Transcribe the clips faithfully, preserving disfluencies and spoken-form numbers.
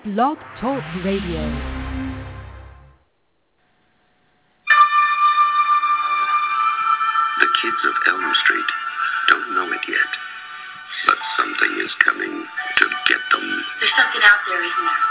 Blog Talk Radio. The kids of Elm Street don't know it yet, but something is coming to get them. There's something out there, isn't there?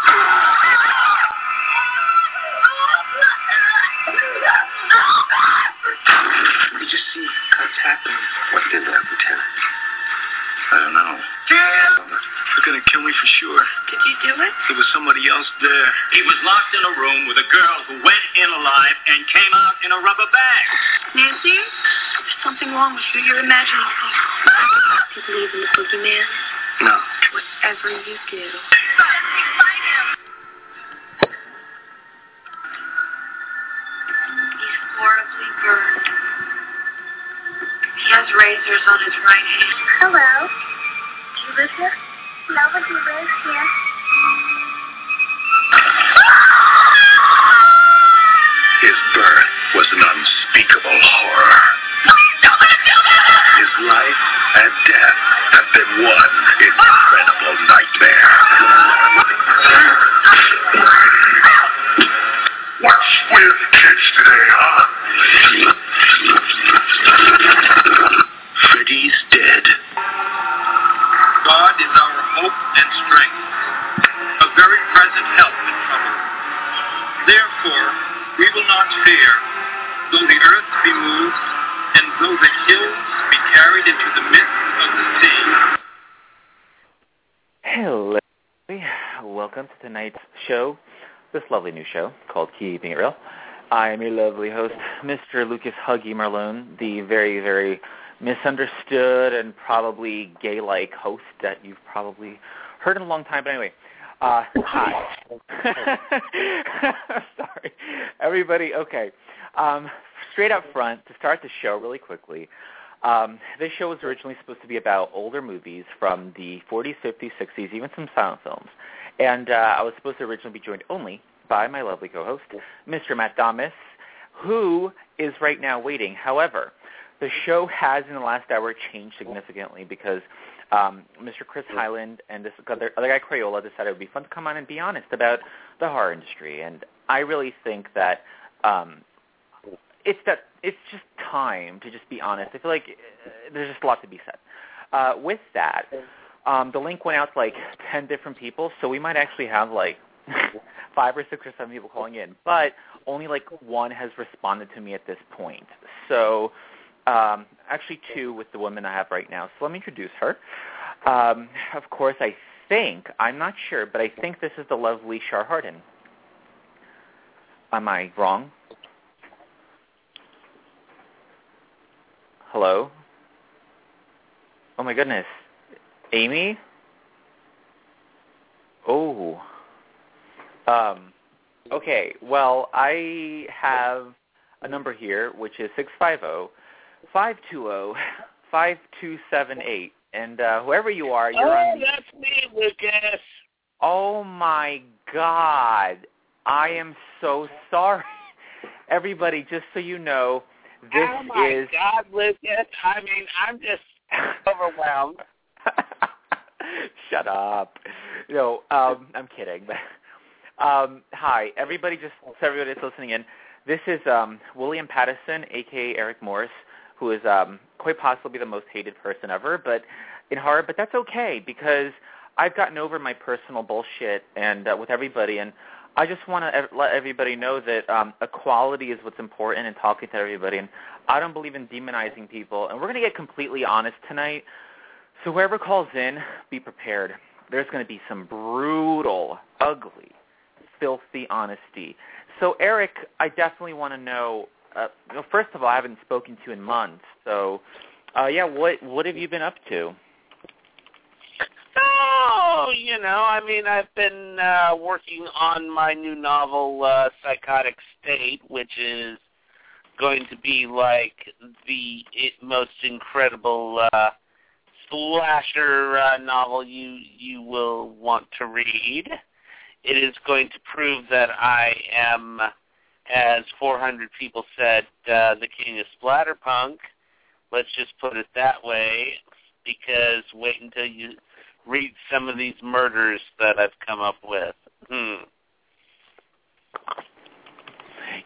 Did you see what's happening? What did that pretend? I don't know. Damn! They're gonna kill me for sure. Did you do it? There was somebody else there. He was locked in a room with a girl who went in alive and came out in a rubber bag. Nancy, there's something wrong with you. You're imagining things. Do you believe in the boogeyman? No. Whatever you do. He's horribly burned. He has razors on his right hand. Hello. Do you live here? Nobody lives here. His birth was an unspeakable horror. His life and death have been one incredible nightmare. What's with kids today, huh? Freddy's dead. God is our hope and strength, a very present help in trouble. Therefore, we will not fear, though the earth be moved, and though the hills be carried into the midst of the sea. Hello. Welcome to tonight's show, this lovely new show called Keeping It Real. I am your lovely host, Mister Lucas Huggy Marlone, the very, very misunderstood and probably gay-like host that you've probably heard in a long time. But anyway, uh, hi. Sorry. Everybody, okay. Um, straight up front, to start the show really quickly, um, this show was originally supposed to be about older movies from the forties, fifties, sixties, even some silent films. And uh, I was supposed to originally be joined only by my lovely co-host, Mister Matt Damas, who is right now waiting. However, the show has in the last hour changed significantly because um, Mister Chris Highland and this other, other guy, Crayola, decided it would be fun to come on and be honest about the horror industry. And I really think that um, it's that it's just time to just be honest. I feel like uh, there's just a lot to be said. Uh, with that, um, the link went out to like ten different people, so we might actually have like five or six or seven people calling in, but only like one has responded to me at this point. So um, actually two with the woman I have right now. So let me introduce her. Um, of course, I think, I'm not sure, but I think this is the lovely Char Harden. Am I wrong? Hello? Oh my goodness. Amy? Oh. Um, okay, well, I have a number here, which is six five zero, five two zero, five two seven eight. And uh, whoever you are, you're oh, on the... Oh, that's me, Lucas. Oh, my God. I am so sorry. Everybody, just so you know, this oh my is... God, Lucas. I mean, I'm just overwhelmed. Shut up. No, um, I'm kidding. um, hi, everybody, just so everybody that's listening in. This is um, William Pattison, a k a. Eric Morris, who is um, quite possibly the most hated person ever but in horror. But that's okay because I've gotten over my personal bullshit and uh, with everybody, and I just want to ev- let everybody know that um, equality is what's important in talking to everybody, and I don't believe in demonizing people. And we're going to get completely honest tonight. So whoever calls in, be prepared. There's going to be some brutal, ugly, filthy honesty. So, Eric, I definitely want to know, uh, you know, first of all, I haven't spoken to you in months. So, uh, yeah, what what have you been up to? Oh, you know, I mean, I've been uh, working on my new novel, uh, Psychotic State, which is going to be like the it, most incredible uh, slasher uh, novel you you will want to read. It is going to prove that I am, as four hundred people said, uh, the king of splatterpunk. Let's just put it that way, because wait until you read some of these murders that I've come up with.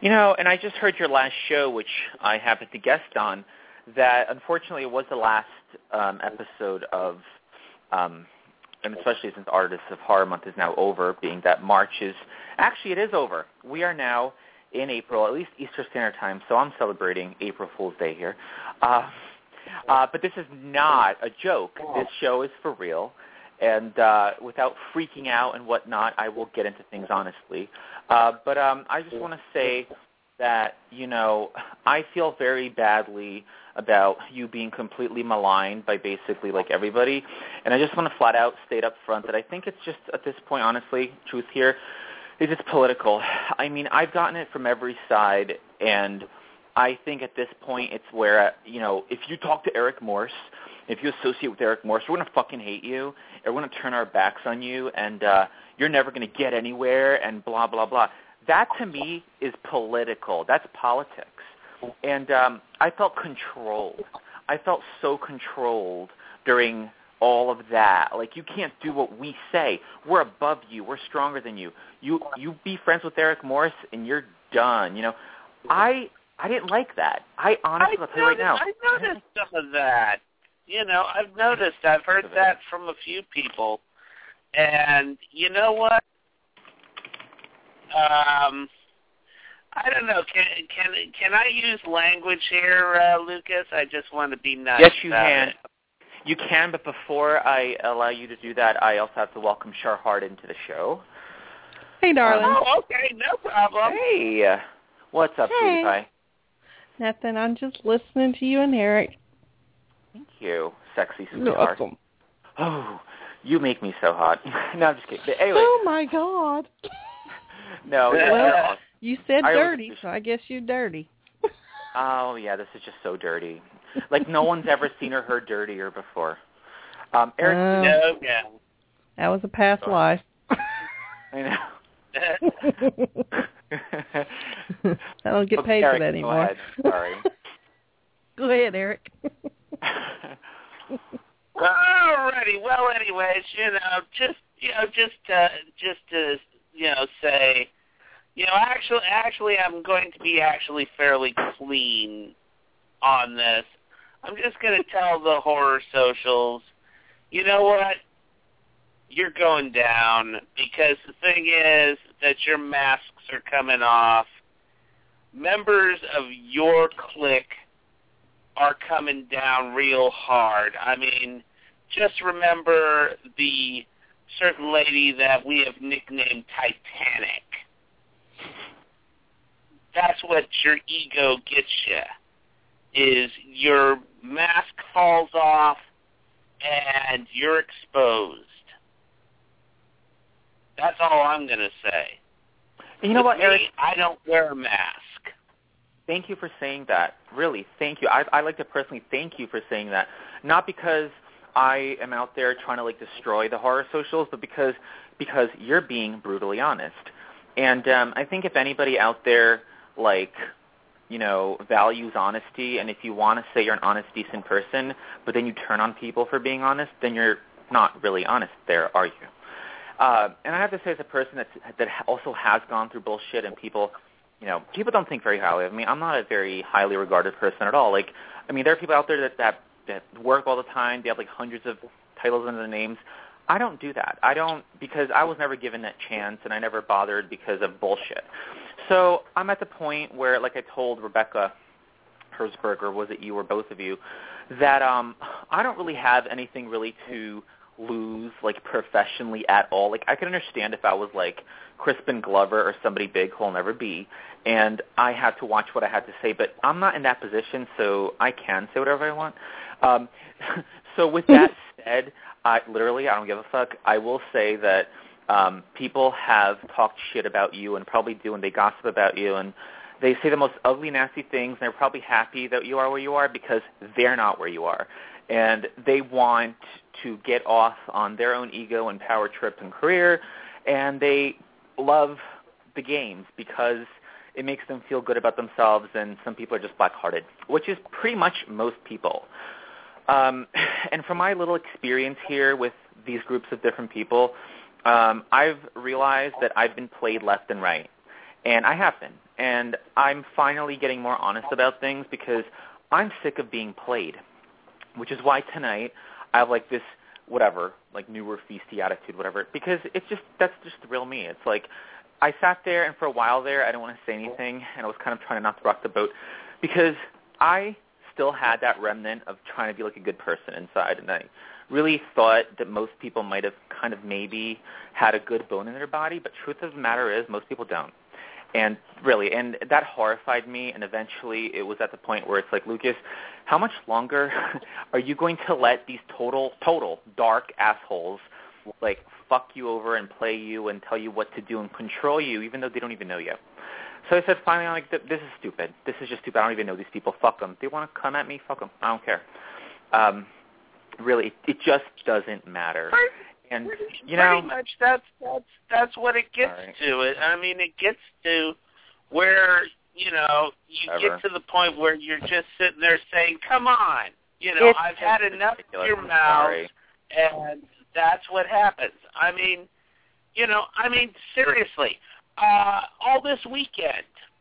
You know, and I just heard your last show, which I happened to guest on, that unfortunately it was the last um, episode of, um, and especially since Artists of Horror Month is now over, being that March is, actually it is over. We are now in April, at least Eastern Standard Time, so I'm celebrating April Fool's Day here. Uh, uh, but this is not a joke. This show is for real. And uh, without freaking out and whatnot, I will get into things honestly. Uh, but um, I just want to say that, you know, I feel very badly about you being completely maligned by basically like everybody. And I just want to flat out state up front that I think it's just at this point, honestly, truth here, is it's political. I mean, I've gotten it from every side, and I think at this point it's where, you know, if you talk to Eric Morse, if you associate with Eric Morse, we're going to fucking hate you, and we're going to turn our backs on you, and uh, you're never going to get anywhere, and blah, blah, blah. That, to me, is political. That's politics. And um, I felt controlled. I felt so controlled during all of that. Like, you can't do what we say. We're above you. We're stronger than you. You you be friends with Eric Morse, and you're done. You know, I I didn't like that. I honestly, I I'll tell you right now. I noticed some of that. You know, I've noticed, I've heard that from a few people. And you know what? Um, I don't know. Can can can I use language here, uh, Lucas? I just want to be nice. Yes, you about can. It. You can, but before I allow you to do that, I also have to welcome Char Hart into the show. Hey, darling. Um, oh, okay, no problem. Hey. What's up, hey. sweetie pie? Nothing. I'm just listening to you and Eric. Thank you, sexy You're sweetheart. welcome. Oh, you make me so hot. No, I'm just kidding. But anyway. Oh, my God. No, well, yeah. You said I dirty, was, so I guess you're dirty. Oh, yeah, this is just so dirty. Like no one's ever seen or heard dirtier before. Um, Eric, um, no, yeah. That was a past oh. life. I know. I don't get paid okay, for that Eric, anymore. Go ahead. Sorry. Go ahead, Eric. Alrighty. Well, anyways, you know, just you know, just uh, just to you know say, you know, actually, actually, I'm going to be actually fairly clean on this. I'm just going to tell the horror socials, you know what? You're going down because the thing is that your masks are coming off. Members of your clique are coming down real hard. I mean, just remember the certain lady that we have nicknamed Titanic. That's what your ego gets you, is your mask falls off and you're exposed. That's all I'm going to say. You know With what, me, Eric? I don't wear a mask. Thank you for saying that. Really, thank you. I, I like to personally thank you for saying that. Not because I am out there trying to like destroy the horror socials, but because because you're being brutally honest. And um, I think if anybody out there like you know values honesty, and if you want to say you're an honest, decent person, but then you turn on people for being honest, then you're not really honest. There, are you? Uh, and I have to say, as a person that's, that also has gone through bullshit, and people, you know, people don't think very highly of me. I'm not a very highly regarded person at all. Like, I mean, there are people out there that, that, that work all the time. They have, like, hundreds of titles under their names. I don't do that. I don't, because I was never given that chance, and I never bothered because of bullshit. So I'm at the point where, like I told Rebecca Herzberg, or was it you or both of you, that um, I don't really have anything really to lose, like, professionally at all. Like, I could understand if I was, like, Crispin Glover or somebody big who I'll never be, and I had to watch what I had to say, but I'm not in that position, so I can say whatever I want. Um, so with that said, I, literally, I don't give a fuck. I will say that um, people have talked shit about you, and probably do, and they gossip about you, and they say the most ugly, nasty things, and they're probably happy that you are where you are because they're not where you are. And they want to get off on their own ego and power trip and career, and they love the games because it makes them feel good about themselves, and some people are just black-hearted, which is pretty much most people. Um, and from my little experience here with these groups of different people, um, I've realized that I've been played left and right, and I have been. and I'm finally getting more honest about things because I'm sick of being played, which is why tonight I have like this whatever, like newer feisty attitude, whatever, because it's just, that's just the real me. It's like I sat there, and for a while there, I didn't want to say anything, and I was kind of trying not to rock the boat because I still had that remnant of trying to be like a good person inside, and I really thought that most people might have kind of maybe had a good bone in their body, but truth of the matter is most people don't. And really, and that horrified me, and eventually it was at the point where it's like, Lucas, how much longer are you going to let these total, total dark assholes like fuck you over and play you and tell you what to do and control you, even though they don't even know you? So I said, finally, I'm like, this is stupid. This is just stupid. I don't even know these people. Fuck them. They want to come at me? Fuck them. I don't care. Um, really, it just doesn't matter. And you know, pretty much that's that's that's what it gets right. to. It. I mean, it gets to where you know you Ever. get to the point where you're just sitting there saying, "Come on, you know, It's I've had enough ridiculous. of your I'm mouth," sorry. and that's what happens. I mean, you know, I mean, seriously, uh, all this weekend,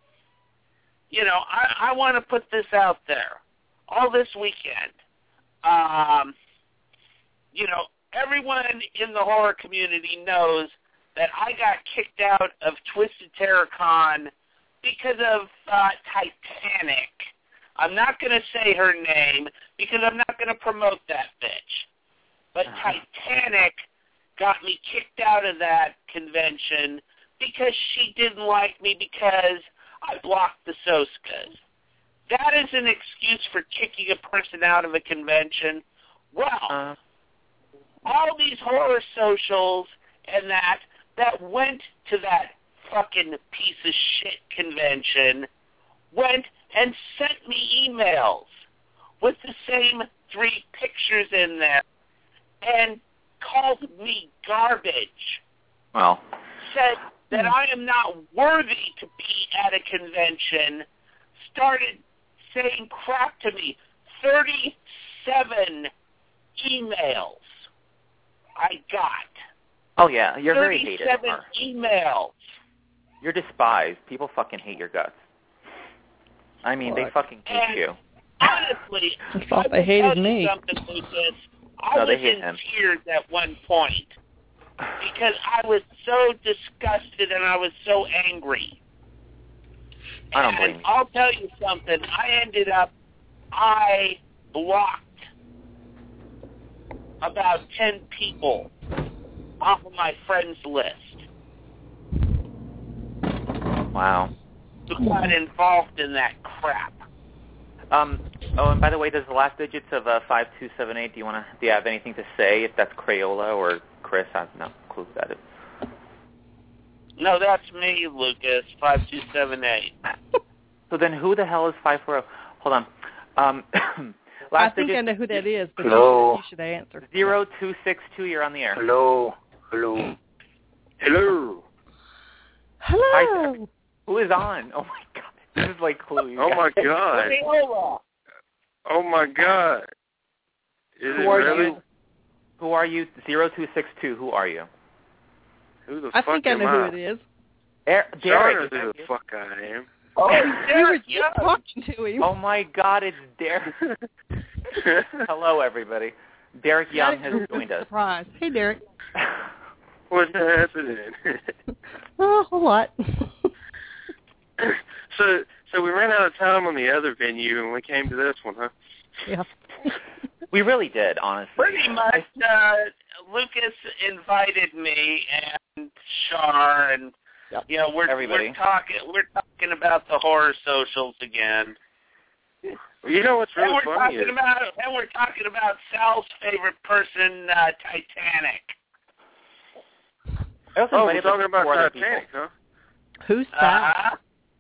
you know, I, I want to put this out there. All this weekend, um, you know. Everyone in the horror community knows that I got kicked out of Twisted Terror Con because of uh, Titanic. I'm not going to say her name because I'm not going to promote that bitch. But uh-huh. Titanic got me kicked out of that convention because she didn't like me because I blocked the Soskas. That is an excuse for kicking a person out of a convention. Well... Uh-huh. All these horror socials and that that went to that fucking piece of shit convention went and sent me emails with the same three pictures in there and called me garbage. Well, said that I am not worthy to be at a convention, started saying crap to me. thirty-seven emails. I got. Oh, yeah, you're very hated. thirty-seven emails. You're despised. People fucking hate your guts. I mean, what? They fucking hate and you. Honestly, I thought they hated me. Something like this. I no, was they hate in him. tears at one point because I was so disgusted and I was so angry. I don't and blame you. I'll tell you something. I ended up, I blocked about ten people off of my friends list. Wow. Who got involved in that crap. Um. Oh, and by the way, does the last digits of uh, five two seven eight? Do you want to? Do you have anything to say? If that's Crayola or Chris, I have no clue who that is. No, that's me, Lucas. Five two seven eight. So then, who the hell is five four zero? Hold on. Um. Last I think digit, I know who that is, but hello. you should answer. Zero two six two. You're on the air. Hello. Hello. Hello. Hello. Hi, who is on? Oh my God. This is like Clue. Oh my God. Oh my God. Is who it are really? you? Who are you? Zero two six two. Who are you? Who the I fuck think I am know I? who it is. Er- Derek. Derek. Who the fuck I am? Oh, you were just talking to him. Oh my God, it's Derek. Hello, everybody. Derek Young has joined us. Surprise. Hey, Derek. What's happening? Oh, a whole lot. so, so we ran out of time on the other venue, and we came to this one, huh? Yeah. We really did, honestly. Pretty much. Uh, Lucas invited me and Shar and. Yep. You know, we're Everybody. we're talking we're talking about the horror socials again. Well, you know what's really and we're funny talking is about and we're talking about Sal's favorite person, uh, Titanic. Oh, we're talking about Titanic, huh? Who's Sal? Uh,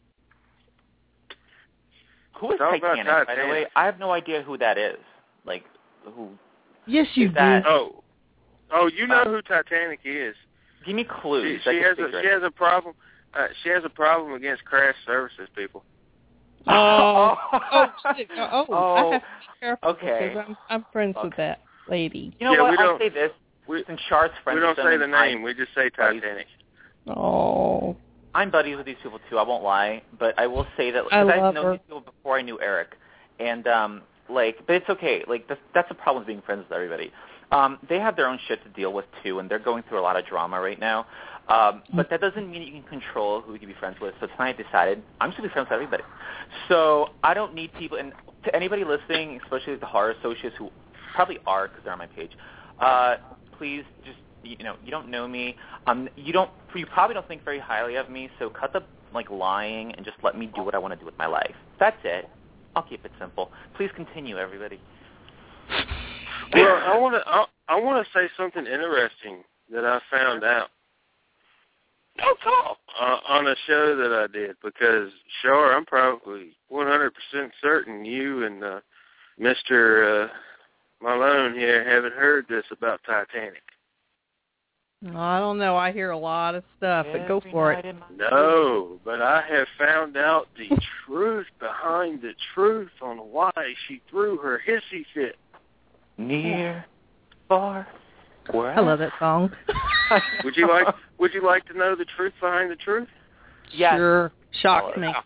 who is Titanic, Titanic, Titanic, by the way? I have no idea who that is. Like, who? Yes, you is that? do. Oh, oh, you know uh, who Titanic is. Give me clues. She, she has a she has a problem. Uh, she has a problem against crash services people. Oh, oh, shit. oh, Oh, I have to be careful okay. because I'm, I'm friends Fuck. with that lady. You know Yeah, what? we I'll don't- say this. We, Since Char's friends we don't with say them the and I- name. We just say Titanic. Oh. I'm buddies with these people too. I won't lie, but I will say that I because love I've known her. these people before I knew Eric, and um, like, but it's okay. Like that's, that's the problem with being friends with everybody. Um, they have their own shit to deal with too, and they're going through a lot of drama right now. Um, but that doesn't mean you can control who you can be friends with. So tonight I decided I'm just going to be friends with everybody. So I don't need people. And to anybody listening, especially the horror associates who probably are because they're on my page, uh, please just, you know, you don't know me. Um, you don't. You probably don't think very highly of me. So cut the like lying and just let me do what I want to do with my life. That's it. I'll keep it simple. Please continue, everybody. Well, I want to I, I want to say something interesting that I found out. Oh, cool. Uh, on a show that I did, because, sure, I'm probably one hundred percent certain you and uh, Mister Uh, Malone here haven't heard this about Titanic. Oh, I don't know. I hear a lot of stuff, but go for it. No, but I have found out the truth behind the truth on why she threw her hissy fit. Near, far, where? I love that song. Would you like Would you like to know the truth behind the truth? Yes. Sure. Shocked me.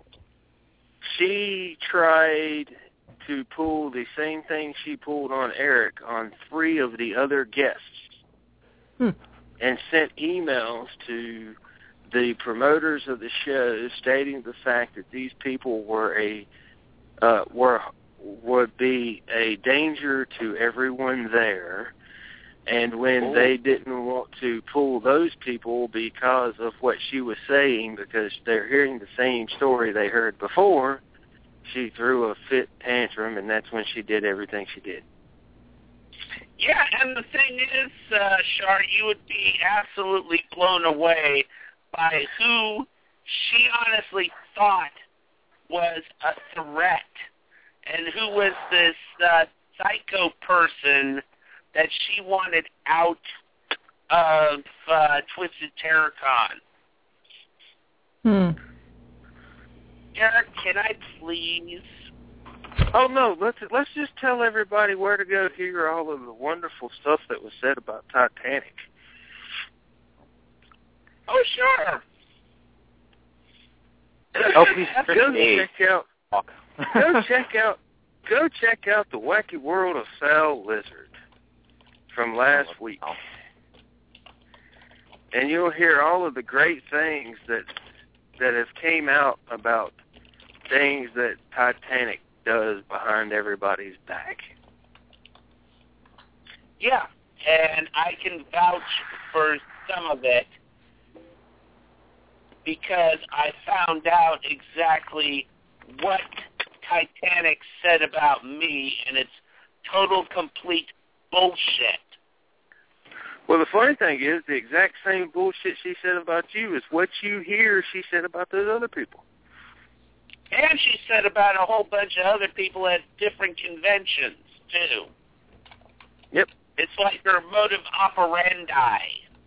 She tried to pull the same thing she pulled on Eric on three of the other guests, hmm. and sent emails to the promoters of the show stating the fact that these people were a uh, were would be a danger to everyone there. And when oh. they didn't want to pull those people because of what she was saying, because they're hearing the same story they heard before, she threw a fit tantrum, and that's when she did everything she did. Yeah, and the thing is, uh, Shar, you would be absolutely blown away by who she honestly thought was a threat, and who was this uh, psycho person that she wanted out of uh, Twisted Terrorcon. Hmm. Eric, can I please? Oh no, let's let's just tell everybody where to go hear all of the wonderful stuff that was said about Titanic. Oh sure. Oh please, go Dave. check out. Go check out. Go check out the Wacky World of Sal Lizard from last week, and you'll hear all of the great things that that have came out about things that Titanic does behind everybody's back. Yeah, and I can vouch for some of it because I found out exactly what Titanic said about me, and it's total, complete bullshit. Well, the funny thing is, the exact same bullshit she said about you is what you hear she said about those other people. And she said about a whole bunch of other people at different conventions, too. Yep. It's like her modus operandi.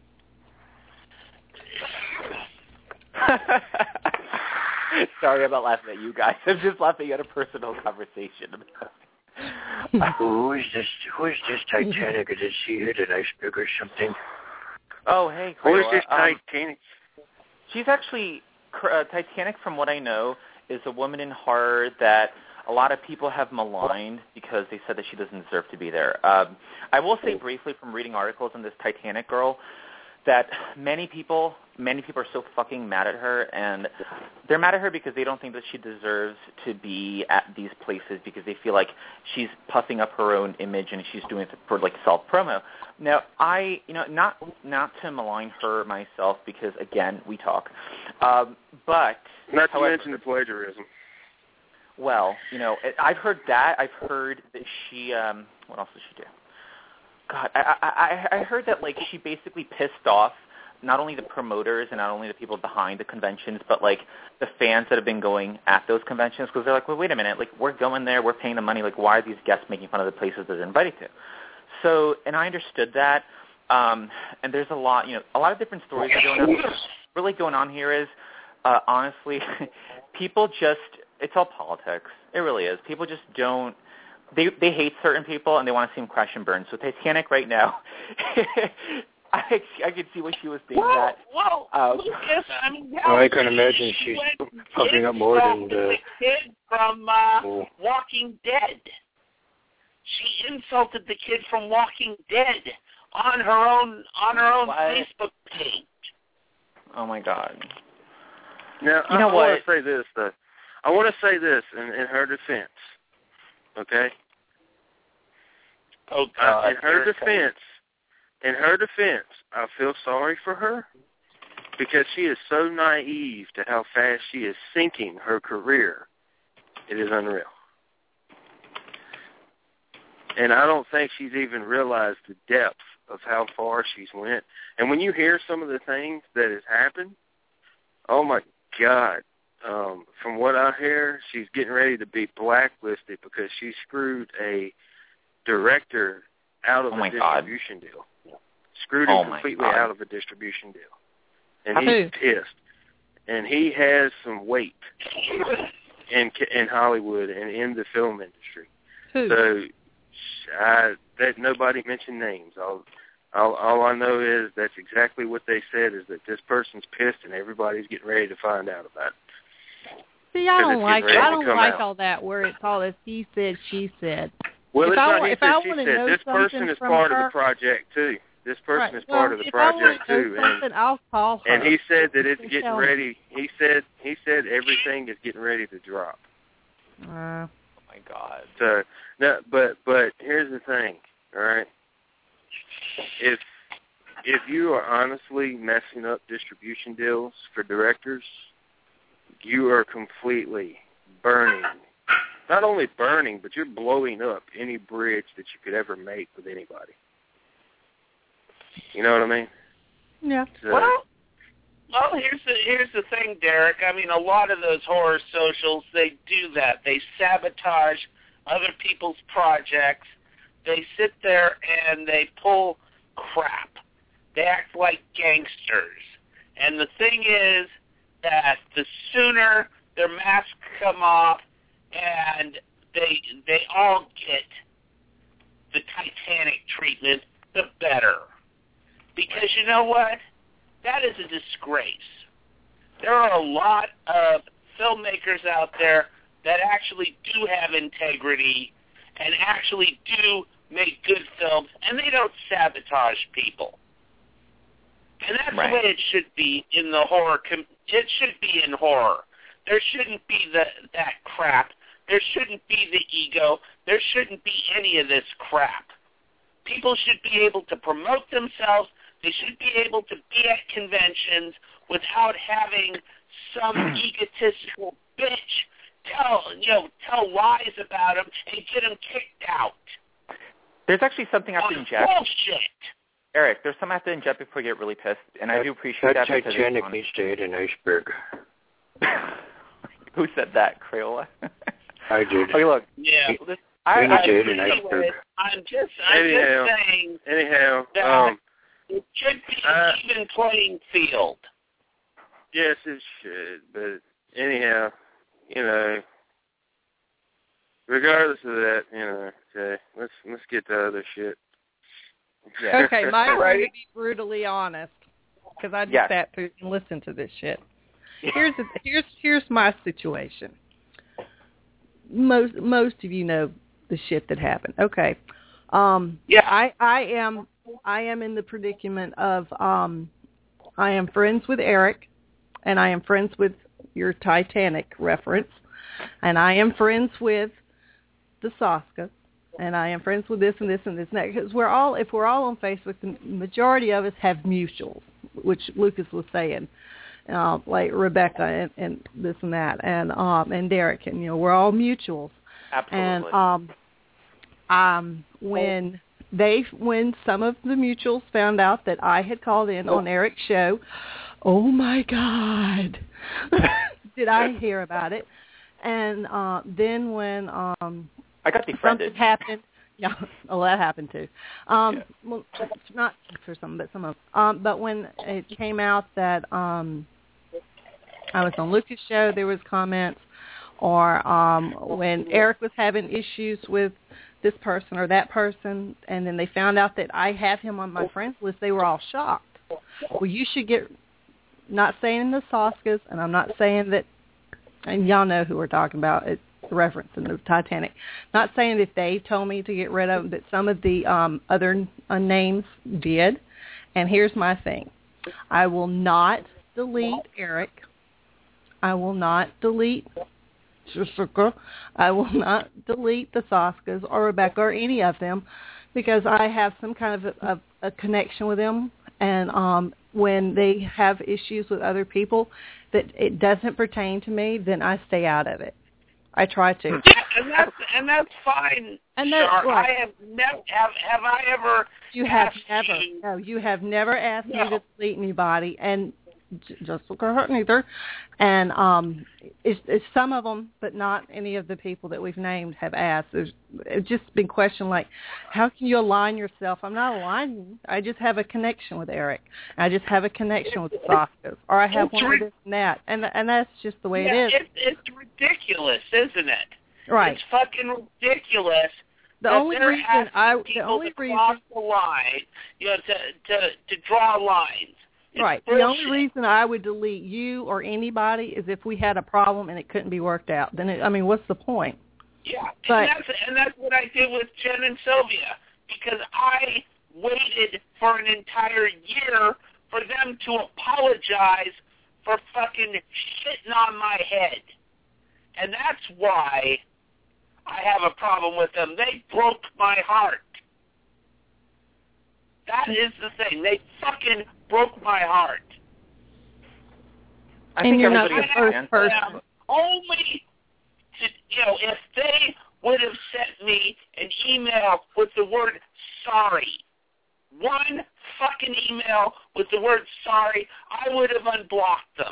Sorry about laughing at you guys. I'm just laughing at a personal conversation. Who is this? Who is this Titanic? Did she hit an iceberg or something? Oh, hey, Who is Crayola. this um, Titanic? She's actually, uh, Titanic, from what I know, is a woman in horror that a lot of people have maligned because they said that she doesn't deserve to be there. Um, I will say briefly from reading articles on this Titanic girl that many people, many people are so fucking mad at her, and they're mad at her because they don't think that she deserves to be at these places because they feel like she's puffing up her own image and she's doing it for like self-promo. Now, I, you know, not not to malign her myself because, again, we talk, um, but... Not to however, mention the plagiarism. Well, you know, I've heard that. I've heard that she, um, what else did she do? God, I, I, I heard that, like, she basically pissed off not only the promoters and not only the people behind the conventions, but, like, the fans that have been going at those conventions because they're like, well, wait a minute, like, we're going there, we're paying the money, like, why are these guests making fun of the places that they're invited to? So, and I understood that, um, and there's a lot, you know, a lot of different stories are going on. What's really going on here is, uh, honestly, people just, it's all politics. It really is. People just don't, They they hate certain people and they want to see them crash and burn. So Titanic right now, I I could see what she was thinking. Well, that. well, Um, Lucas, I mean, Well, I can imagine she she's went pumping up more than insulted the. the kid from uh, Oh. Walking Dead. She insulted the kid from Walking Dead on her own on her own What? Facebook page. Oh my God. Now, You know I, I what? want to say this, though. I want to say this in, in her defense, okay? Oh Uh, God! in her defense, in her defense, I feel sorry for her because she is so naive to how fast she is sinking her career. It is unreal. And I don't think she's even realized the depth of how far she's went. And when you hear some of the things that has happened, oh my God. Um, from what I hear, she's getting ready to be blacklisted because she screwed a director out of Oh a my God. distribution deal. Screwed Oh him my completely God. out of a distribution deal. And Who? he's pissed. And he has some weight in in Hollywood and in the film industry. Who? So I, that nobody mentioned names. All, all, all I know is that's exactly what they said, is that this person's pissed and everybody's getting ready to find out about it. See, I 'Cause don't it's like getting ready I to don't come like out. all that where it's all this he said, she said. Well, If it's I not wa- he if I said, she wanna said. know This person something is from part her- of the project, too. This person Right. is Well, part of the if I project, wanna know too. something, And, I'll call her. and he said that it's She can getting tell me. ready. He said he said everything is getting ready to drop. Uh, Oh my God. So, no, but but here's the thing, all right? If if you are honestly messing up distribution deals for directors, you are completely burning. Not only burning, but you're blowing up any bridge that you could ever make with anybody. You know what I mean? yeah. So, Well, well, here's the here's the thing, Derek. I mean, a lot of those horror socials, they do that. They sabotage other people's projects. They sit there and they pull crap. They act like gangsters. And the thing is that the sooner their masks come off and they they all get the Titanic treatment, the better. Because you know what? That is a disgrace. There are a lot of filmmakers out there that actually do have integrity and actually do make good films, and they don't sabotage people. And that's Right. the way it should be in the horror. Com- it should be in horror. There shouldn't be the, that crap. There shouldn't be the ego. There shouldn't be any of this crap. People should be able to promote themselves. They should be able to be at conventions without having some egotistical bitch tell you know tell lies about them and get them kicked out. There's actually something I have to On inject. bullshit. Eric, there's something I have to inject before I get really pissed, and I do appreciate That that. because it's Titanic honest. needs to hit an iceberg. Who said that, Crayola? I did. Okay, look. Yeah. This, We I, need I, to hit an Anyway, iceberg. I'm just I'm Anyhow. just saying anyhow, that um, it should be uh, an even playing field. yes, it should. But anyhow, you know, regardless of that, you know, okay, let's let's get to other shit. Yeah. Okay, my turn to be brutally honest, because I just Yes. sat through and listened to this shit. Here's the, here's here's my situation. Most most of you know the shit that happened. Okay, um, Yeah. I I am I am in the predicament of um, I am friends with Eric, and I am friends with your Titanic reference, and I am friends with the Saska, and I am friends with this and this and this and that, because we're all, if we're all on Facebook, the majority of us have mutuals, which Lucas was saying, uh, like Rebecca and, and this and that, and um, and Derek, and you know, we're all mutuals. Absolutely. And um, um, when they, when some of the mutuals found out that I had called in on Eric's show, oh my God, did I hear about it? And uh, then when um, I got defriended. something happened, yeah, well, that happened too. Um, Yeah. Well, not for some, but some of. Um, but when it came out that um, I was on Lucas' show, there was comments. Or um, when Eric was having issues with this person or that person, and then they found out that I have him on my friends list, they were all shocked. Well, you should get, not saying the Soskas, and I'm not saying that, and y'all know who we're talking about, it's the reference in the Titanic. Not saying that they told me to get rid of them, but some of the um, other uh, names did. And here's my thing. I will not delete Eric. I will not delete Jessica. I will not delete the Soskas or Rebecca or any of them because I have some kind of a, a, a connection with them. And um, when they have issues with other people that it doesn't pertain to me, then I stay out of it. I try to. Yeah, and that's and that's fine. And that's Char. right. I have never have have I ever. You have asked never. You, no, you have never asked no. me to delete anybody, and just look at her neither. And um, it's, it's some of them, but not any of the people that we've named have asked. There's it's just been questioned like, how can you align yourself? I'm not aligning. I just have a connection with Eric. I just have a connection with the Soskas, or I have it's one re- with this and that, and and that's just the way yeah, it is. It, it's ridiculous, isn't it? Right. It's fucking ridiculous. The that only they're reason asking I the people only to reason cross the line, you know, to to to draw lines. It's right. bullshit. The only reason I would delete you or anybody is if we had a problem and it couldn't be worked out. Then it, I mean, what's the point? Yeah, but, and that's and that's what I did with Jen and Sylvia because I waited for an entire year for them to apologize for fucking shitting on my head, and that's why I have a problem with them. They broke my heart. That is the thing. They fucking broke my heart. I and think you're not everybody the first understands person. that. Only to, you know, if they would have sent me an email with the word sorry, one fucking email with the word sorry, I would have unblocked them.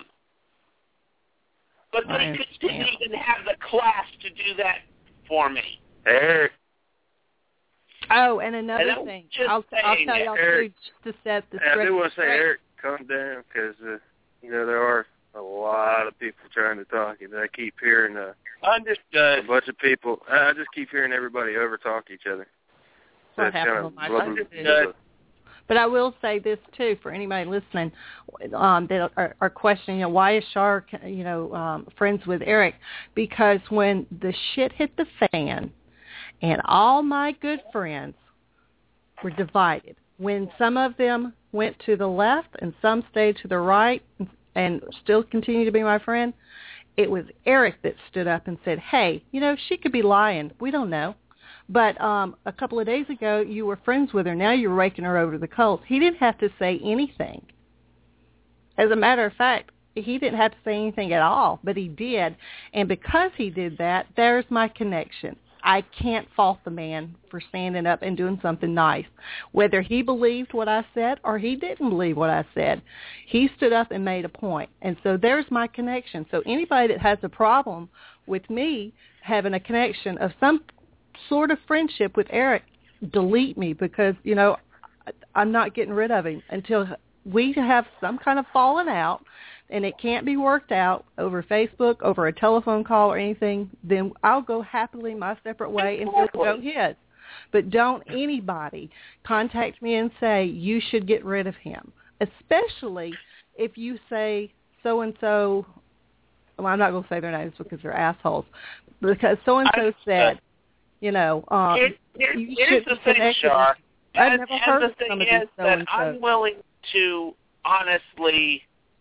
But they could, didn't even have the class to do that for me. Eric. Oh, and another And thing, just I'll, I'll saying, tell y'all Eric, too, just to set the I straight. do want to say, straight. Eric, calm down, because, uh, you know, there are a lot of people trying to talk, and I keep hearing uh, Understood. a bunch of people. I just keep hearing everybody over-talk each other. So What it's happened kind with of my blubber- Understood. blubber. But I will say this too for anybody listening um, that are, are questioning, you know, why is Char, you know, um, friends with Eric? Because when the shit hit the fan, and all my good friends were divided, when some of them went to the left and some stayed to the right and still continue to be my friend, it was Eric that stood up and said, hey, you know, she could be lying. We don't know. But um, a couple of days ago, you were friends with her. Now you're raking her over the coals. He didn't have to say anything. As a matter of fact, he didn't have to say anything at all, but he did. And because he did that, there's my connection. I can't fault the man for standing up and doing something nice. Whether he believed what I said or he didn't believe what I said, he stood up and made a point. And so there's my connection. So anybody that has a problem with me having a connection of some sort of friendship with Eric, delete me because, you know, I'm not getting rid of him until we have some kind of falling out and it can't be worked out over Facebook, over a telephone call or anything, then I'll go happily my separate way and he'll go his. But don't anybody contact me and say you should get rid of him, especially if you say so-and-so, well, I'm not going to say their names because they're assholes, because so-and-so said, you know, um, Here, here, you here's should the thing, connect with Char. I've And, never and heard the of thing some of is these that so-and-so. I'm willing to honestly,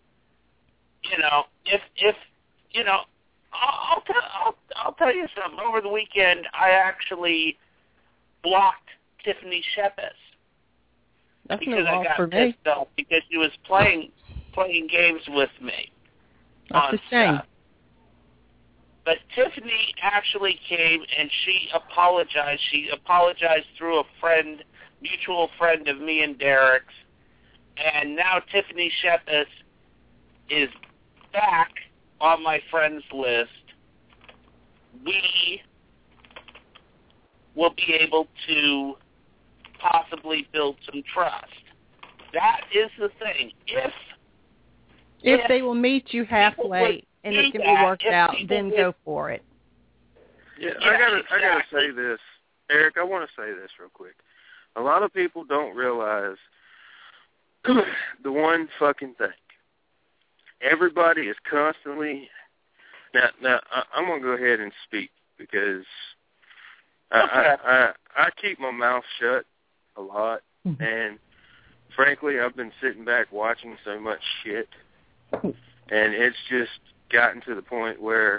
you know, if if you know, I'll I'll, tell, I'll I'll tell you something. Over the weekend, I actually blocked Tiffany Shepis That's because no I loss got for me. pissed off because she was playing playing games with me. That's on a shame. stuff. But Tiffany actually came and she apologized. She apologized through a friend, mutual friend of me and Derek's. And now Tiffany Shepis is back on my friends list. We will be able to possibly build some trust. That is the thing. If If, if they will meet you halfway and it can be that, worked if out, people then would- go for it. Yeah, Yeah, I gotta, I gotta exactly. say this. Eric, I want to say this real quick. A lot of people don't realize the one fucking thing. Everybody is constantly... Now, now I, I'm going to go ahead and speak because I, okay. I, I, I keep my mouth shut a lot. Mm-hmm. And frankly, I've been sitting back watching so much shit. And it's just gotten to the point where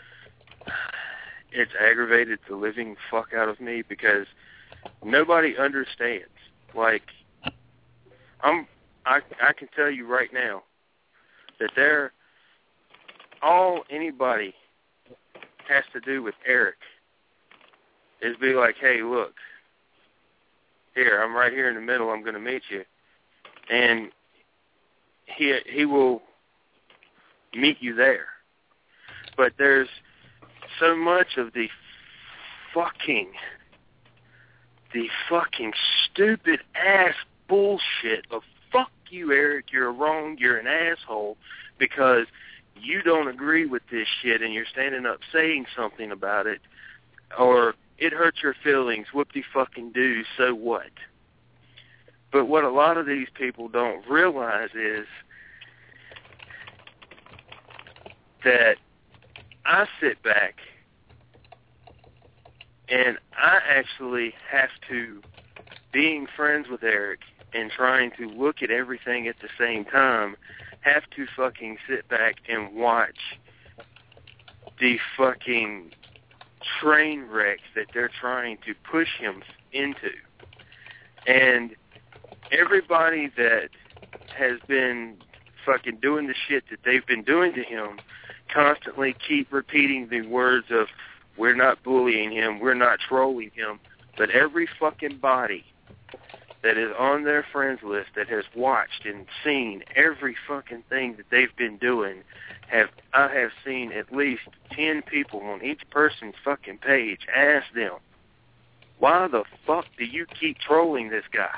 it's aggravated the living fuck out of me because nobody understands. Like, I'm, I, I can tell you right now that there, all anybody has to do with Eric is be like, hey, look, here, I'm right here in the middle, I'm going to meet you. And he he will meet you there. But there's so much of the fucking, the fucking stupid ass bullshit of fuck you, Eric, you're wrong, you're an asshole, because you don't agree with this shit and you're standing up saying something about it, or it hurts your feelings, whoop-de-fucking-do, so what? But what a lot of these people don't realize is that I sit back and I actually have to, being friends with Eric and trying to look at everything at the same time, have to fucking sit back and watch the fucking train wrecks that they're trying to push him into. And everybody that has been fucking doing the shit that they've been doing to him constantly keep repeating the words of, we're not bullying him, we're not trolling him. But every fucking body that is on their friends list that has watched and seen every fucking thing that they've been doing, have I have seen at least ten people on each person's fucking page ask them, why the fuck do you keep trolling this guy?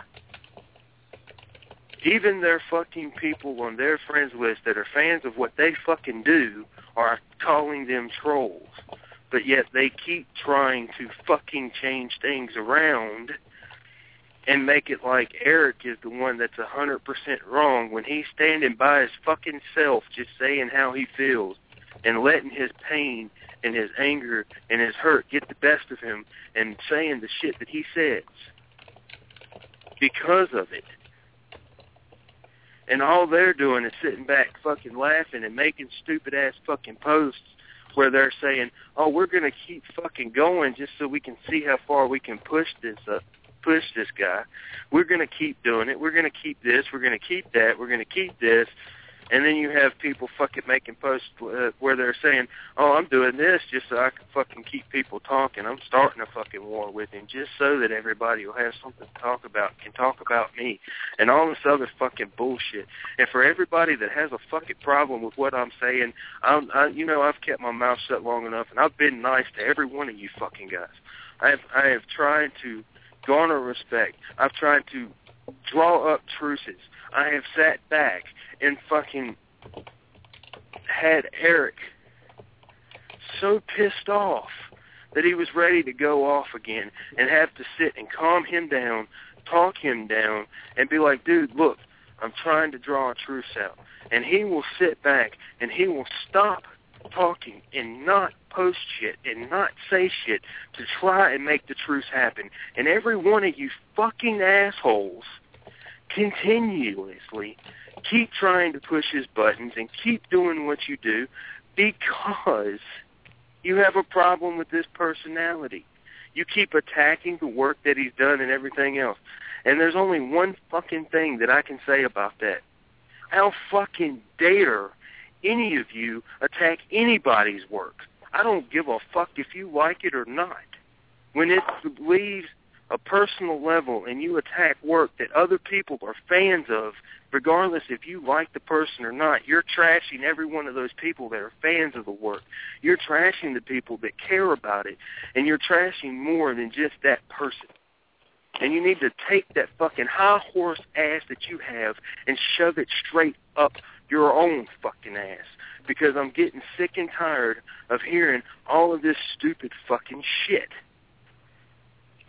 Even their fucking people on their friends list that are fans of what they fucking do are calling them trolls. But yet they keep trying to fucking change things around and make it like Eric is the one that's one hundred percent wrong when he's standing by his fucking self just saying how he feels and letting his pain and his anger and his hurt get the best of him and saying the shit that he says because of it. And all they're doing is sitting back fucking laughing and making stupid-ass fucking posts where they're saying, oh, we're going to keep fucking going just so we can see how far we can push this up. push this guy. We're going to keep doing it. We're going to keep this. We're going to keep that. We're going to keep this. And then you have people fucking making posts uh, where they're saying, oh, I'm doing this just so I can fucking keep people talking. I'm starting a fucking war with him just so that everybody will have something to talk about, can talk about me, and all this other fucking bullshit. And for everybody that has a fucking problem with what I'm saying, I'm, I, you know, I've kept my mouth shut long enough, and I've been nice to every one of you fucking guys. I have, I have tried to garner respect. I've tried to draw up truces. I have sat back and fucking had Eric so pissed off that he was ready to go off again and have to sit and calm him down, talk him down, and be like, dude, look, I'm trying to draw a truce out. And he will sit back and he will stop talking and not post shit and not say shit to try and make the truce happen. And every one of you fucking assholes continuously keep trying to push his buttons and keep doing what you do because you have a problem with this personality. You keep attacking the work that he's done and everything else. And there's only one fucking thing that I can say about that. How fucking dare any of you attack anybody's work? I don't give a fuck if you like it or not. When it leaves a personal level and you attack work that other people are fans of, regardless if you like the person or not, you're trashing every one of those people that are fans of the work. You're trashing the people that care about it, and you're trashing more than just that person. And you need to take that fucking high horse ass that you have and shove it straight up your own fucking ass, because I'm getting sick and tired of hearing all of this stupid fucking shit.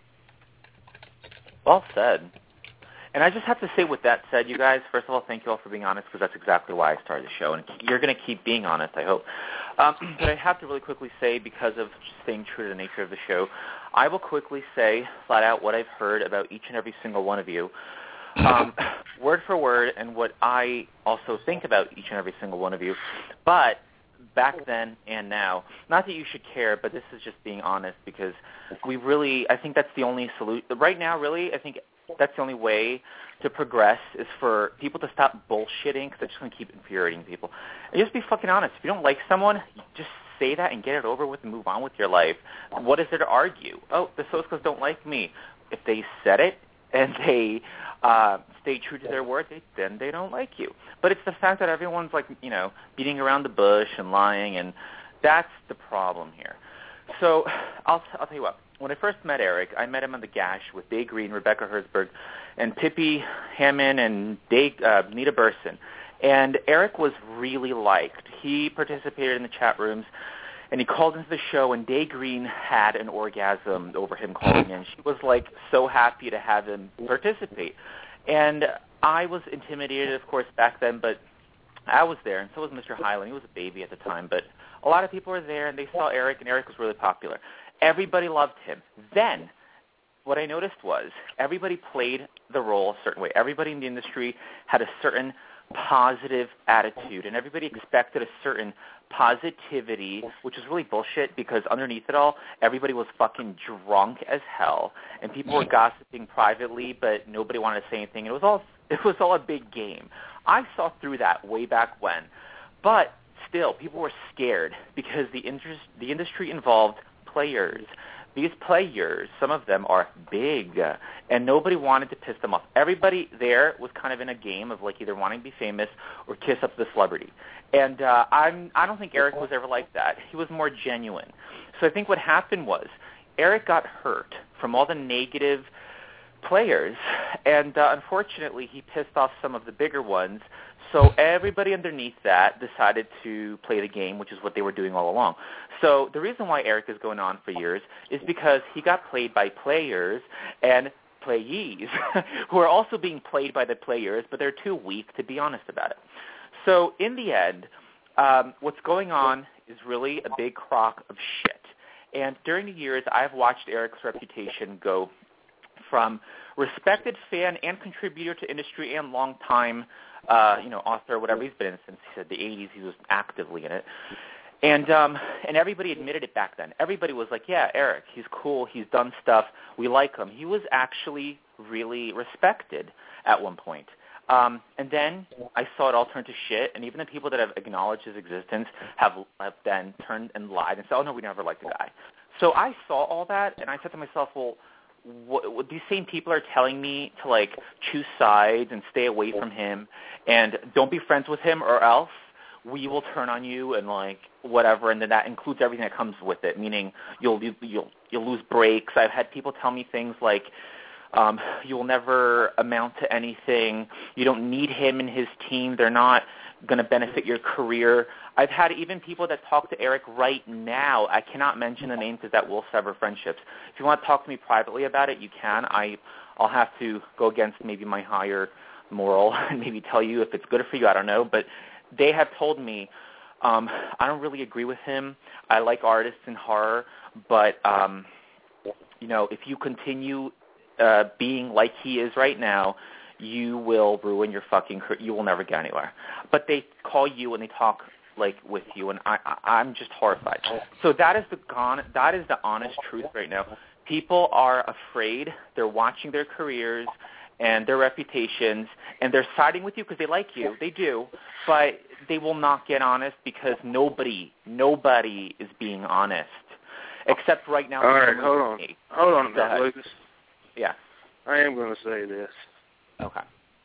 Well said. And I just have to say with that said, you guys, first of all, thank you all for being honest, because that's exactly why I started the show. And you're going to keep being honest, I hope. Um, but I have to really quickly say, because of staying true to the nature of the show, I will quickly say flat out what I've heard about each and every single one of you, um, word for word, and what I also think about each and every single one of you. But back then and now, not that you should care, but this is just being honest, because we really, I think that's the only solution. Right now, really, I think that's the only way to progress is for people to stop bullshitting, because they're just going to keep infuriating people. And just be fucking honest. If you don't like someone, just say that and get it over with and move on with your life. What is there to argue? Oh, the Soskas don't like me. If they said it and they uh, stay true to their word, they, then they don't like you. But it's the fact that everyone's like, you know, beating around the bush and lying, and that's the problem here. So I'll, I'll tell you what. When I first met Eric, I met him on the Gash with Day Green, Rebecca Herzberg, and Pippi Hammond and Day, uh, Nita Burson. And Eric was really liked. He participated in the chat rooms, and he called into the show, and Day Green had an orgasm over him calling in. She was, like, so happy to have him participate. And I was intimidated, of course, back then, but I was there, and so was Mister Hyland. He was a baby at the time, but a lot of people were there, and they saw Eric, and Eric was really popular. Everybody loved him. Then what I noticed was everybody played the role a certain way. Everybody in the industry had a certain positive attitude, and everybody expected a certain positivity, which is really bullshit, because underneath it all, everybody was fucking drunk as hell, and people were gossiping privately, but nobody wanted to say anything. It was all it was all a big game. I saw through that way back when, but still, people were scared because the interest, the industry involved players. These players, some of them are big, and nobody wanted to piss them off. Everybody there was kind of in a game of like either wanting to be famous or kiss up the celebrity. And uh, I'm, I don't think Eric was ever like that. He was more genuine. So I think what happened was Eric got hurt from all the negative players, and uh, unfortunately he pissed off some of the bigger ones. So everybody underneath that decided to play the game, which is what they were doing all along. So the reason why Eric is going on for years is because he got played by players and playees who are also being played by the players, but they're too weak to be honest about it. So in the end, um, what's going on is really a big crock of shit. And during the years, I've watched Eric's reputation go from respected fan and contributor to industry and long-time Uh, you know, author, whatever he's been in since he said the eighties. He was actively in it, and um, and everybody admitted it back then. Everybody was like, "Yeah, Eric, he's cool. He's done stuff. We like him." He was actually really respected at one point. Um, and then I saw it all turn to shit, and even the people that have acknowledged his existence have, have then turned and lied and said, "Oh no, we never liked the guy." So I saw all that, and I said to myself, "Well, what, what, these same people are telling me to like choose sides and stay away from him and don't be friends with him, or else we will turn on you and like whatever." And then that includes everything that comes with it, meaning you'll you'll you'll lose breaks. I've had people tell me things like, um, "You will never amount to anything. You don't need him and his team. They're not going to benefit your career." I've had even people that talk to Eric right now. I cannot mention the name because that will sever friendships. If you want to talk to me privately about it, you can. I, I'll have to go against maybe my higher moral and maybe tell you if it's good for you. I don't know. But they have told me, um, I don't really agree with him. I like artists in horror, but, um, you know, if you continue uh, being like he is right now, you will ruin your fucking career. You will never get anywhere. But they call you and they talk like with you, and I, I, I'm just horrified. So that is the con- that is the honest truth right now. People are afraid. They're watching their careers and their reputations, and they're siding with you because they like you. They do, but they will not get honest because nobody, nobody is being honest, except right now. All right, hold on. Me. Hold on a minute, Lucas. Yeah. I am going to say this. Okay.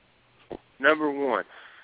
Number one,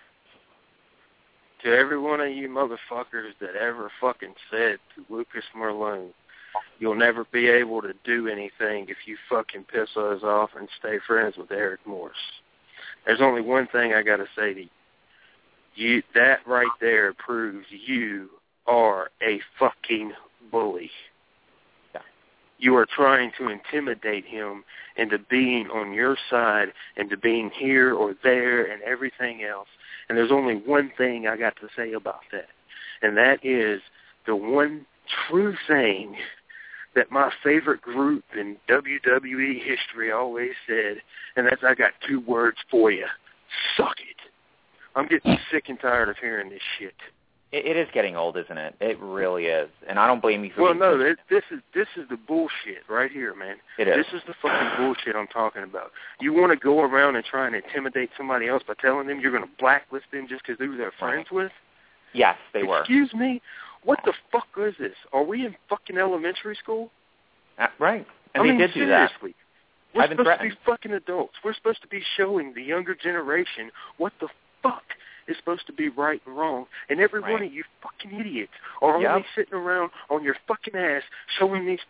to every one of you motherfuckers that ever fucking said to Lucas Merlone, "You'll never be able to do anything if you fucking piss us off and stay friends with Eric Morris," there's only one thing I got to say to you. you. That right there proves you are a fucking bully. Yeah. you are trying to intimidate him into being on your side and to being here or there and everything else. And there's only one thing I got to say about that, and that is the one true thing that my favorite group in W W E history always said, and that's, I got two words for you: suck it. I'm getting sick and tired of hearing this shit. It, it is getting old, isn't it? It really is, and I don't blame you for. Well, no, it, this is this is the bullshit right here, man. It is. This is the fucking bullshit I'm talking about. You want to go around and try and intimidate somebody else by telling them you're going to blacklist them just because who they're friends with? Yes, they were. Excuse me? What the fuck is this? Are we in fucking elementary school? Uh, right. And I they mean, did do that. seriously. We're I've been supposed threatened. to be fucking adults. We're supposed to be showing the younger generation what the fuck is supposed to be right and wrong. And every Right. one of you fucking idiots are Yep. only sitting around on your fucking ass showing these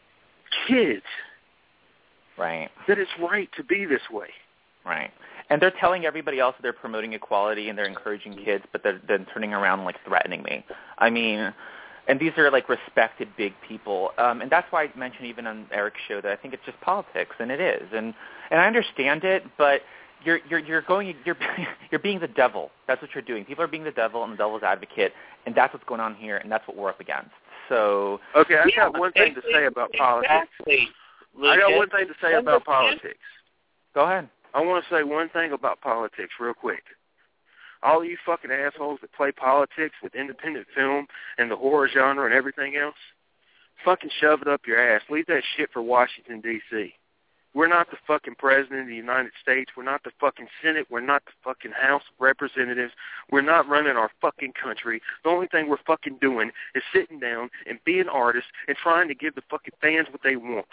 kids Right. that it's right to be this way. Right. And they're telling everybody else that they're promoting equality and they're encouraging kids, but they're then turning around and, like, threatening me. I mean, and these are, like, respected big people. Um, and that's why I mentioned even on Eric's show that I think it's just politics, and it is. And and I understand it, but you're you're you're going you're you're being the devil. That's what you're doing. People are being the devil and the devil's advocate, and that's what's going on here, and that's what we're up against. So Okay, I Yeah, got one thing to say about politics. Exactly. I got Lucas. one thing to say about politics. go ahead. I want to say one thing about politics real quick. All you fucking assholes that play politics with independent film and the horror genre and everything else, fucking shove it up your ass. Leave that shit for Washington, D C We're not the fucking president of the United States. We're not the fucking Senate. We're not the fucking House of Representatives. We're not running our fucking country. The only thing we're fucking doing is sitting down and being artists and trying to give the fucking fans what they want.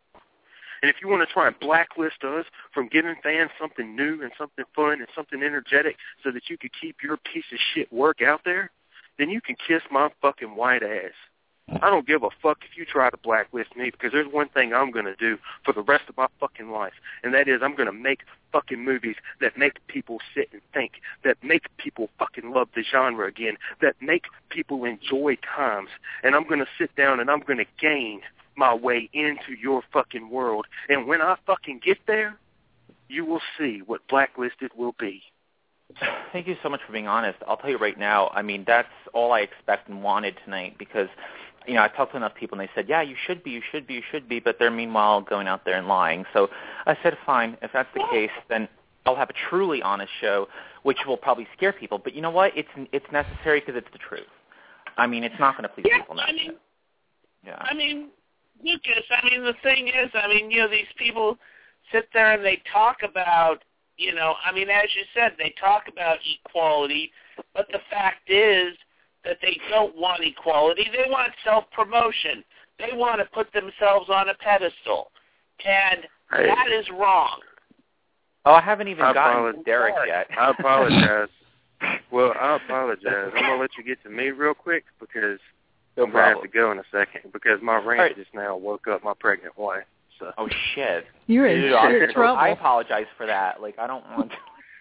And if you want to try and blacklist us from giving fans something new and something fun and something energetic so that you could keep your piece of shit work out there, then you can kiss my fucking white ass. I don't give a fuck if you try to blacklist me, because there's one thing I'm going to do for the rest of my fucking life, and that is I'm going to make fucking movies that make people sit and think, that make people fucking love the genre again, that make people enjoy times, and I'm going to sit down and I'm going to gain my way into your fucking world. And when I fucking get there, you will see what blacklisted will be. Thank you so much for being honest. I'll tell you right now, I mean, that's all I expect and wanted tonight because, you know, I talked to enough people and they said, yeah, you should be, you should be, you should be, but they're meanwhile going out there and lying. So I said, fine, if that's the case, then I'll have a truly honest show, which will probably scare people. But you know what? It's it's necessary because it's the truth. I mean, it's not going to please Yeah, people now. I mean, yeah. I mean, Lucas, I mean, the thing is, I mean, you know, these people sit there and they talk about, you know, I mean, as you said, they talk about equality, but the fact is that they don't want equality. They want self-promotion. They want to put themselves on a pedestal, and Hey. that is wrong. Oh, I haven't even I gotten apologize. to Derek yet. I apologize. Well, I apologize. I'm going to let you get to me real quick because No I'm going to have problem. to go in a second because my rant right. just now woke up my pregnant wife. So. Oh, shit. You're in Dude, I- serious trouble. I apologize for that. Like, I don't want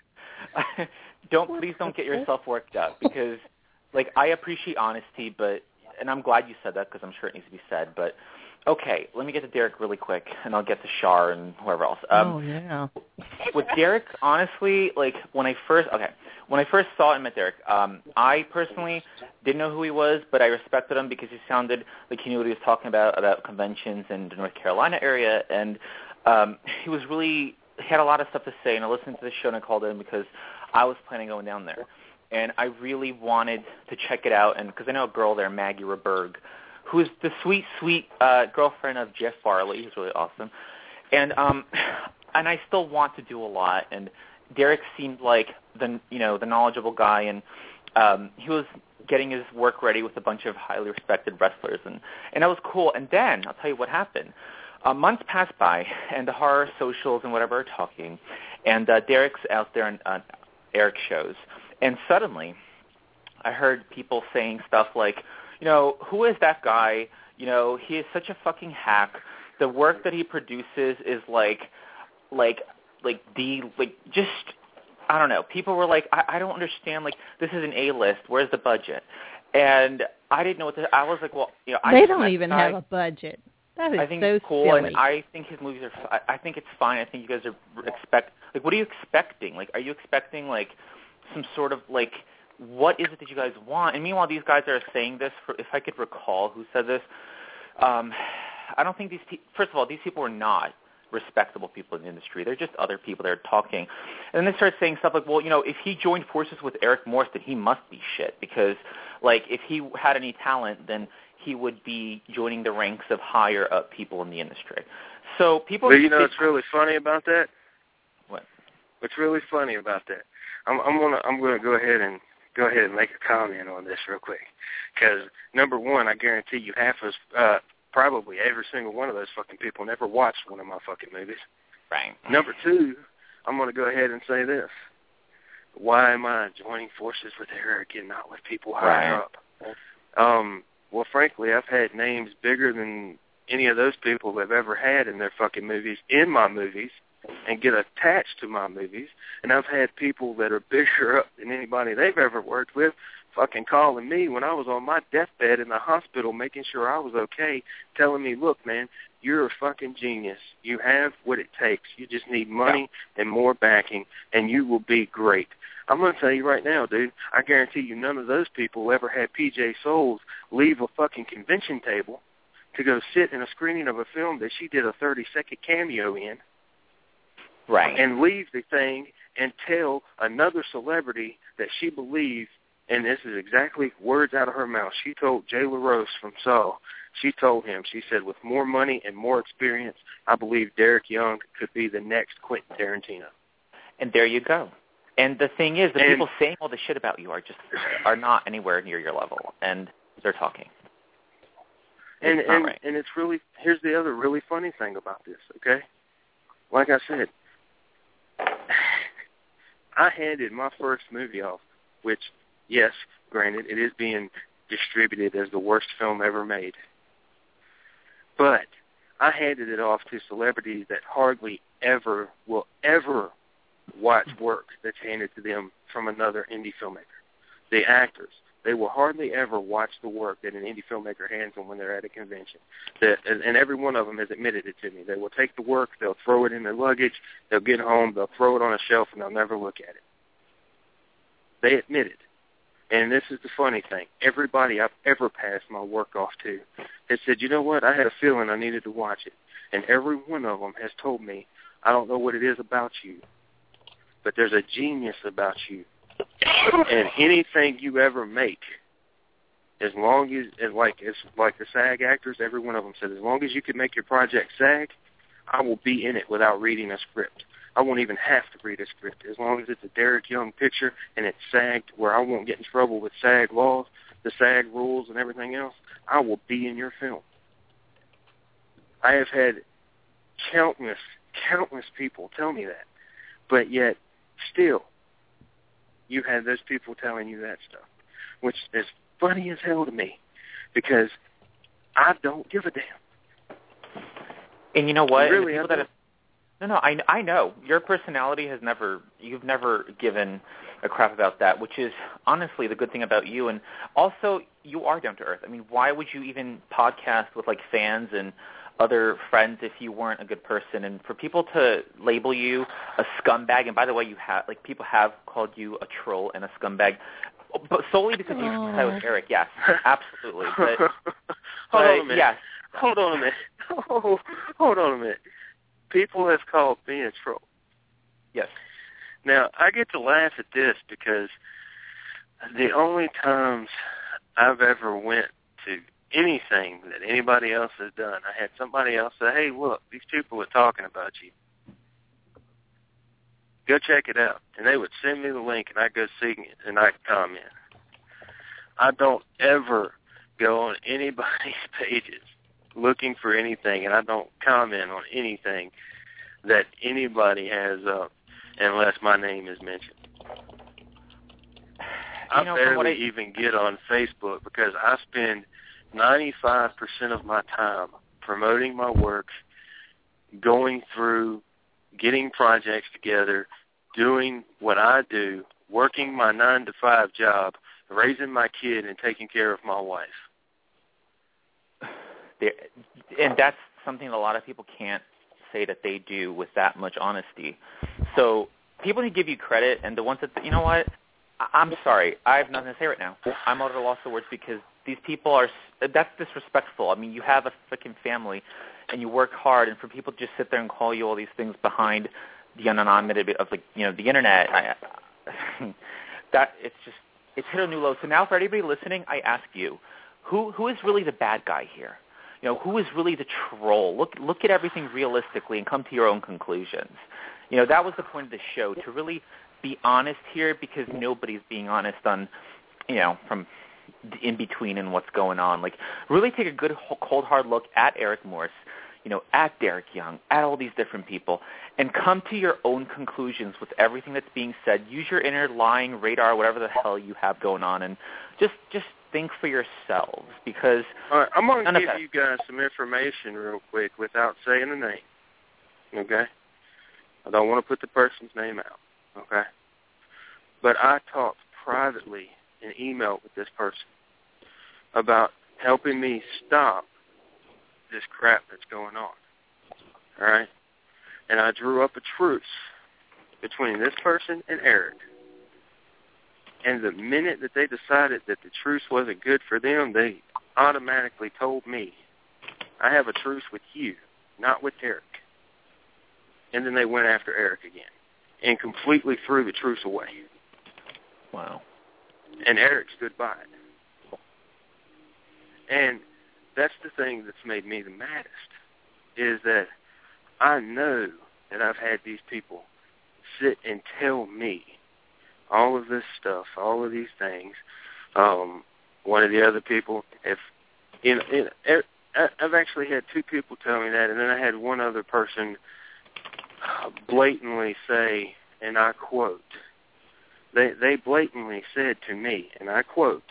to. don't please don't get yourself worked up because, like, I appreciate honesty, but and I'm glad you said that because I'm sure it needs to be said. But okay, let me get to Derek really quick, and I'll get to Shar and whoever else. Um, oh yeah. With Derek, honestly, like when I first okay, when I first saw and met Derek, um, I personally didn't know who he was, but I respected him because he sounded like he knew what he was talking about about conventions in the North Carolina area, and um, he was really he had a lot of stuff to say. And I listened to the show and I called in because I was planning on going down there, and I really wanted to check it out, and because I know a girl there, Maggie Reberg, who is the sweet, sweet uh, girlfriend of Jeff Farley, who's really awesome, and um, and I still want to do a lot. And Derek seemed like the you know the knowledgeable guy, and um, he was getting his work ready with a bunch of highly respected wrestlers, and and that was cool. And then I'll tell you what happened. Uh, months passed by, and the horror socials and whatever are talking, and uh, Derek's out there on uh, Eric's shows, and suddenly I heard people saying stuff like, you know, who is that guy? You know, he is such a fucking hack. The work that he produces is like, like, like the, like, just, I don't know. People were like, I, I don't understand. Like, this is an A-list. Where's the budget? And I didn't know what to, I was like, well, you know, I They just don't met even the guy. have a budget. That is I think so it's cool, silly. and I think his movies are. I, I think it's fine. I think you guys are expect. Like, what are you expecting? Like, are you expecting like some sort of like what is it that you guys want? And meanwhile, these guys are saying this. For, if I could recall who said this, um, I don't think these. Pe- First of all, these people are not respectable people in the industry. They're just other people that are talking. And then they start saying stuff like, well, you know, if he joined forces with Eric Morse, then he must be shit because, like, if he had any talent, then he would be joining the ranks of higher up people in the industry. So people. But you know what's really funny about that? What? What's really funny about that? I'm, I'm gonna I'm gonna go ahead and go ahead and make a comment on this real quick, because number one, I guarantee you half of uh, probably every single one of those fucking people never watched one of my fucking movies. Right. Number two, I'm gonna go ahead and say this: why am I joining forces with Eric and not with people higher right. up? Um. Well, frankly, I've had names bigger than any of those people have ever had in their fucking movies, in my movies, and get attached to my movies. And I've had people that are bigger up than anybody they've ever worked with fucking calling me when I was on my deathbed in the hospital, making sure I was okay, telling me, look, man, you're a fucking genius. You have what it takes. You just need money and more backing, and you will be great. I'm going to tell you right now, dude, I guarantee you none of those people ever had P J Souls leave a fucking convention table to go sit in a screening of a film that she did a thirty-second cameo in. Right. And leave the thing and tell another celebrity that she believes, and this is exactly words out of her mouth. She told Jay LaRose from Saw, she told him, she said, with more money and more experience, I believe Derek Young could be the next Quentin Tarantino. And there you go. And the thing is, the and, people saying all the shit about you are just are not anywhere near your level, and they're talking. And it's and, right. and it's really, here's the other really funny thing about this, okay? Like I said, I handed my first movie off, which, yes, granted, it is being distributed as the worst film ever made. But I handed it off to celebrities that hardly ever will ever watch work that's handed to them from another indie filmmaker. The actors, they will hardly ever watch the work that an indie filmmaker hands them when they're at a convention. The, and, and every one of them has admitted it to me. They will take the work, they'll throw it in their luggage, they'll get home, they'll throw it on a shelf, and they'll never look at it. They admit it. And this is the funny thing. Everybody I've ever passed my work off to has said, you know what, I had a feeling I needed to watch it. And every one of them has told me, I don't know what it is about you, but there's a genius about you. And anything you ever make, as long as, as like as like the SAG actors, every one of them said, as long as you can make your project SAG, I will be in it without reading a script. I won't even have to read a script. As long as it's a Derek Young picture and it's SAG'd where I won't get in trouble with SAG laws, the SAG rules and everything else, I will be in your film. I have had countless, countless people tell me that. But yet, still, you had those people telling you that stuff, which is funny as hell to me because I don't give a damn. And you know what? Really, the people I that have, no, no, I, I know. Your personality has never, you've never given a crap about that, which is honestly the good thing about you. And also, you are down to earth. I mean, why would you even podcast with, like, fans and other friends if you weren't a good person? And for people to label you a scumbag, and by the way, you have, like, people have called you a troll and a scumbag, but solely because you play with Eric, yes, absolutely. But, hold but, on a minute. Yes. Hold on a minute. Oh, hold on a minute. People have called me a troll. Yes. Now, I get to laugh at this because the only times I've ever went to anything that anybody else has done, I had somebody else say, hey, look, these people are talking about you. Go check it out. And they would send me the link, and I'd go see it, and I'd comment. I don't ever go on anybody's pages looking for anything, and I don't comment on anything that anybody has up unless my name is mentioned. I know, barely I... even get on Facebook because I spend ninety-five percent of my time promoting my work, going through, getting projects together, doing what I do, working my nine to five job, raising my kid, and taking care of my wife. They're, and that's something that a lot of people can't say that they do with that much honesty. So people need to give you credit, and the ones that, you know what, I, I'm sorry, I have nothing to say right now. I'm out of the loss of words because these people are, that's disrespectful. I mean, you have a freaking family, and you work hard, and for people to just sit there and call you all these things behind the anonymity of, like, you know, the internet, I, that it's just, it's hit a new low. So now for anybody listening, I ask you, who who is really the bad guy here? You know, who is really the troll? Look look at everything realistically and come to your own conclusions. You know, that was the point of the show, to really be honest here, because nobody's being honest on, you know, from in between and what's going on. Like, really take a good, cold, hard look at Eric Morse, you know, at Derek Young, at all these different people, and come to your own conclusions with everything that's being said. Use your inner lying radar, whatever the hell you have going on, and just just think for yourselves, because all right, I'm going to give that, you guys some information real quick without saying a name, okay? I don't want to put the person's name out, okay? But I talked privately in email with this person about helping me stop this crap that's going on, all right? And I drew up a truce between this person and Eric. And the minute that they decided that the truce wasn't good for them, they automatically told me, I have a truce with you, not with Eric. And then they went after Eric again and completely threw the truce away. Wow. And Eric stood by it. And that's the thing that's made me the maddest, is that I know that I've had these people sit and tell me all of this stuff, all of these things. Um, one of the other people, if you know, you know, I've actually had two people tell me that, and then I had one other person blatantly say, and I quote, they they blatantly said to me, and I quote,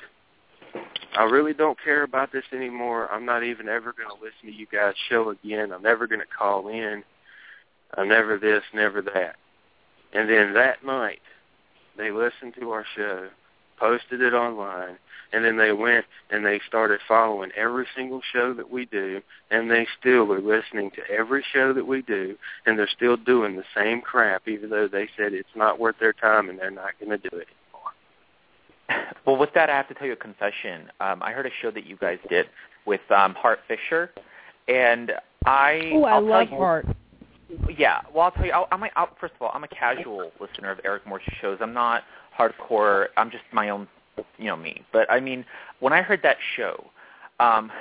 I really don't care about this anymore. I'm not even ever going to listen to you guys' show again. I'm never going to call in. I'm never this, never that. And then that night, they listened to our show, posted it online, and then they went and they started following every single show that we do, and they still are listening to every show that we do, and they're still doing the same crap, even though they said it's not worth their time and they're not going to do it anymore. Well, with that, I have to tell you a confession. Um, I heard a show that you guys did with um, Hart Fisher, and I... Oh, I I'll love tell you, Hart. Yeah, well, I'll tell you, I'll, I'm a, I'll, first of all, I'm a casual listener of Eric Morse's shows. I'm not hardcore. I'm just my own, you know, me. But, I mean, when I heard that show, um,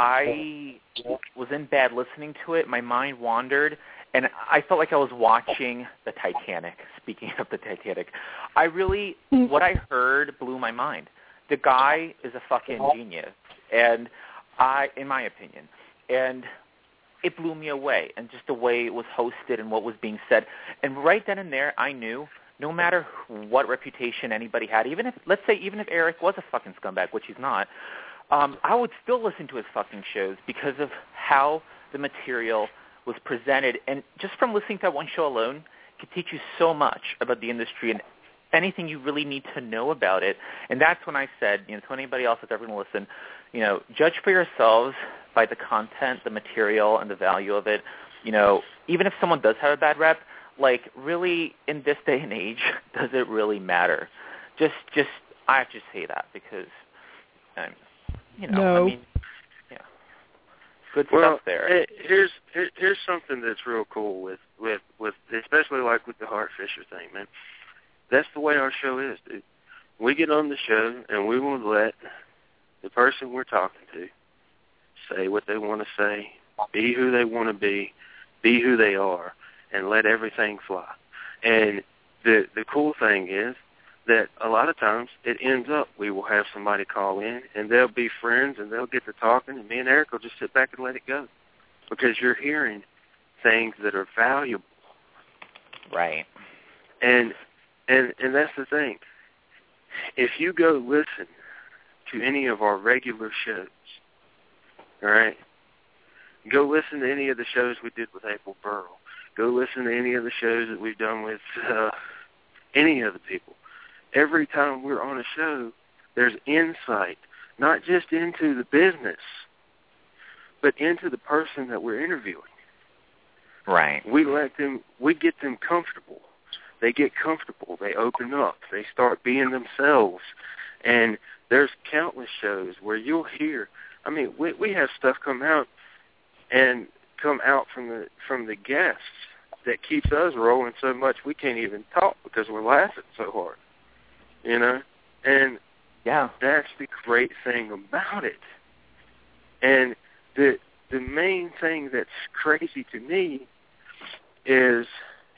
I was in bed listening to it. My mind wandered, and I felt like I was watching the Titanic. Speaking of the Titanic, I really, what I heard blew my mind. The guy is a fucking genius, and I, in my opinion, and it blew me away, and just the way it was hosted and what was being said. And right then and there, I knew no matter what reputation anybody had, even if, let's say, even if Eric was a fucking scumbag, which he's not, um, I would still listen to his fucking shows because of how the material was presented. And just from listening to that one show alone, it could teach you so much about the industry and anything you really need to know about it. And that's when I said, you know, to anybody else that's ever going to listen, you know, judge for yourselves by the content, the material, and the value of it. You know, even if someone does have a bad rep, like, really, in this day and age, does it really matter? Just, just, I have to say that because, um, you know, no. I mean, yeah, good well, stuff there. Hey, here's here, here's something that's real cool with, with, with, especially like with the Hart Fisher thing, man. That's the way our show is, dude. We get on the show, and we will let the person we're talking to say what they want to say, be who they want to be, be who they are, and let everything fly. And the the cool thing is that a lot of times it ends up we will have somebody call in, and they'll be friends, and they'll get to talking, and me and Eric will just sit back and let it go because you're hearing things that are valuable. Right. And and and that's the thing. If you go listen to any of our regular shows, all right, go listen to any of the shows we did with April Burrell. Go listen to any of the shows that we've done with uh, any of the people. Every time we're on a show, there's insight, not just into the business, but into the person that we're interviewing. Right. We let them, we get them comfortable. They get comfortable. They open up. They start being themselves. And there's countless shows where you'll hear, I mean, we we have stuff come out and come out from the from the guests that keeps us rolling so much we can't even talk because we're laughing so hard. You know? And yeah, that's the great thing about it. And the the main thing that's crazy to me is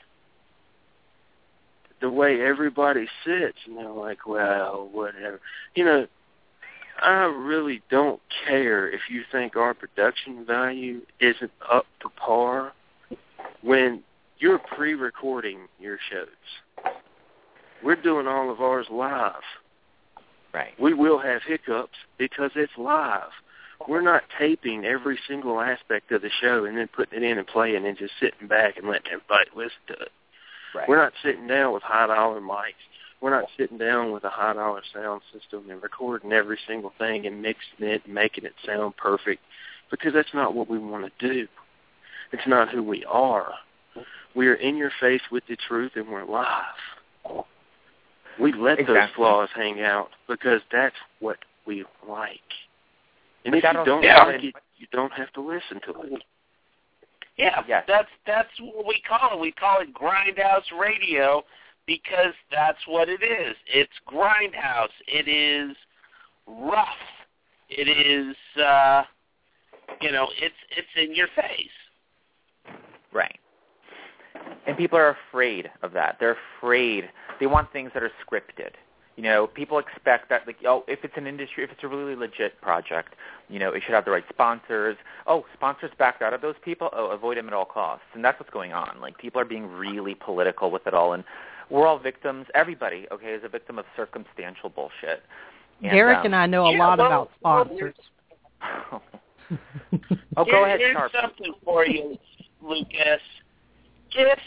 the way everybody sits, and they're like, well, whatever. You know, I really don't care if you think our production value isn't up to par when you're pre-recording your shows. We're doing all of ours live. Right. We will have hiccups because it's live. We're not taping every single aspect of the show and then putting it in and playing and just sitting back and letting everybody listen to it. Right. We're not sitting down with high-dollar mics. We're not sitting down with a high-dollar sound system and recording every single thing and mixing it and making it sound perfect because that's not what we want to do. It's not who we are. We are in your face with the truth and we're live. We let exactly. those flaws hang out because that's what we like. And but if you don't yeah. like it, you don't have to listen to it. Yeah, yes. that's that's what we call it. We call it Grindhouse Radio because that's what it is. It's Grindhouse. It is rough. It is, uh, you know, it's it's in your face. Right. And people are afraid of that. They're afraid. They want things that are scripted. You know, people expect that, like, oh, if it's an industry, if it's a really legit project, you know, it should have the right sponsors. Oh, sponsors backed out of those people? Oh, avoid them at all costs. And that's what's going on. Like, people are being really political with it all. And we're all victims. Everybody, okay, is a victim of circumstantial bullshit. And, Derek um, and I know a yeah, lot well, about sponsors. oh, go Here, ahead, Here's Sharp. something for you, Lucas. If,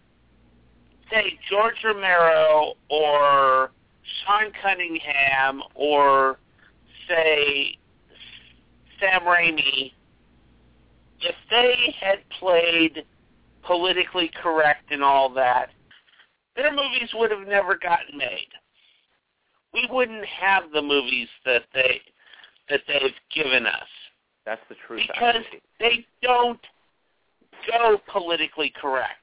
say, George Romero or Sean Cunningham or, say, Sam Raimi, if they had played politically correct and all that, their movies would have never gotten made. We wouldn't have the movies that they that they've given us. That's the truth. Because actually. they don't go politically correct.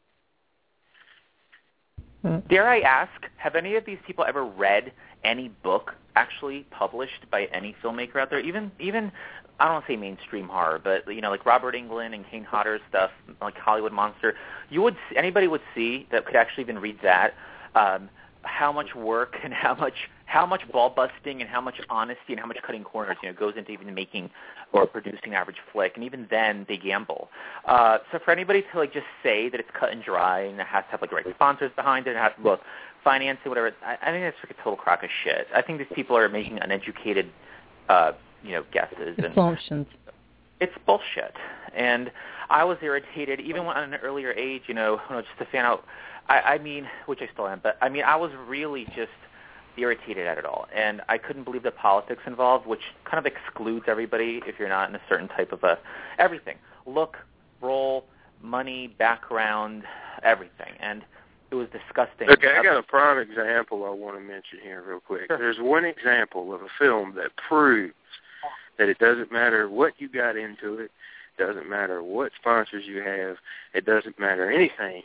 Dare I ask, have any of these people ever read any book actually published by any filmmaker out there? Even, even I don't want to say mainstream horror, but, you know, like Robert Englund and Kane Hodder's stuff, like Hollywood Monster. You would, anybody would see that could actually even read that, um, how much work and how much how much ball busting and how much honesty and how much cutting corners, you know, goes into even making or producing an average flick. And even then, they gamble. Uh, so for anybody to like just say that it's cut and dry and it has to have like the right sponsors behind it, and has to well, finance it, whatever, I, I think that's like a total crock of shit. I think these people are making uneducated, uh, you know, guesses and assumptions. It's bullshit. And I was irritated even when, at an earlier age, you know, when I was just a fan out. I, I mean, which I still am, but I mean, I was really just irritated at it all, and I couldn't believe the politics involved, which kind of excludes everybody if you're not in a certain type of a everything, look, role, money, background, everything, and it was disgusting. Okay, I got a prime example I want to mention here real quick. Sure. There's one example of a film that proves that it doesn't matter what you got into it, doesn't matter what sponsors you have, it doesn't matter anything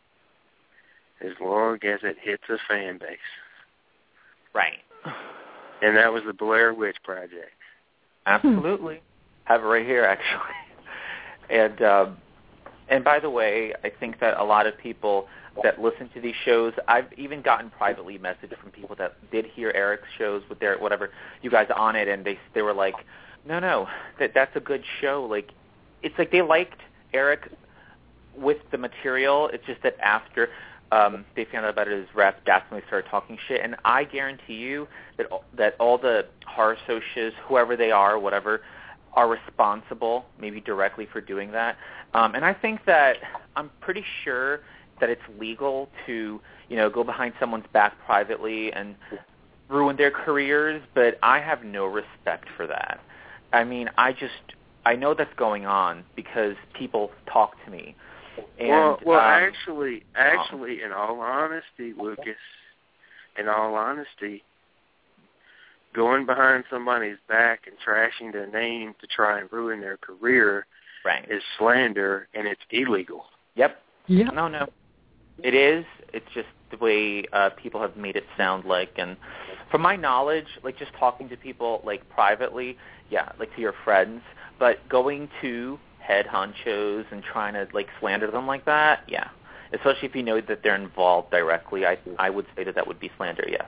as long as it hits a fan base. Right. And that was the Blair Witch Project. Absolutely. Have it right here, actually. And um, and by the way, I think that a lot of people that listen to these shows, I've even gotten privately messages from people that did hear Eric's shows with their whatever you guys on it, and they they were like, no, no, that that's a good show. Like, it's like they liked Eric with the material. It's just that after um, they found out about his rep, that's when they started talking shit. And I guarantee you that that all the horror socias, whoever they are, whatever, are responsible, maybe directly for doing that. Um, and I think that I'm pretty sure that it's legal to, you know, go behind someone's back privately and ruin their careers, but I have no respect for that. I mean, I just, I know that's going on because people talk to me. And, well, well, um, actually, actually, in all honesty, Lucas, in all honesty, going behind somebody's back and trashing their name to try and ruin their career right. is slander, and it's illegal. Yep. Yep. No, no. It is. It's just the way uh, people have made it sound like. And from my knowledge, like just talking to people like privately, yeah, like to your friends, but going to head honchos and trying to like slander them like that, yeah. Especially if you know that they're involved directly, I I would say that that would be slander, yes.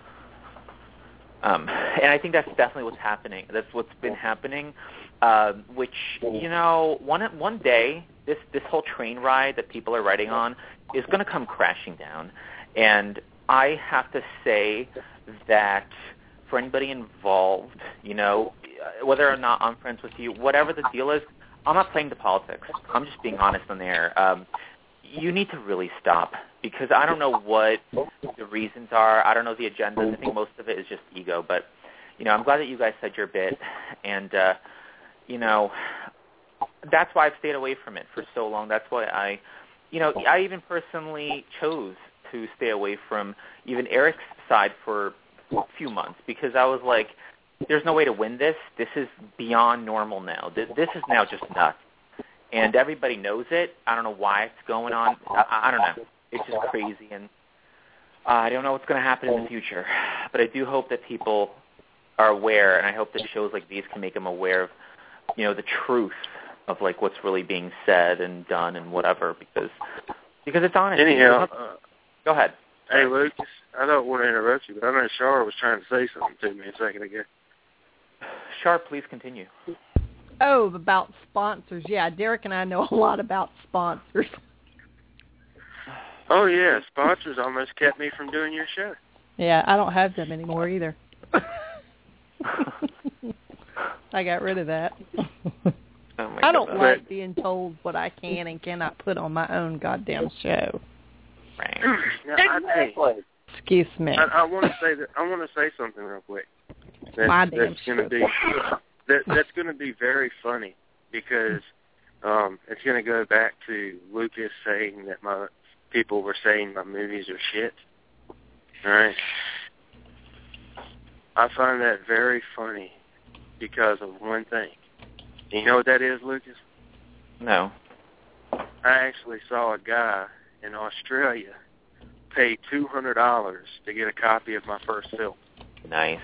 Um, and I think that's definitely what's happening. That's what's been happening, uh, which, you know, one one day, this, this whole train ride that people are riding on is going to come crashing down. And I have to say that for anybody involved, you know, whether or not I'm friends with you, whatever the deal is, I'm not playing the politics. I'm just being honest on there. Um, you need to really stop because I don't know what the reasons are. I don't know the agendas. I think most of it is just ego. But, you know, I'm glad that you guys said your bit. And, uh, you know, that's why I've stayed away from it for so long. That's why I, you know, I even personally chose to stay away from even Eric's side for a few months because I was like, there's no way to win this. This is beyond normal now. This, this is now just nuts. And everybody knows it. I don't know why it's going on. I, I don't know. It's just crazy. And uh, I don't know what's going to happen in the future. But I do hope that people are aware, and I hope that shows like these can make them aware of, you know, the truth of like what's really being said and done and whatever because because it's honest. Anyhow, uh, go ahead. Hey, Lucas, I don't want to interrupt you, but I know Shar was trying to say something to me a second ago. Shar, please continue. Oh, about sponsors. Yeah, Derek and I know a lot about sponsors. Oh, yeah, sponsors almost kept me from doing your show. Yeah, I don't have them anymore either. I got rid of that. Oh I don't God. like being told what I can and cannot put on my own goddamn show. Right. Now, I, hey, Excuse me. I, I want to say that I want to say something real quick. That, my damn that's going to be that, that's going to be very funny because um, it's going to go back to Lucas saying that my people were saying my movies are shit. All right. I find that very funny because of one thing. You know what that is, Lucas? No. I actually saw a guy in Australia pay two hundred dollars to get a copy of my first film. Nice.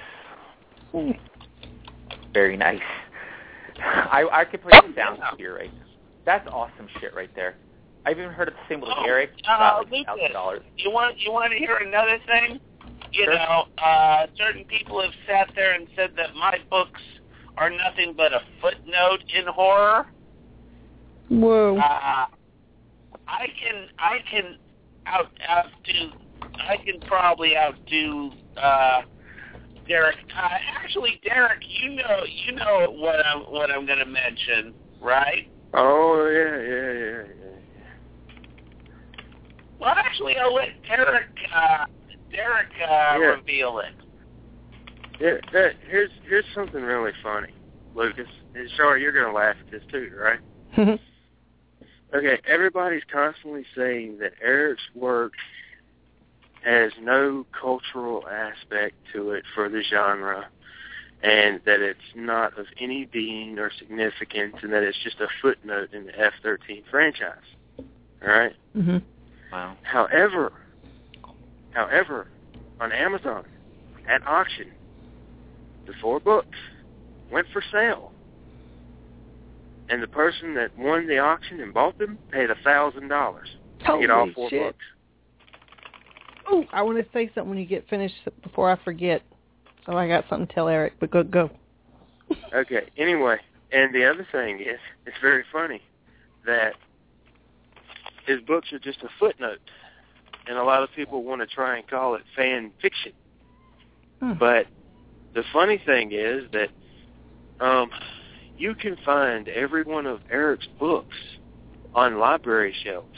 Very nice. I I could play it down here right now. That's awesome shit right there. I've even heard of the same with oh, Eric. Uh, about like Lucas, dollars. you want you want to hear another thing? You Sure. know, uh, certain people have sat there and said that my books are nothing but a footnote in horror. Whoa. Uh, I can I can out outdo I can probably outdo uh, Derek. Uh, actually, Derek, you know you know what I'm what I'm going to mention, right? Oh yeah, yeah, yeah, yeah. Well, actually, I'll let Derek uh, Derek uh, Yeah. reveal it. Yeah, that, here's here's something really funny, Lucas. And sorry, you're gonna laugh at this too, right? Okay, everybody's constantly saying that Eric's work has no cultural aspect to it for the genre, and that it's not of any being or significance, and that it's just a footnote in the F thirteen franchise. All right? Mm-hmm. Wow. However, however, on Amazon, at auction, the four books went for sale. And the person that won the auction and bought them paid a thousand dollars to get all four shit. books. Oh, I want to say something when you get finished before I forget. So I got something to tell Eric, but go go. Okay, anyway, and the other thing is, it's very funny that his books are just a footnote, and a lot of people want to try and call it fan fiction. Hmm. But the funny thing is that um, you can find every one of Eric's books on library shelves.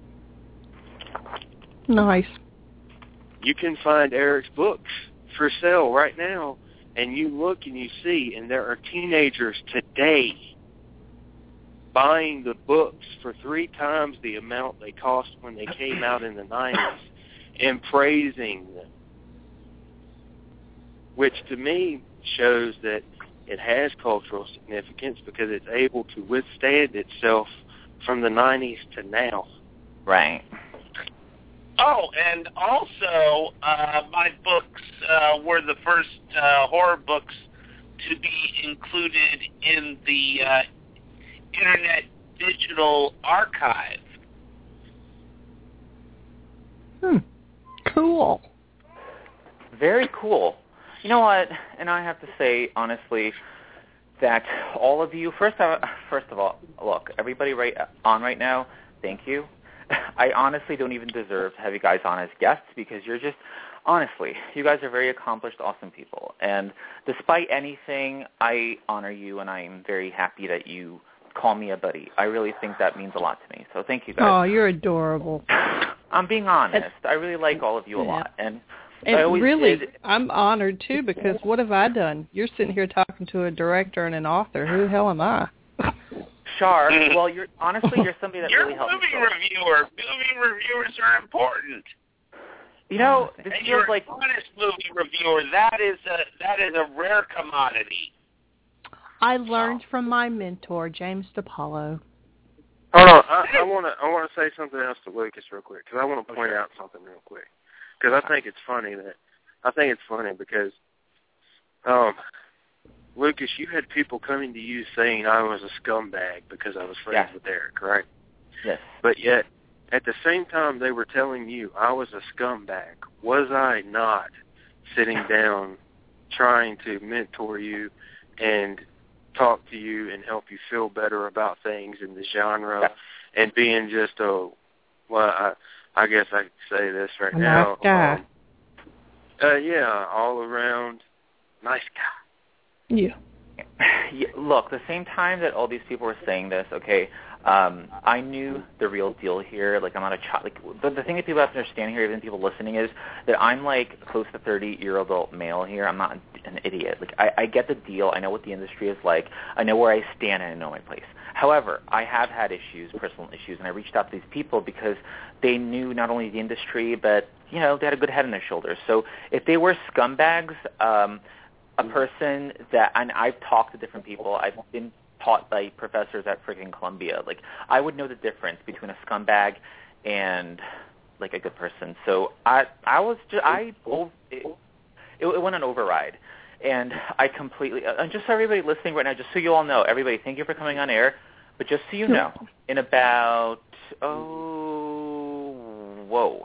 Nice. You can find Eric's books for sale right now, and you look and you see, and there are teenagers today buying the books for three times the amount they cost when they came out in the nineties and praising them, which to me shows that it has cultural significance because it's able to withstand itself from the nineties to now. Right. Oh, and also, uh, my books uh, were the first uh, horror books to be included in the uh, Internet Digital Archive. Hmm. Cool. Very cool. You know what? And I have to say, honestly, that all of you, first of, first of all, look, everybody right on right now, thank you. I honestly don't even deserve to have you guys on as guests because you're just, honestly, you guys are very accomplished, awesome people. And despite anything, I honor you, and I am very happy that you call me a buddy. I really think that means a lot to me. So thank you guys. Oh, you're adorable. I'm being honest. I really like all of you a lot. And And I always really, did. I'm honored, too, because what have I done? You're sitting here talking to a director and an author. Who the hell am I? Char, well, you're honestly, you're somebody that You're really helps. Movie reviewer. Movie reviewers are important. You know, this and feels you're like an honest movie reviewer. That is a that is a rare commodity. I learned from my mentor, James DePaulo. Hold on, I want to I want to say something else to Lucas real quick because I want to point out something real quick because I think it's funny that I think it's funny because um. Lucas, you had people coming to you saying I was a scumbag because I was friends yeah. with Eric, right? Yes. But yet, at the same time they were telling you I was a scumbag, was I not sitting down trying to mentor you and talk to you and help you feel better about things in the genre yeah. and being just a, well, I, I guess I could say this right a now. Nice guy. Um, uh, yeah, all around nice guy. Yeah. yeah. Look, the same time that all these people were saying this, okay, um, I knew the real deal here. Like, I'm not a child. Like, the, the thing that people have to understand here, even people listening, is that I'm, like, close to thirty-year-old adult male here. I'm not an idiot. Like, I, I get the deal. I know what the industry is like. I know where I stand, and I know my place. However, I have had issues, personal issues, and I reached out to these people because they knew not only the industry, but, you know, they had a good head on their shoulders. So if they were scumbags, um, a person that, and I've talked to different people, I've been taught by professors at freaking Columbia, like, I would know the difference between a scumbag and, like, a good person. So I I was just, I, it, it went on override. And I completely, and just so everybody listening right now, just so you all know, everybody, thank you for coming on air, but just so you know, in about, oh, whoa,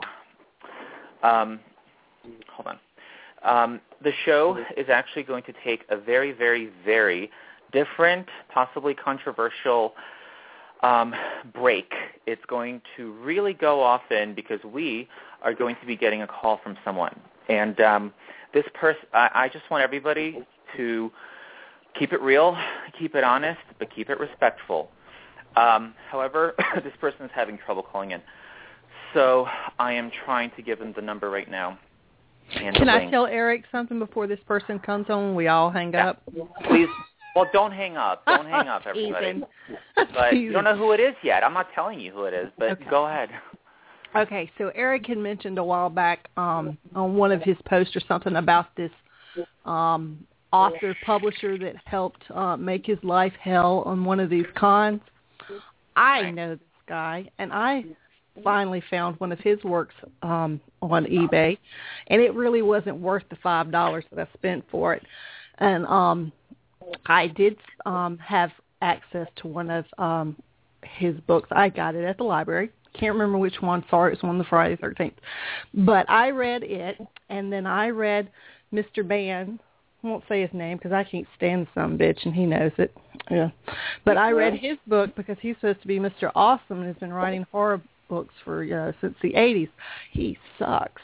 um, hold on. Um, the show is actually going to take a very, very, very different, possibly controversial um, break. It's going to really go off in because we are going to be getting a call from someone. And um, this person, I, I just want everybody to keep it real, keep it honest, but keep it respectful. Um, however, this person is having trouble calling in. So I am trying to give them the number right now. Can I tell Eric something before this person comes on and we all hang yeah. up? Please. Well, don't hang up. Don't hang up, everybody. But you don't know who it is yet. I'm not telling you who it is, but okay. Go ahead. Okay, so Eric had mentioned a while back um, on one of his posts or something about this um, author, publisher that helped uh, make his life hell on one of these cons. I know this guy, and I finally found one of his works um, on eBay, and it really wasn't worth the five dollars that I spent for it. And um, I did um, have access to one of um, his books. I got it at the library. Can't remember which one. Sorry, it was one of the Friday the thirteenth. But I read it, and then I read Mister Ban. I won't say his name because I can't stand some bitch, and he knows it. Yeah. But I read his book because he's supposed to be Mister Awesome and has been writing horror books for uh, since the eighties. He sucks.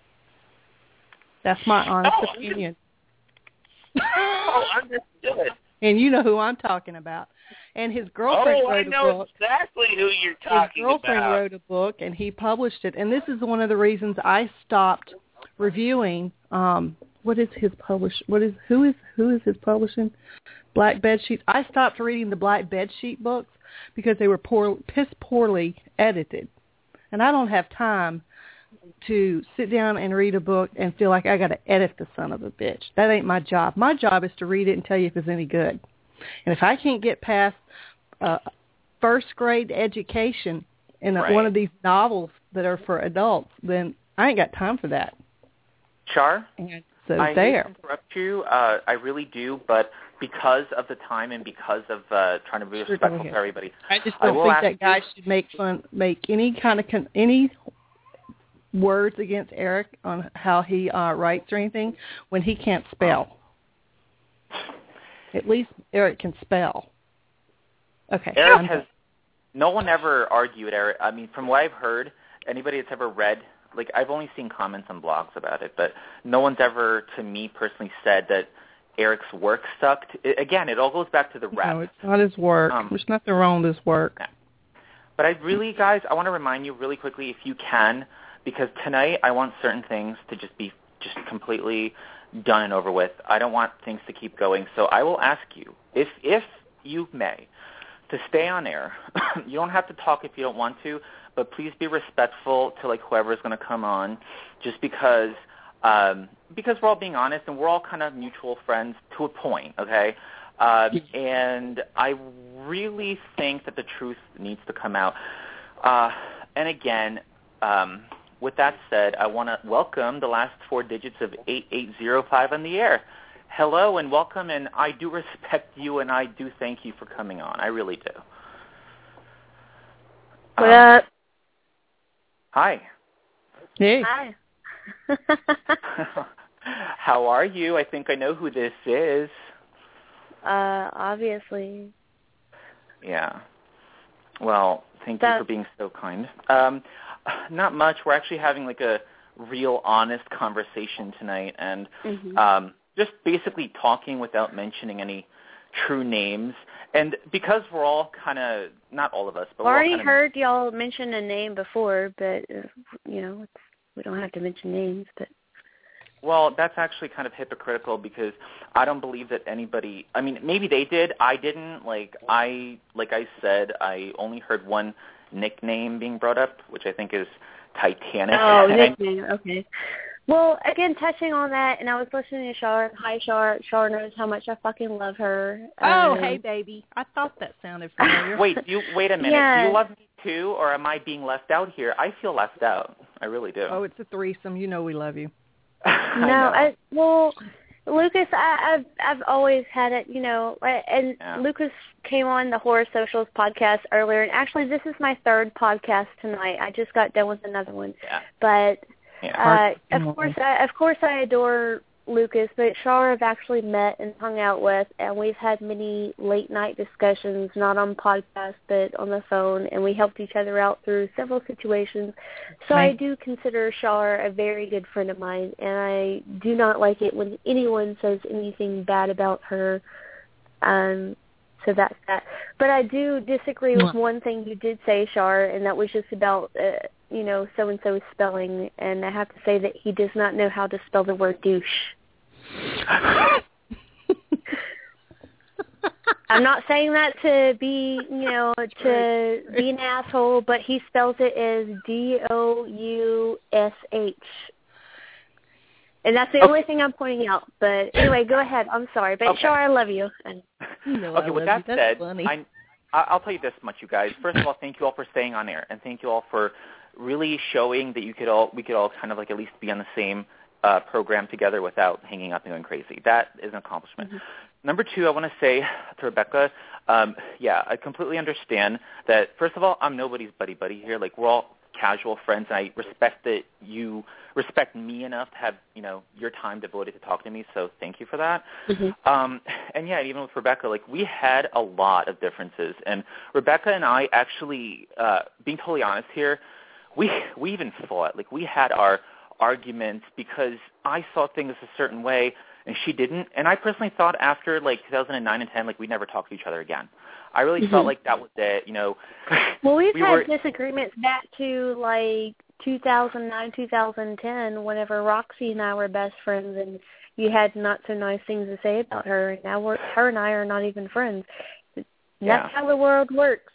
That's my honest oh, opinion. Oh, understood. And you know who I'm talking about. And his girlfriend oh, wrote I know a book. exactly who you're talking His girlfriend about. wrote a book, and he published it. And this is one of the reasons I stopped reviewing um, what is his publish? What is who is who is his publishing? Black Bedsheets. I stopped reading the Black Bedsheet books because they were poor, piss poorly edited, and I don't have time to sit down and read a book and feel like I got to edit the son of a bitch. That ain't my job. My job is to read it and tell you if it's any good. And if I can't get past uh, first grade education in a, right. one of these novels that are for adults, then I ain't got time for that. Char, and so I there. hate to interrupt you. Uh, I really do, but because of the time and because of uh, trying to be respectful to everybody, I just I don't will think ask that guy you, should make fun, make any kind of con, any words against Eric on how he uh, writes or anything when he can't spell. At least Eric can spell. Okay. Eric I'm has. No one ever argued Eric. I mean, from what I've heard, anybody that's ever read, like I've only seen comments on blogs about it, but no one's ever, to me personally, said that Eric's work sucked. It, again, it all goes back to the rep. No, it's not his work. Um, There's nothing wrong with his work. Yeah. But I really, guys, I want to remind you really quickly, if you can, because tonight I want certain things to just be just completely done and over with. I don't want things to keep going. So I will ask you, if if you may, to stay on air. You don't have to talk if you don't want to, but please be respectful to like whoever's going to come on, just because um, because we're all being honest and we're all kind of mutual friends to a point, okay? Uh, and I really think that the truth needs to come out. Uh, and again, um, with that said, I want to welcome the last four digits of eight eight zero five on the air. Hello and welcome, and I do respect you, and I do thank you for coming on. I really do. What um, up? Hi. Hey. Hi. How are you? I think I know who this is. Uh, obviously. Yeah. Well, thank That- you for being so kind. Um, not much. We're actually having like a real honest conversation tonight, and mm-hmm. um, just basically talking without mentioning any true names. And because we're all kind of, not all of us, but I already we're all heard y'all mention a name before, but, uh, you know, it's, we don't have to mention names. But well, that's actually kind of hypocritical because I don't believe that anybody, I mean, maybe they did. I didn't. Like I, like I said, I only heard one nickname being brought up, which I think is Titanic. Oh, nickname, okay. Well, again, touching on that, and I was listening to Char. Hi, Char. Char knows how much I fucking love her. Oh, um, hey, baby. I thought that sounded familiar. Wait, do you, wait a minute. Yeah. Do you love me too, or am I being left out here? I feel left out. I really do. Oh, it's a threesome. You know we love you. I No, know. I, well, Lucas, I, I've I've always had it, you know, and Yeah. Lucas came on the Horror Socials podcast earlier, and actually this is my third podcast tonight. I just got done with another one, Yeah. but Yeah. uh, of course, I, of course, I adore Lucas, but Char I've actually met and hung out with, and we've had many late night discussions, not on podcast, but on the phone, and we helped each other out through several situations. So I do consider Char a very good friend of mine, and I do not like it when anyone says anything bad about her. Um, so that's that. But I do disagree with one thing you did say, Char, and that was just about, uh, you know, so-and-so's spelling, and I have to say that he does not know how to spell the word douche. I'm not saying that to be, you know, to be an asshole, but he spells it as D O U S H. And that's the Okay. only thing I'm pointing out. But anyway, go ahead. I'm sorry. But Okay. Char, I love you. And, You know Okay, I with love that you. That's said, funny. I, I'll tell you this much, you guys. First of all, thank you all for staying on air, and thank you all for really showing that you could all, we could all kind of like at least be on the same uh, program together without hanging up and going crazy. That is an accomplishment. Mm-hmm. Number two, I want to say to Rebecca, um, yeah, I completely understand that, first of all, I'm nobody's buddy-buddy here. Like, we're all casual friends, and I respect that you respect me enough to have, you know, your time devoted to talk to me, so thank you for that. Mm-hmm. Um, and, yeah, even with Rebecca, like, we had a lot of differences, and Rebecca and I actually, uh, being totally honest here, we we even fought. Like, we had our arguments because I saw things a certain way, and she didn't. And I personally thought after, like, two thousand nine and ten, like, we'd never talk to each other again. I really mm-hmm. felt like that was it, you know. Well, we've we had were, disagreements back to, like, two thousand nine, two thousand ten, whenever Roxy and I were best friends. And, you had not so nice things to say about her, and now we're, her and I are not even friends. And yeah. That's how the world works.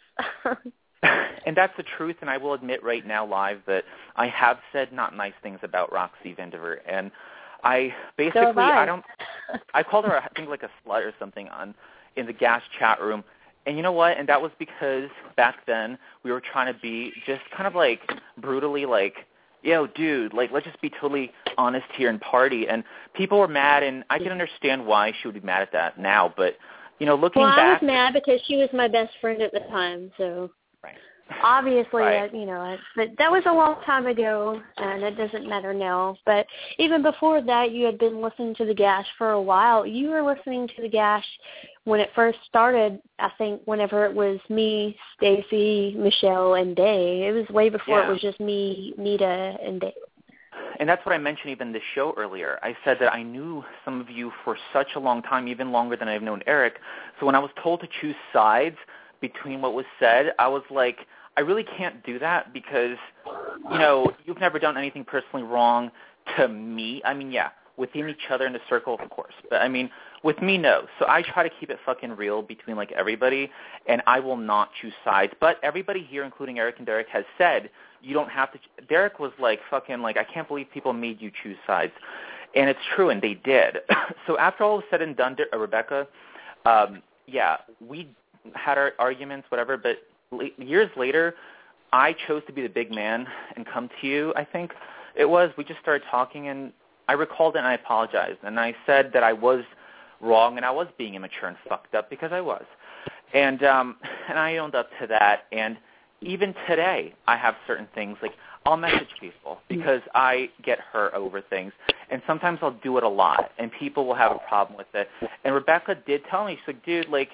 And that's the truth, and I will admit right now live that I have said not nice things about Roxy Vandiver, and I basically, so I. I don't, I called her, I think, like a slut or something on in the Gas chat room, and you know what, and that was because back then we were trying to be just kind of like brutally like, yo, dude, like, let's just be totally honest here and party, and people were mad, and I can understand why she would be mad at that now, but, you know, looking well, back. Well, I was mad because she was my best friend at the time, so. Right. Obviously, right. uh, you know, but that was a long time ago, and it doesn't matter now. But even before that, you had been listening to The Gash for a while. You were listening to The Gash when it first started, I think, whenever it was me, Stacy, Michelle, and Day. It was way before yeah. it was just me, Nita, and Day. And that's what I mentioned even in the show earlier. I said that I knew some of you for such a long time, even longer than I've known Eric. So when I was told to choose sides between what was said, I was like, I really can't do that because, you know, you've never done anything personally wrong to me. I mean, yeah, within each other in the circle, of course. But, I mean, with me, no. So I try to keep it fucking real between, like, everybody, and I will not choose sides. But everybody here, including Eric and Derek, has said you don't have to – Derek was like fucking like, I can't believe people made you choose sides. And it's true, and they did. So after all was said and done, uh, Rebecca, um, yeah, we – had our arguments, whatever, but years later, I chose to be the big man and come to you, I think it was. We just started talking, and I recalled it, and I apologized. And I said that I was wrong, and I was being immature and fucked up because I was. And um, and I owned up to that. And even today, I have certain things, like I'll message people because I get hurt over things. And sometimes I'll do it a lot, and people will have a problem with it. And Rebecca did tell me, she's like, dude, like,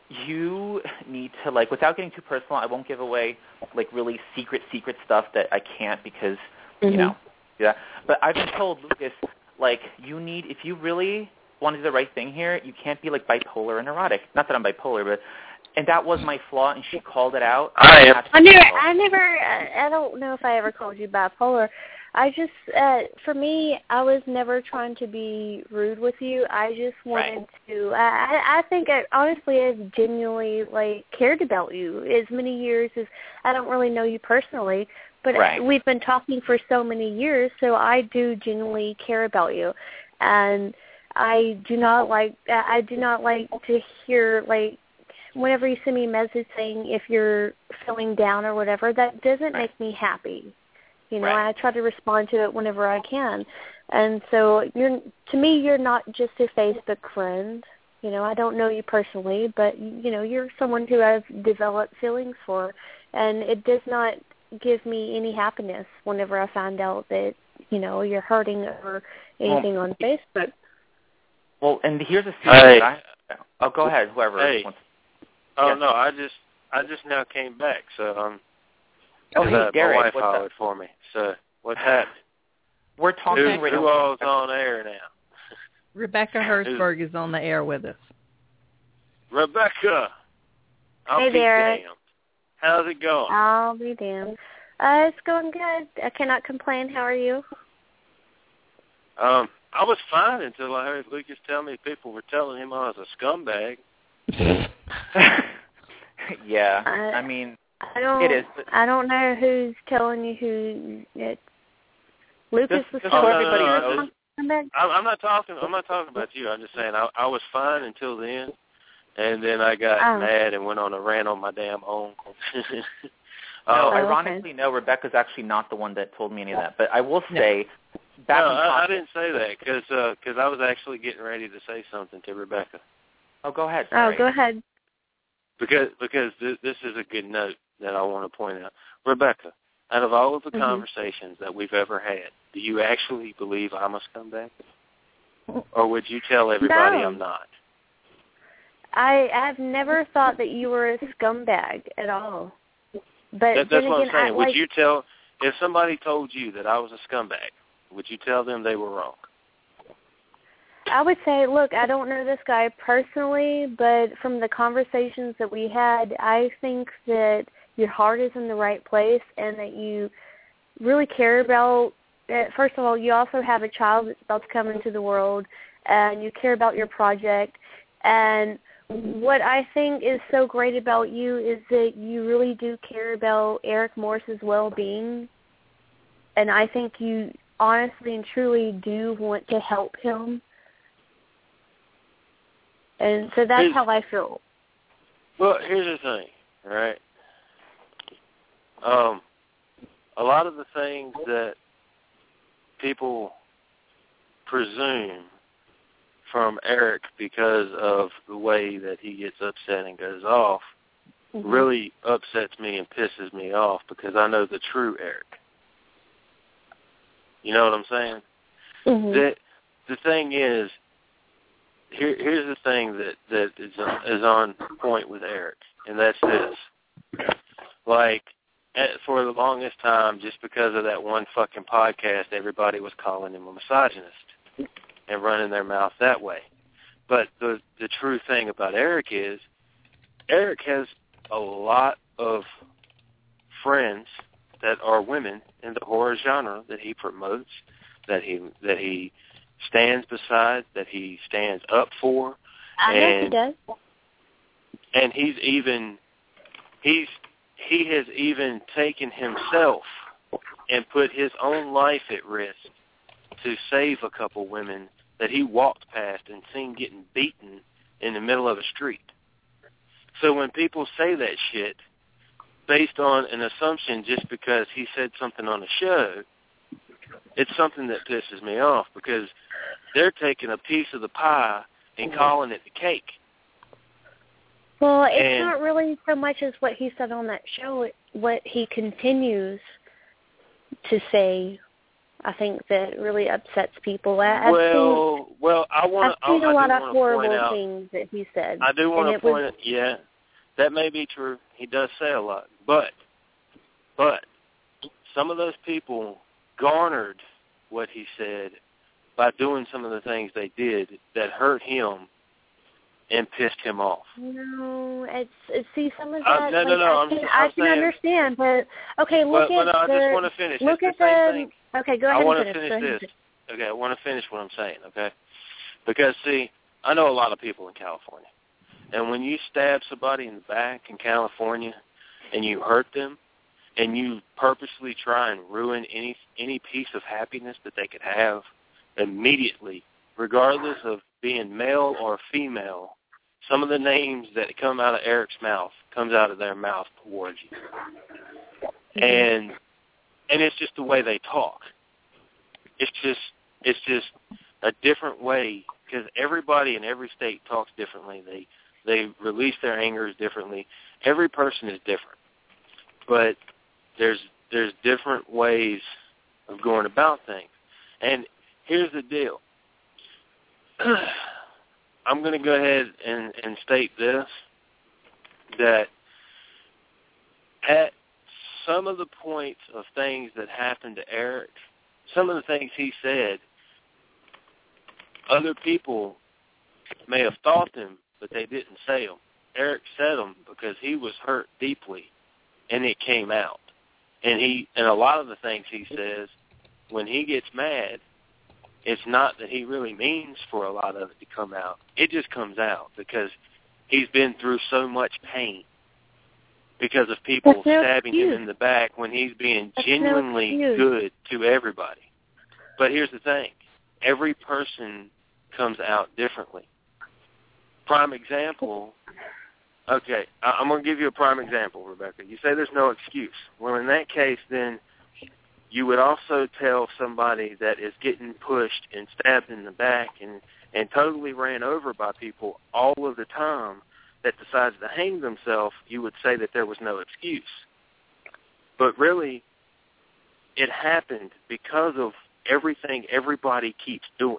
you need to, like, without getting too personal, I won't give away, like, really secret, secret stuff that I can't because, mm-hmm. you know, yeah. But I've been told, Lucas, like, you need, if you really want to do the right thing here, you can't be, like, bipolar or neurotic. Not that I'm bipolar, but, and that was my flaw, and she called it out. I am. I never, I never, I don't know if I ever called you bipolar. I just, uh, for me, I was never trying to be rude with you. I just wanted right. to, I, I think I honestly have genuinely, like, cared about you as many years as, I don't really know you personally, but right. we've been talking for so many years, so I do genuinely care about you. And I do not like, I do not like to hear, like, whenever you send me a message saying if you're feeling down or whatever, that doesn't right. make me happy. You know, right. I try to respond to it whenever I can. And so you're, to me, you're not just a Facebook friend. You know, I don't know you personally, but, you know, you're someone who I've developed feelings for. And it does not give me any happiness whenever I find out that, you know, you're hurting or anything well, on Facebook. Well, and here's a secret. Hey. I, oh, go ahead, whoever hey. wants. Oh, yes. no, I just I just now came back, so um. Oh, hey, uh, Derek, my wife what's hollered up? for me. So what's happening? We're talking who, right who now. all's on air now? Rebecca Herzberg is on the air with us. Rebecca, I'll hey, be Derek. damned. How's it going? I'll be damned. Uh, it's going good. I cannot complain. How are you? Um, I was fine until I heard Lucas tell me people were telling him I was a scumbag. yeah, uh, I mean, I don't. it is. But I don't know who's telling you who. It, Lucas just, was just telling so everybody you. knows. I'm, I'm not talking. I'm not talking about you. I'm just saying I, I was fine until then, and then I got oh. mad and went on a rant on my damn own. no, oh, ironically, okay. no. Rebecca's actually not the one that told me any of that. But I will say, no. back no, when I, I didn't say that because uh, cause I was actually getting ready to say something to Rebecca. Oh, go ahead. Oh, Sorry. go ahead. Because because this, this is a good note that I want to point out. Rebecca, out of all of the mm-hmm. conversations that we've ever had, do you actually believe I'm a scumbag? Or would you tell everybody no. I'm not? I I've never thought that you were a scumbag at all. But that, that's then what again, I'm saying. I, Would like, you tell, if somebody told you that I was a scumbag, would you tell them they were wrong? I would say, look, I don't know this guy personally, but from the conversations that we had, I think that your heart is in the right place and that you really care about, first of all, you also have a child that's about to come into the world, and you care about your project. And what I think is so great about you is that you really do care about Eric Morse's well-being. And I think you honestly and truly do want to help him. And so that's here's, how I feel. Well, here's the thing, right? Um, a lot of the things that people presume from Eric because of the way that he gets upset and goes off mm-hmm. really upsets me and pisses me off because I know the true Eric. You know what I'm saying? Mm-hmm. That the thing is, here, here's the thing that, that is, is on point with Eric, and that's this. Like, at, for the longest time, just because of that one fucking podcast, everybody was calling him a misogynist and running their mouth that way. But the the true thing about Eric is, Eric has a lot of friends that are women in the horror genre that he promotes, that he that he stands beside, that he stands up for. I and, know he does. And he's even he's he has even taken himself and put his own life at risk to save a couple women that he walked past and seen getting beaten in the middle of a street. So when people say that shit based on an assumption just because he said something on a show, it's something that pisses me off because they're taking a piece of the pie and calling it the cake. Well, it's and, not really so much as what he said on that show, what he continues to say. I think that really upsets people. I, I've well, seen, well, I want. I've seen I, a lot I of horrible out, things that he said. I do want to point was, it. Yeah, that may be true. He does say a lot, but, but, some of those people garnered what he said by doing some of the things they did that hurt him and pissed him off. No, it's, it's see some of Uh, that. no, no, like, no. I I'm, can, I'm I can saying, understand, but okay, look but, at but no, the. I just want to finish. Look it's at the the. same thing. Okay, go ahead I want and to finish. finish Go this. Okay, I want to finish what I'm saying. Okay, because see, I know a lot of people in California, and when you stab somebody in the back in California, and you hurt them, and you purposely try and ruin any any piece of happiness that they could have immediately, regardless of being male or female, some of the names that come out of Eric's mouth comes out of their mouth towards you. Mm-hmm. And and it's just the way they talk. It's just it's just a different way because everybody in every state talks differently. They they release their angers differently. Every person is different. But there's there's different ways of going about things. And here's the deal. I'm going to go ahead and, and state this, that at some of the points of things that happened to Eric, some of the things he said, other people may have thought them, but they didn't say them. Eric said them because he was hurt deeply, and it came out. And he and a lot of the things he says, when he gets mad, it's not that he really means for a lot of it to come out. It just comes out because he's been through so much pain because of people no stabbing excuse. him in the back when he's being That's genuinely no good to everybody. But here's the thing. Every person comes out differently. Prime example, okay, I'm going to give you a prime example, Rebecca. You say there's no excuse. Well, in that case, then you would also tell somebody that is getting pushed and stabbed in the back and, and totally ran over by people all of the time that decides to hang themselves, you would say that there was no excuse. But really, it happened because of everything everybody keeps doing.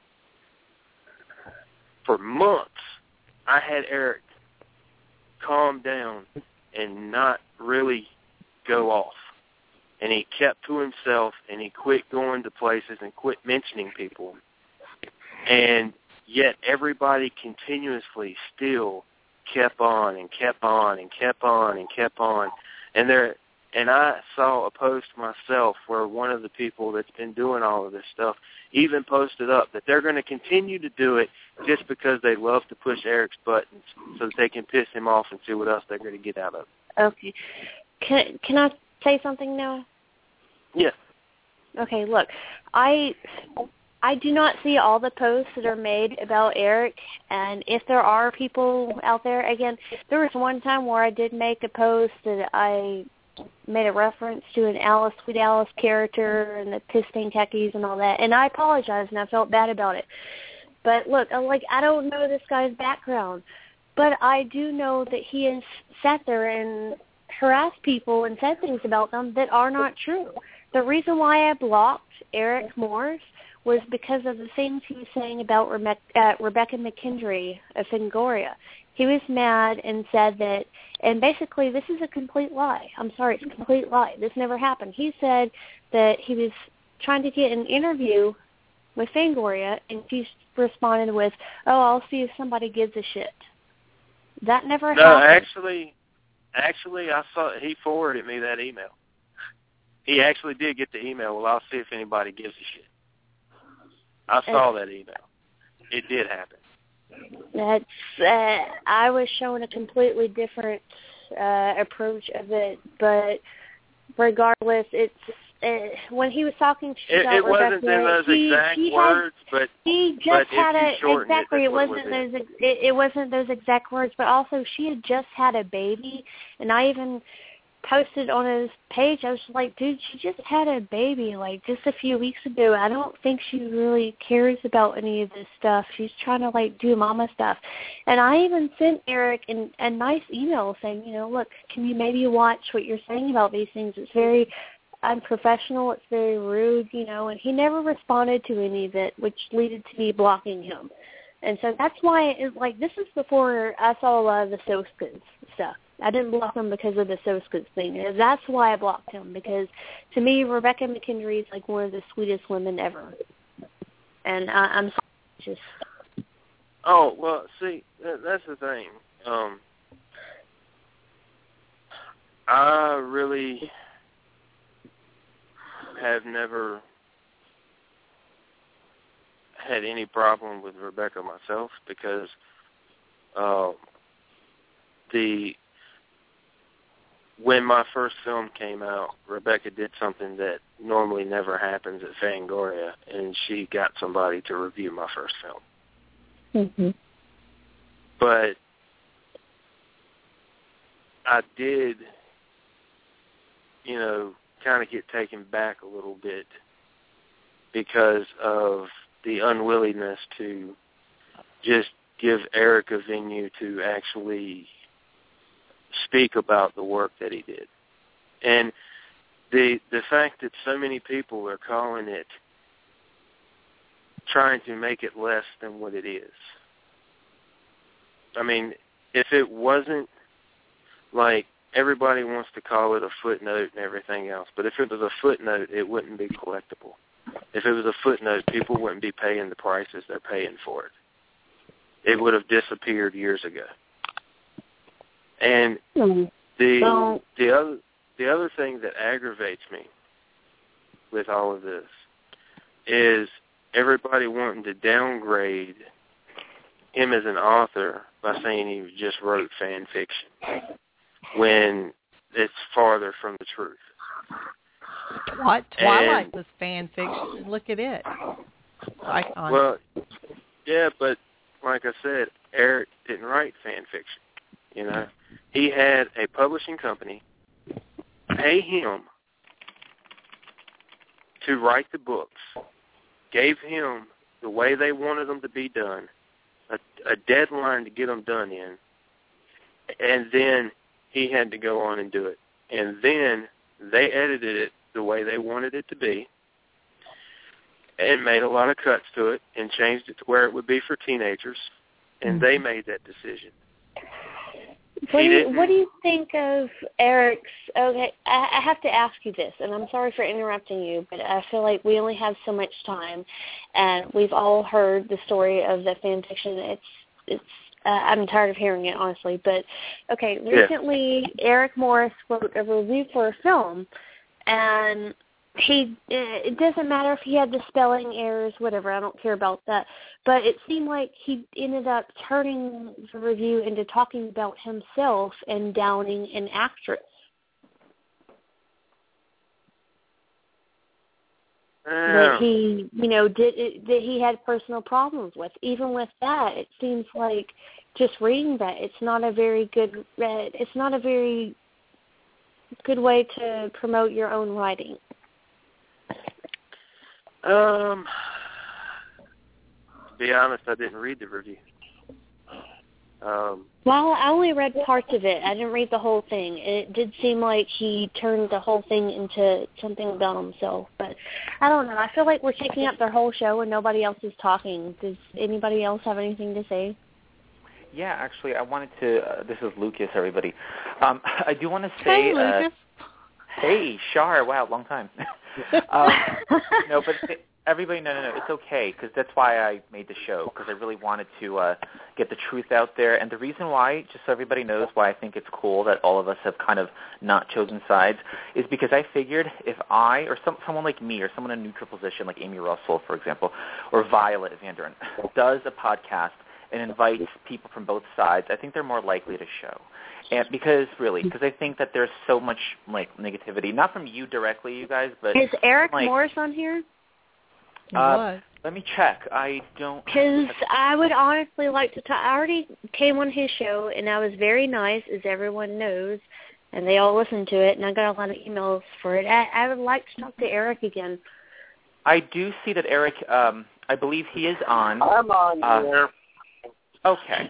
For months, I had Eric calm down and not really go off. And he kept to himself, and he quit going to places and quit mentioning people. And yet everybody continuously still kept on and kept on and kept on and kept on. And there, And I saw a post myself where one of the people that's been doing all of this stuff even posted up that they're going to continue to do it just because they love to push Eric's buttons so that they can piss him off and see what else they're going to get out of it. Okay. Can, can I say something now? Yeah. Okay, look, I I do not see all the posts that are made about Eric, and if there are people out there, again, there was one time where I did make a post that I made a reference to an Alice, Sweet Alice character and the piss stain khakis and all that, and I apologized and I felt bad about it. But look, I'm like, I don't know this guy's background, but I do know that he has sat there and harassed people and said things about them that are not true. The reason why I blocked Eric Morse was because of the things he was saying about Rebe- uh, Rebecca McKendry of Fangoria. He was mad and said that, and basically this is a complete lie. I'm sorry, it's a complete lie. This never happened. He said that he was trying to get an interview with Fangoria, and she responded with, oh, I'll see if somebody gives a shit. That never no, happened. No, actually, actually, I saw he forwarded me that email. He actually did get the email. Well, I'll see if anybody gives a shit. I saw that email. It did happen. That's. Uh, I was shown a completely different uh, approach of it, but regardless, it's uh, when he was talking to it, about it wasn't Rebecca, in those he, exact he words, had, but he just but had if you a exactly. It, it wasn't it was those. It, it wasn't those exact words, but also she had just had a baby, and I even posted on his page. I was like, dude, she just had a baby like just a few weeks ago. I don't think she really cares about any of this stuff. She's trying to like do mama stuff. And I even sent Eric an, a nice email saying, you know, look, can you maybe watch what you're saying about these things? It's very unprofessional. It's very rude, you know, and he never responded to any of it, which led to me blocking him. And so that's why it's like, this is before I saw a lot of the Soskins stuff. I didn't block him because of the Soskins thing. That's why I blocked him, because to me, Rebecca McKendry is like one of the sweetest women ever. And I, I'm sorry, just... Oh, well, see, that, that's the thing. Um, I really have never had any problem with Rebecca myself, because uh, the when my first film came out, Rebecca did something that normally never happens at Fangoria, and she got somebody to review my first film. Mm-hmm. But I did, you know, kind of get taken back a little bit because of the unwillingness to just give Eric a venue to actually speak about the work that he did. And the the fact that so many people are calling it, trying to make it less than what it is. I mean, if it wasn't like everybody wants to call it a footnote and everything else, but if it was a footnote, it wouldn't be collectible. If it was a footnote, people wouldn't be paying the prices they're paying for it. It would have disappeared years ago. And the the other the other thing that aggravates me with all of this is everybody wanting to downgrade him as an author by saying he just wrote fan fiction when it's farther from the truth. What? Twilight and, was fan fiction. Look at it. Icon. Well, yeah, but like I said, Eric didn't write fan fiction. You know, he had a publishing company pay him to write the books, gave him the way they wanted them to be done, a, a deadline to get them done in, and then he had to go on and do it. And then they edited it the way they wanted it to be and made a lot of cuts to it and changed it to where it would be for teenagers, and mm-hmm. they made that decision. What do, you, what do you think of Eric's, okay, I, I have to ask you this, and I'm sorry for interrupting you, but I feel like we only have so much time, and we've all heard the story of the fan fiction. It's it's Uh, I'm tired of hearing it, honestly. But, okay, Yeah. recently Eric Morris wrote a review for a film, and he it doesn't matter if he had the spelling errors, whatever, I don't care about that. But it seemed like he ended up turning the review into talking about himself and downing an actress. That he, you know, did that he had personal problems with. Even with that, it seems like just reading that, it's not a very good. It's not a very good way to promote your own writing. Um, to be honest, I didn't read the review. Um, well, I only read parts of it. I didn't read the whole thing. It did seem like he turned the whole thing into something about himself. But I don't know. I feel like we're taking up their whole show and nobody else is talking. Does anybody else have anything to say? Yeah, actually, I wanted to. Uh, this is Lucas, everybody. Um, I do want to say. Hey, Lucas. Uh, hey, Shar. Wow, long time. um, no, but th- everybody, no, no, no. It's okay, because that's why I made the show, because I really wanted to uh, get the truth out there. And the reason why, just so everybody knows why I think it's cool that all of us have kind of not chosen sides, is because I figured if I, or some, someone like me, or someone in a neutral position, like Amy Russell, for example, or Violet Vanderin, does a podcast and invites people from both sides, I think they're more likely to show. And because, really, because I think that there's so much, like, negativity, not from you directly, you guys, but... Is Eric like, Morris on here? Uh, let me check. I don't... Because I would honestly like to talk. I already came on his show, and I was very nice, as everyone knows, and they all listened to it, and I got a lot of emails for it. I, I would like to talk to Eric again. I do see that Eric, um, I believe he is on. I'm on uh, here. Okay.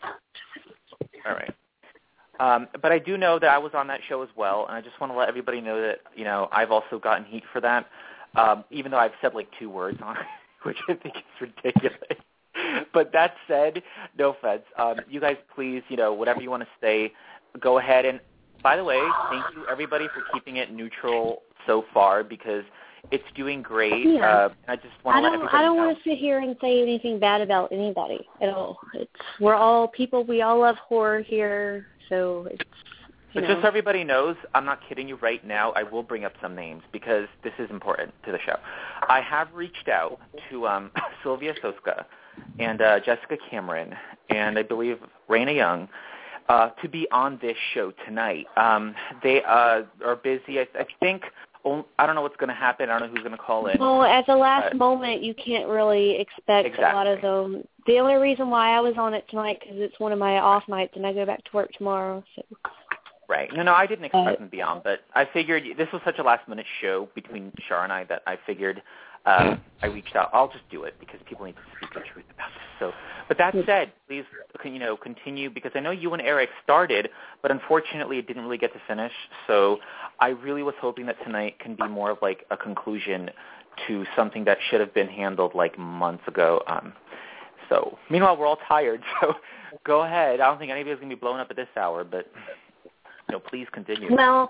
All right. Um, but I do know that I was on that show as well, and I just want to let everybody know that, you know, I've also gotten heat for that, um, even though I've said like two words on it, which I think is ridiculous. But that said, no offense. Um, you guys, please, you know, whatever you want to say, go ahead. And by the way, thank you, everybody, for keeping it neutral so far, because it's doing great. Yeah. Uh, I just want to let everybody I don't know. want to sit here and say anything bad about anybody at all. It's we're all people. We all love horror here, so it's. But know. just so everybody knows, I'm not kidding you right now. I will bring up some names because this is important to the show. I have reached out to um, Sylvia Soska and uh, Jessica Cameron and I believe Raina Young uh, to be on this show tonight. Um, they uh, are busy. I, I think. I don't know what's going to happen. I don't know who's going to call in. Well, at the last uh, moment, you can't really expect exactly. a lot of them. The only reason why I was on it tonight because it's one of my off nights, and I go back to work tomorrow. So. Right. No, no, I didn't expect uh, them to be on, but I figured this was such a last-minute show between Shar and I that I figured uh, I reached out. I'll just do it because people need to speak the truth about this. So, but that said, please, you know, continue because I know you and Eric started, but unfortunately it didn't really get to finish. So I really was hoping that tonight can be more of like a conclusion to something that should have been handled like months ago. Um, so meanwhile, we're all tired. So go ahead. I don't think anybody's going to be blown up at this hour, but you know, please continue. Well,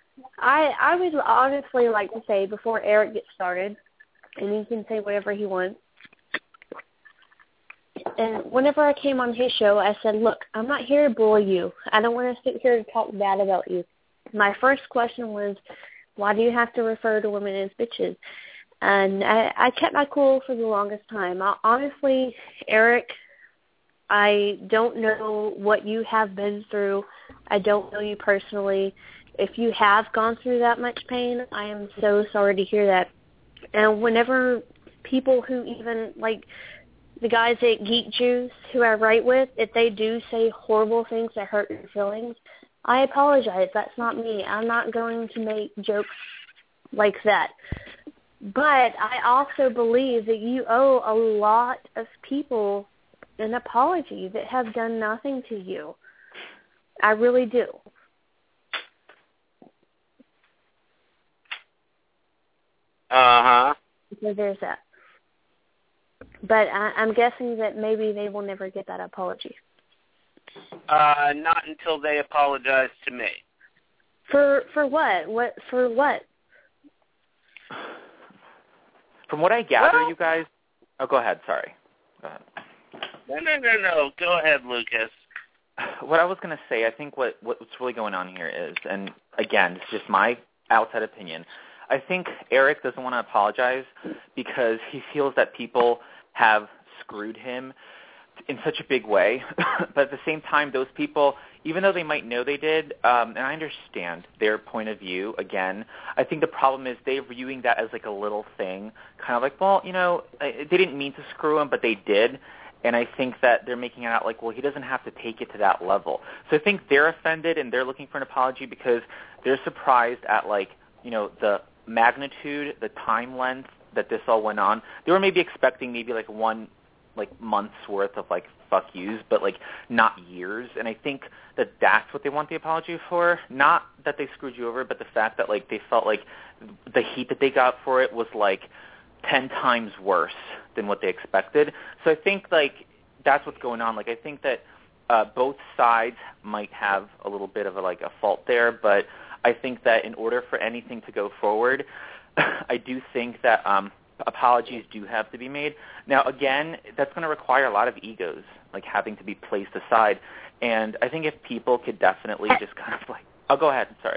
I I would honestly like to say before Eric gets started, and he can say whatever he wants. And whenever I came on his show, I said, look, I'm not here to bully you. I don't want to sit here to talk bad about you. My first question was, why do you have to refer to women as bitches? And I, I kept my cool for the longest time. I, honestly, Eric, I don't know what you have been through. I don't know you personally. If you have gone through that much pain, I am so sorry to hear that. And whenever people who even, like, the guys at Geek Juice who I write with, if they do say horrible things that hurt your feelings, I apologize. That's not me. I'm not going to make jokes like that. But I also believe that you owe a lot of people an apology that have done nothing to you. I really do. Uh-huh. So there's that. But I, I'm guessing that maybe they will never get that apology. Uh, not until they apologize to me. For for what? What for what? From what I gather, well, you guys... Oh, go ahead. Sorry. Go ahead. No, no, no, no. Go ahead, Lucas. what I was going to say, I think what what's really going on here is, and again, it's just my outside opinion, I think Eric doesn't want to apologize because he feels that people have screwed him in such a big way. But at the same time, those people, even though they might know they did, um, and I understand their point of view, again, I think the problem is they're viewing that as like a little thing, kind of like, well, you know, they didn't mean to screw him, but they did. And I think that they're making it out like, well, he doesn't have to take it to that level. So I think they're offended and they're looking for an apology because they're surprised at, like, you know, the magnitude, the time length that this all went on. They were maybe expecting maybe like one like month's worth of like fuck yous, but like not years. And I think that that's what they want the apology for. Not that they screwed you over, but the fact that like they felt like the heat that they got for it was like ten times worse than what they expected. So I think like that's what's going on. Like I think that uh, both sides might have a little bit of a, like a fault there, but I think that in order for anything to go forward, I do think that um, apologies do have to be made. Now, again, that's going to require a lot of egos, like having to be placed aside. And I think if people could definitely just kind of like, oh, go ahead. Sorry.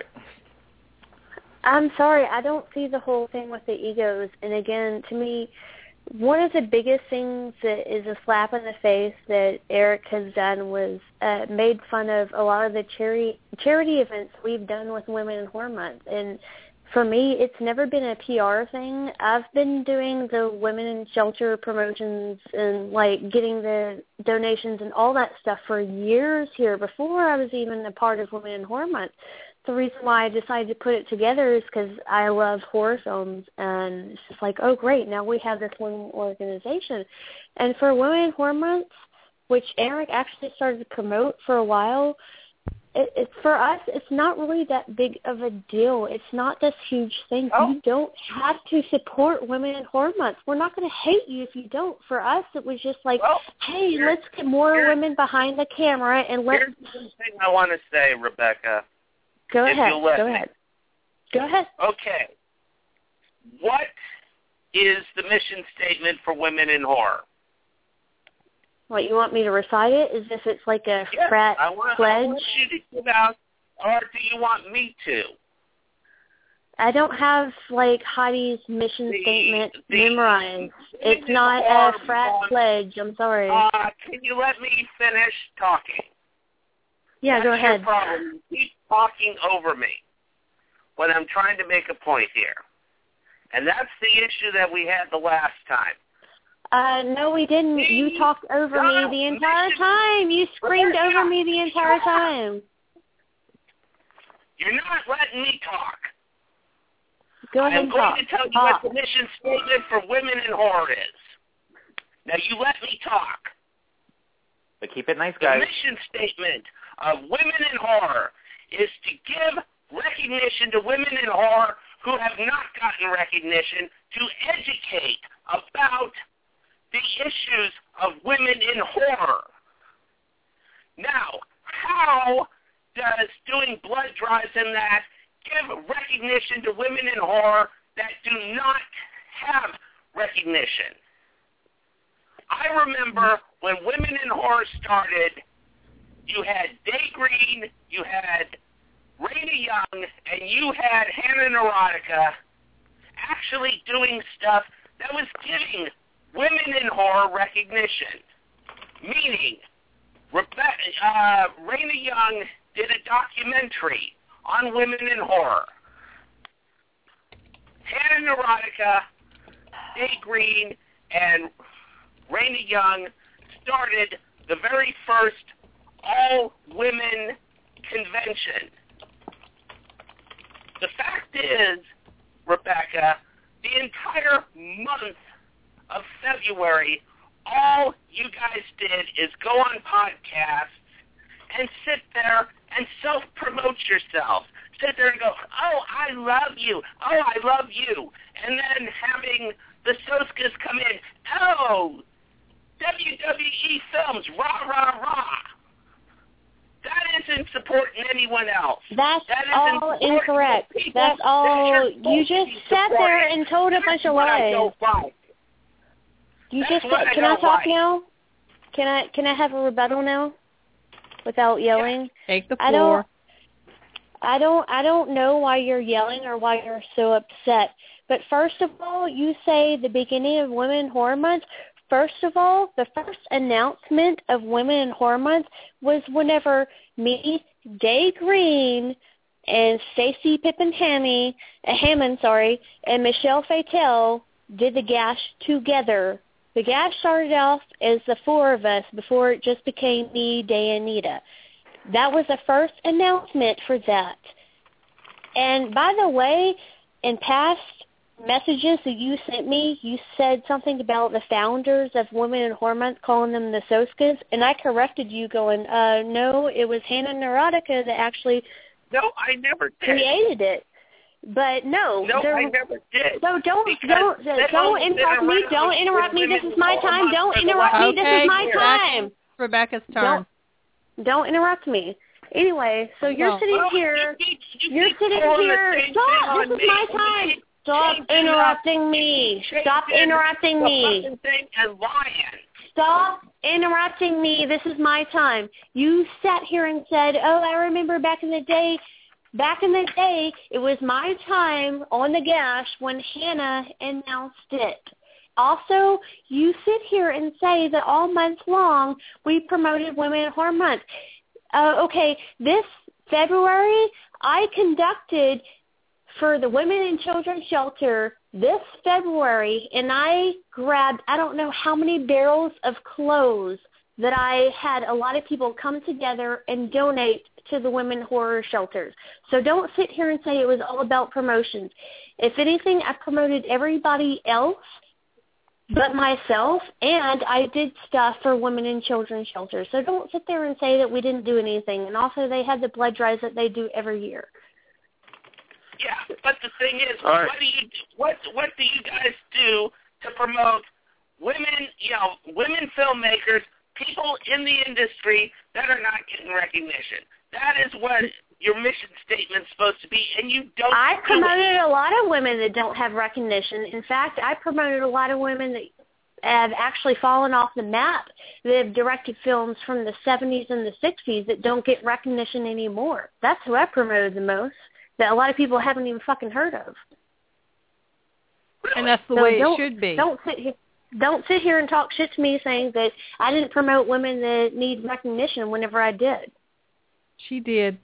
I'm sorry. I don't see the whole thing with the egos. And again, to me, one of the biggest things that is a slap in the face that Eric has done was uh, made fun of a lot of the charity charity events we've done with Women in Horror Month. And for me, it's never been a P R thing. I've been doing the women in shelter promotions and, like, getting the donations and all that stuff for years here before I was even a part of Women in Horror Month. The reason why I decided to put it together is because I love horror films, and it's just like, oh, great, now we have this one organization. And for Women in Horror Month, which Eric actually started to promote for a while, it, it, for us, it's not really that big of a deal. It's not this huge thing. Oh. You don't have to support Women in Horror Month. We're not going to hate you if you don't. For us, it was just like, well, hey, let's get more women behind the camera. And let's. Here's the thing I want to say, Rebecca. Go if ahead. You'll let Go me. ahead. Go ahead. Okay. What is the mission statement for Women in Horror? What, you want me to recite it as if it's like a yes, frat I want, pledge? I want you to give out, or do you want me to? I don't have, like, Heidi's mission the, statement the, memorized. It's not a frat on, pledge. I'm sorry. Uh, can you let me finish talking? Yeah, That's go ahead. Your problem. You keep talking over me when I'm trying to make a point here. And that's the issue that we had the last time. Uh, no, we didn't. See? You talked over me the entire time. You screamed Rebecca, over me the entire time. You're not letting me talk. Go ahead and I'm going talk. to tell you talk. what the mission statement for Women in Horror is. Now, you let me talk. But keep it nice, guys. The mission statement of Women in Horror is to give recognition to women in horror who have not gotten recognition, to educate about the issues of women in horror. Now, how does doing blood drives and that give recognition to women in horror that do not have recognition? I remember when Women in Horror started, you had Day Green, you had Raina Young, and you had Hannah Neurotica actually doing stuff that was giving women in horror recognition. Meaning, Rebe- uh, Raina Young did a documentary on women in horror. Hannah Neurotica, Day Green, and Raina Young started the very first all-women convention. The fact is, Rebecca, the entire month of February, all you guys did is go on podcasts and sit there and self-promote yourself. Sit there and go, oh, I love you. Oh, I love you. And then having the Soskas come in, oh, W W E Films, rah, rah, rah. That isn't supporting anyone else. That's that all incorrect. That's all. That you just sat there and told a bunch of lies. You That's just said, I can I talk like. now? Can I can I have a rebuttal now? without yelling? Take the I floor. don't, I don't, I don't know why you're yelling or why you're so upset. But first of all, you say the beginning of Women Horror Month. First of all, the first announcement of Women in Horror Month was whenever me, Day Green, and Stacey Pippen Hammy, uh, Hammond, sorry, and Michelle Fatel did the Gash together. The Gash started off as the four of us before it just became me, Day, and Nita. That was the first announcement for that. And by the way, in past messages that you sent me, you said something about the founders of Women in Horror Month, calling them the Soskas, and I corrected you going, uh, no, it was Hannah Neurotica that actually No, I never did. created it. But no, No, I never did. So don't Because don't they've don't only been interrupt me. around Don't interrupt with me. This women is my all time. month Don't for the interrupt me. last- This Okay, is my Rebecca. time. Rebecca's turn. Don't don't interrupt me. Anyway, so you're No. sitting Well, here. you keep- you You're keep sitting pulling the here. same thing Stop. on This is me. my You time. keep Stop changing interrupting me. up- Stop changing interrupting the me. fucking thing and lying. Stop interrupting me. This is my time. You sat here and said, oh, I remember back in the day, back in the day, it was my time on the Gash when Hannah announced it. Also, you sit here and say that all month long we promoted Women in Horror Month. Uh, okay, this February I conducted for the Women and Children Shelter this February, and I grabbed I don't know how many barrels of clothes that I had a lot of people come together and donate to the women horror shelters. So don't sit here and say it was all about promotions. If anything, I promoted everybody else but myself, and I did stuff for women and children shelters. So don't sit there and say that we didn't do anything. And also they had the blood drives that they do every year. Yeah, but the thing is, All right. what do you what what do you guys do to promote women? You know, women filmmakers, people in the industry that are not getting recognition. That is what your mission statement's supposed to be, and you don't. I do it. promoted a lot of women that don't have recognition. In fact, I promoted a lot of women that have actually fallen off the map that have directed films from the seventies and the sixties that don't get recognition anymore. That's who I promoted the most, that a lot of people haven't even fucking heard of. And that's the So way it don't- should be. Don't sit here. Don't sit here and talk shit to me saying that I didn't promote women that need recognition whenever I did. She did.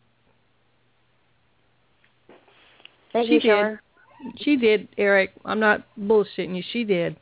Thank She you, did. Shar. She did, Eric. I'm not bullshitting you. She did.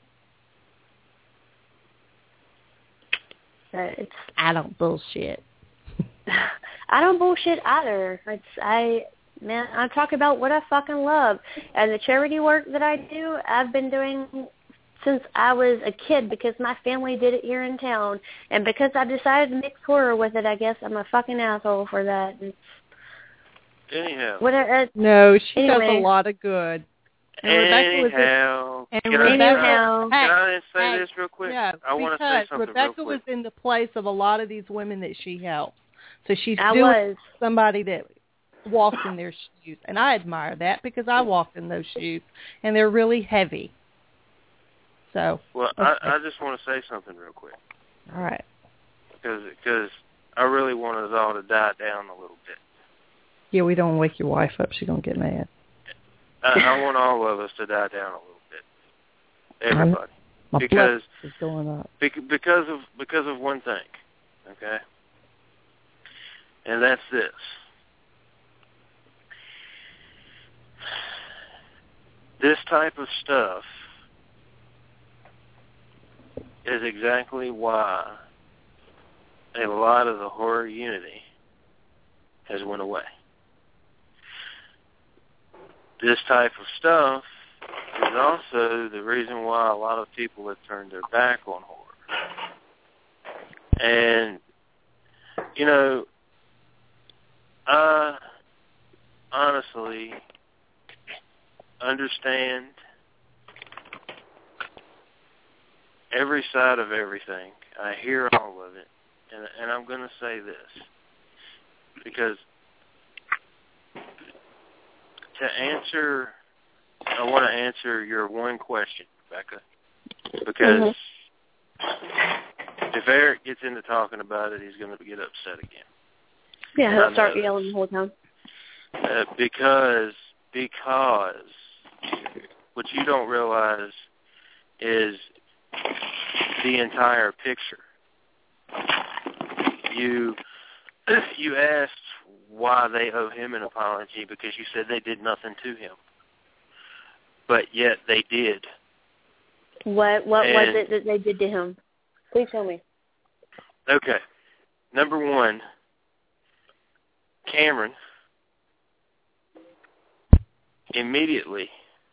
Uh, it's I don't bullshit. I don't bullshit either. It's I man, I talk about what I fucking love. And the charity work that I do, I've been doing since I was a kid because my family did it here in town. And because I decided to mix horror with it, I guess I'm a fucking asshole for that. And Anyhow. what uh, No, she does Anyway. a lot of good. And Rebecca was Anyhow. in, and Can I- Rebecca, Anyhow. Can I hey, say hey, this real quick? yeah, I want to say because something Rebecca real was quick. in the place of a lot of these women that she helped. So she's I still was. somebody that walked in their shoes. And I admire that because I walked in those shoes, and they're really heavy. So, Well, okay. I, I just want to say something real quick. all right. Because cause I really want us all to die down a little bit. Yeah, we don't wake your wife up. She's going to get mad. I, I want all of us to die down a little bit. Everybody. My Because blood is going up. bec- because of because of one thing, okay? And that's this. This type of stuff is exactly why a lot of the horror unity has went away. This type of stuff is also the reason why a lot of people have turned their back on horror. And, you know, I honestly understand every side of everything. I hear all of it. And, and I'm going to say this, because to answer, I want to answer your one question, Rebecca, because mm-hmm. if Eric gets into talking about it, he's going to get upset again. Yeah, he'll start yelling the whole time. Uh, because, because what you don't realize is the entire picture. You you asked why they owe him an apology because you said they did nothing to him. But yet they did. What what and, was it that they did to him? Please tell me. Okay. Number one, Cameron immediately,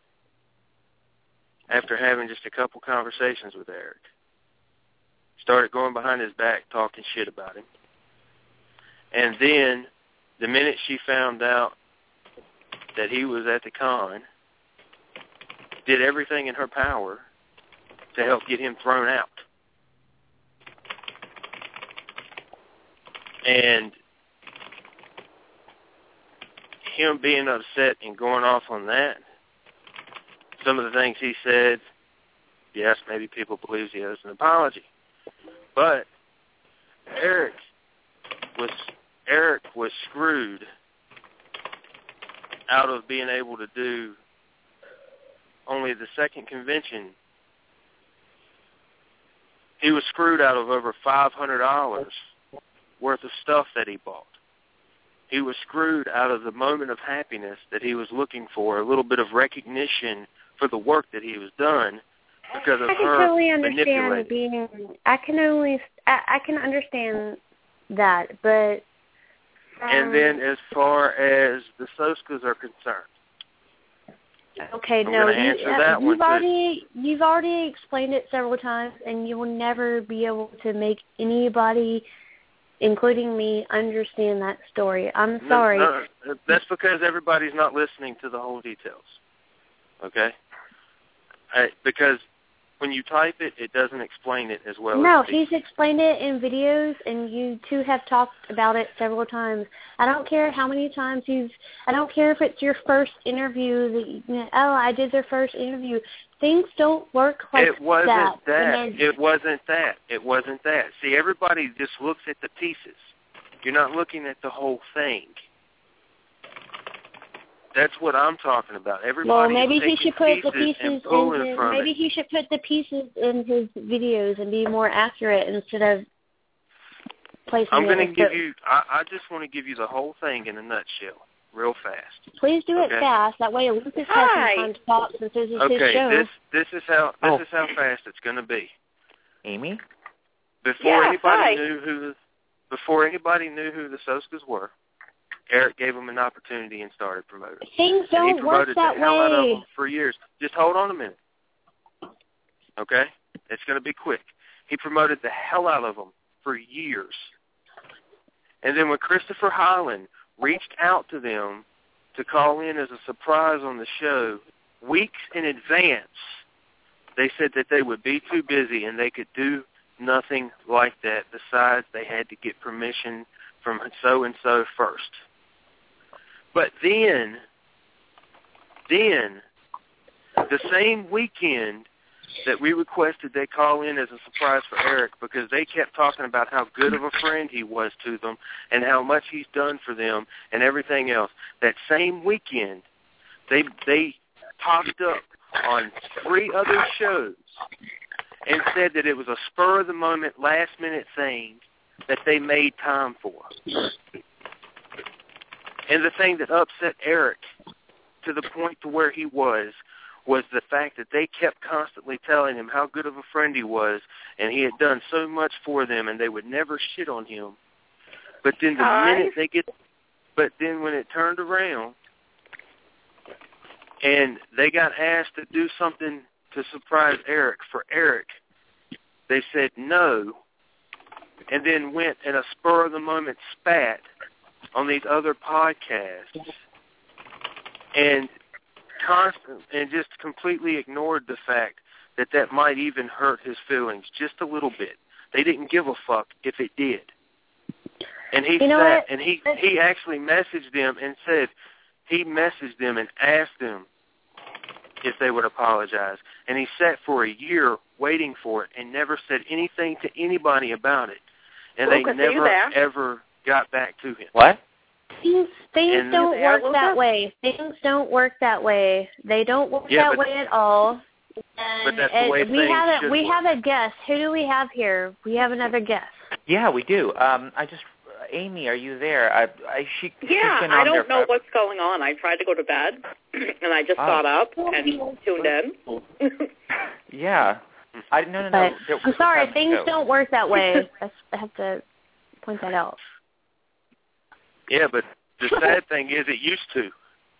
after having just a couple conversations with Eric, started going behind his back talking shit about him. And then, the minute she found out that he was at the con, did everything in her power to help get him thrown out. And him being upset and going off on that, some of the things he said, yes, maybe people believe he owes an apology. But Eric was Eric was screwed out of being able to do only the second convention. He was screwed out of over five hundred dollars worth of stuff that he bought. He was screwed out of the moment of happiness that he was looking for, a little bit of recognition for the work that he was done because of I can her totally understand manipulating. being. I can only. I, I can understand that, but. Um, and then, as far as the Soskas are concerned, okay, I'm no, gonna you, answer uh, that you've one already you've already explained it several times, and you will never be able to make anybody, including me, understand that story. I'm sorry. No, no, that's because everybody's not listening to the whole details. Okay? I, because when you type it, it doesn't explain it as well. No, as he's explained it in videos, and you two have talked about it several times. I don't care how many times you've. I don't care if it's your first interview. That you, oh, I did their first interview. Things don't work like it wasn't that. that. It wasn't that. It wasn't that. See, everybody just looks at the pieces. You're not looking at the whole thing. That's what I'm talking about. Everybody well, maybe is he should put the pieces pieces in his, from maybe it. he should put the pieces in his videos and be more accurate instead of placing I'm going it. to give you. I, I just want to give you the whole thing in a nutshell, real fast. Please do okay? it fast. That way, Lucas has Hi. some time to talk since this is Okay, his show. this this is how this Oh. is how fast it's going to be. Amy? Before Yeah, anybody hi. knew who the, before anybody knew who the Soskas were, Eric gave them an opportunity and started promoting. Things And he don't work promoted that the hell out of way. them for years. Just hold on a minute. Okay? It's going to be quick. He promoted the hell out of them for years. And then when Christopher Highland reached out to them to call in as a surprise on the show weeks in advance, they said that they would be too busy and they could do nothing like that. Besides, they had to get permission from so-and-so first. But then, then, the same weekend that we requested they call in as a surprise for Eric because they kept talking about how good of a friend he was to them and how much he's done for them and everything else. That same weekend, they they popped up on three other shows and said that it was a spur-of-the-moment, last-minute thing that they made time for. And the thing that upset Eric to the point to where he was was the fact that they kept constantly telling him how good of a friend he was and he had done so much for them and they would never shit on him. But then the Hi. minute they get, but then when it turned around and they got asked to do something to surprise Eric for Eric, they said no and then went in a spur-of-the-moment spat on these other podcasts and constant and just completely ignored the fact that that might even hurt his feelings just a little bit. They didn't give a fuck if it did. And he You know sat what? and he he actually messaged them and said he messaged them and asked them if they would apologize. And he sat for a year waiting for it and never said anything to anybody about it. And they Lucas, are you never there? ever got back to him. What? Things, things And- don't work that way. Things don't work that way. They don't work Yeah, that but- way at all. And But that's the it- way we things have a, should we work. have a guest. Who do we have here? We have another guest. Yeah, we do. Um, I just, uh, Amy, are you there? I, I she. she's Yeah, been I on there don't know for- what's going on. I tried to go to bed, and I just Oh. got up and tuned in. Yeah. I no no no. But there- I'm sorry, let's things go. don't work that way. That's, I have to point that out. Yeah, but the sad thing is it used to.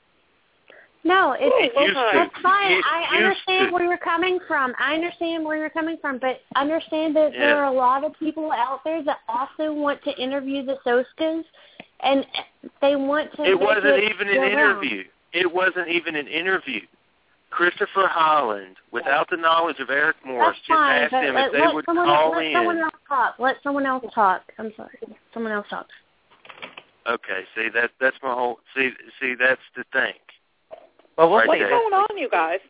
No, it's, It used to. that's fine. It I used understand to. where you're coming from. I understand where you're coming from, but understand that there Yeah. are a lot of people out there that also want to interview the Soskas, and they want to. It make wasn't it even an go around. interview. It wasn't even an interview. Christopher Holland, without the knowledge of Eric Morris, That's just fine, asked but him let, if they let would someone, call let in. someone else talk. Let someone else talk. I'm sorry. Someone else talk. Okay, see that that's my whole. See, see that's the thing. Well, Right What's there. going on, you guys?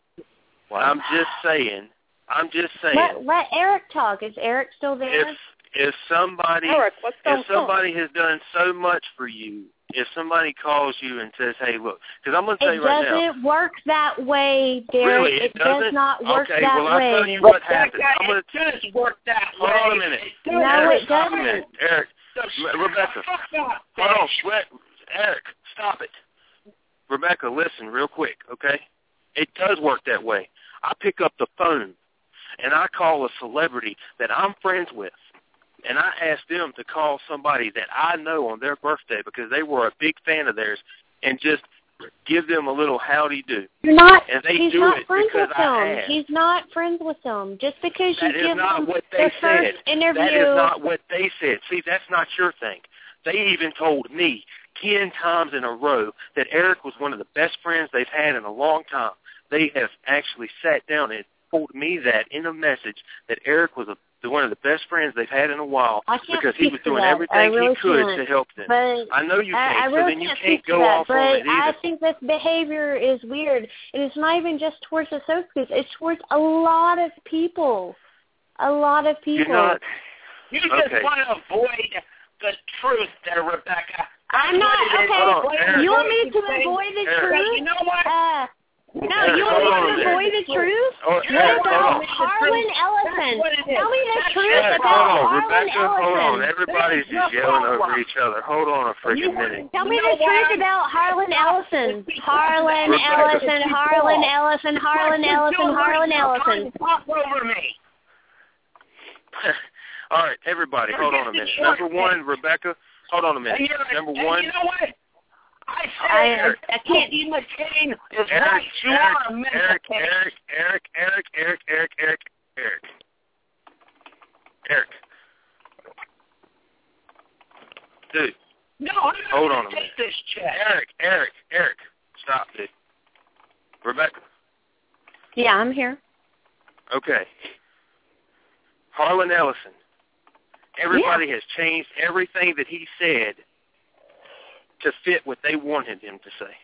I'm just saying. I'm just saying. Let let Eric talk. Is Eric still there? If if somebody Eric, what's going if somebody has done so much for you, if somebody calls you and says, "Hey, look," because I'm going to tell It you right now. doesn't work that way, Derek. Really, it does doesn't? not work Okay, that well, I'll way. tell you what happened. I'm It gonna, does work that hold way. on a minute. No, Eric, it stop a doesn't. minute. Eric, Re- Rebecca, hold on. Wait, Eric, stop it. Rebecca, listen real quick, okay? It does work that way. I pick up the phone, and I call a celebrity that I'm friends with, and I ask them to call somebody that I know on their birthday because they were a big fan of theirs, and just give them a little howdy-do. You're not. And they he's do not it friends because with I them. asked. He's not friends with them. Just because you That is give not them what they their said. first interview. That is not what they said. See, that's not your thing. They even told me ten times in a row that Eric was one of the best friends they've had in a long time. They have actually sat down and told me that in a message that Eric was a, one of the best friends they've had in a while I can't because he speak was to doing that. everything I really he could can't. to help them. But I know you I, can't, I so really then you can't can't speak to go that, off but on it I either. think this behavior is weird, and it's not even just towards the Soskas. It's towards a lot of people. A lot of people. You're not. You just Okay. want to avoid the truth there, Rebecca. I'm not, That's what it is. okay, Hold on, Eric. you want me to Saying- avoid the Eric. truth? You know what? Uh, no, Eric, you hold want on me a to minute. avoid the truth? Oh, What Eric, about hold on. Harlan Ellison? That's what it is. Tell me the That's truth Eric, about hold on. Harlan Rebecca, hold on. Ellison. Everybody's There's just no yelling problem. over each other. Hold on a freaking minute. Tell me You know the truth why? about Harlan Ellison. Harlan Rebecca. Ellison, Harlan Ellison, Harlan Ellison, Harlan Ellison. Talk over me. All right, everybody, hold on a minute. Number one, Rebecca, hold on a minute. And you're- Number and one, you know what? I I- said I can't- Eddie McCain is Eric, right. You Eric, are a mental Eric, case. Eric, Eric, Eric, Eric, Eric, Eric, Eric, Eric. Dude, No, I'm not hold gonna on a take minute. this check. Eric, Eric, Eric, stop, dude. Rebecca, Yeah, I'm here. okay. Harlan Ellison. Everybody has changed everything that he said to fit what they wanted him to say.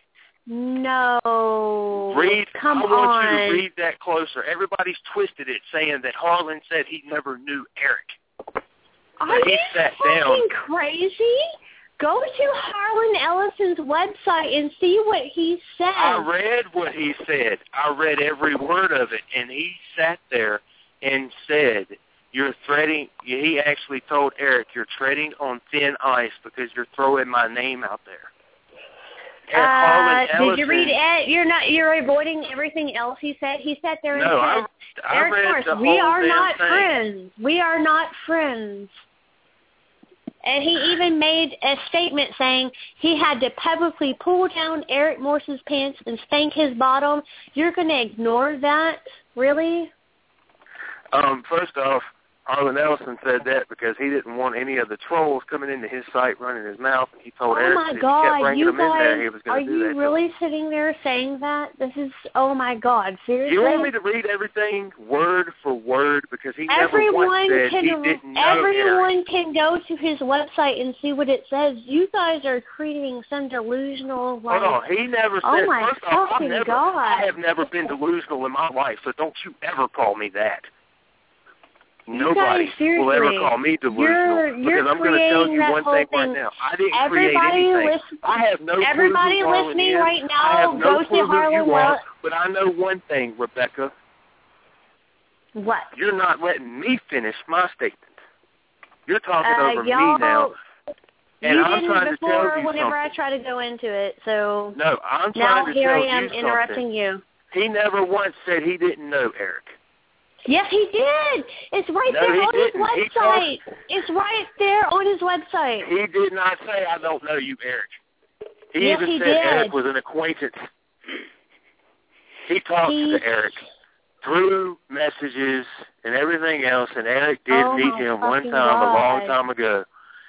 No. Read. Come I want on. you to read that closer. Everybody's twisted it, saying that Harlan said he never knew Eric. Are he you sat fucking down. crazy? Go to Harlan Ellison's website and see what he said. I read what he said. I read every word of it, and he sat there and said, "You're threading." He actually told Eric, "You're treading on thin ice because you're throwing my name out there." And Harlan Uh, did you Ellison- read it? You're not. You're avoiding everything else he said. He sat there and No, said, I, I "Eric read Morris, the we whole are damn not thing. friends. We are not friends." And he even made a statement saying he had to publicly pull down Eric Morse's pants and spank his bottom. You're going to ignore that? Really? Um, first off, Harlan Ellison said that because he didn't want any of the trolls coming into his site running his mouth. He told Oh Eric my that if he God, kept bringing you them in there, guys, he was are going to do you that. to really sitting there saying that? This is, oh my God, seriously? You want me to read everything word for word because he never Everyone once said can, he didn't know everyone Eric. can go to his website and see what it says. You guys are creating some delusional, like, Hold on, he never said. oh my first off, I've fucking never, God. I have never been delusional in my life, so don't you ever call me that. Nobody will ever call me delusional you're, you're because I'm going to tell you one thing, thing. right now. I didn't everybody create anything. Listen, I have no everybody clue who listening is. right now, I have no go clue to Harlan who you are, Wells. but I know one thing, Rebecca. What? You're not letting me finish my statement. You're talking uh, over y'all, me now. And you I'm didn't trying before to tell you whenever something. I try to go into it, so No, I'm now trying to here tell I am you interrupting something. you. He never once said he didn't know Eric. Yes, he did. It's right No, there he on his didn't. He website. told- It's right there on his website. He did not say, I don't know you, Eric. He Yes, even he said did. Eric was an acquaintance. He talked He- to Eric through messages and everything else, and Eric did Oh, meet my him one fucking time, a long God. time ago.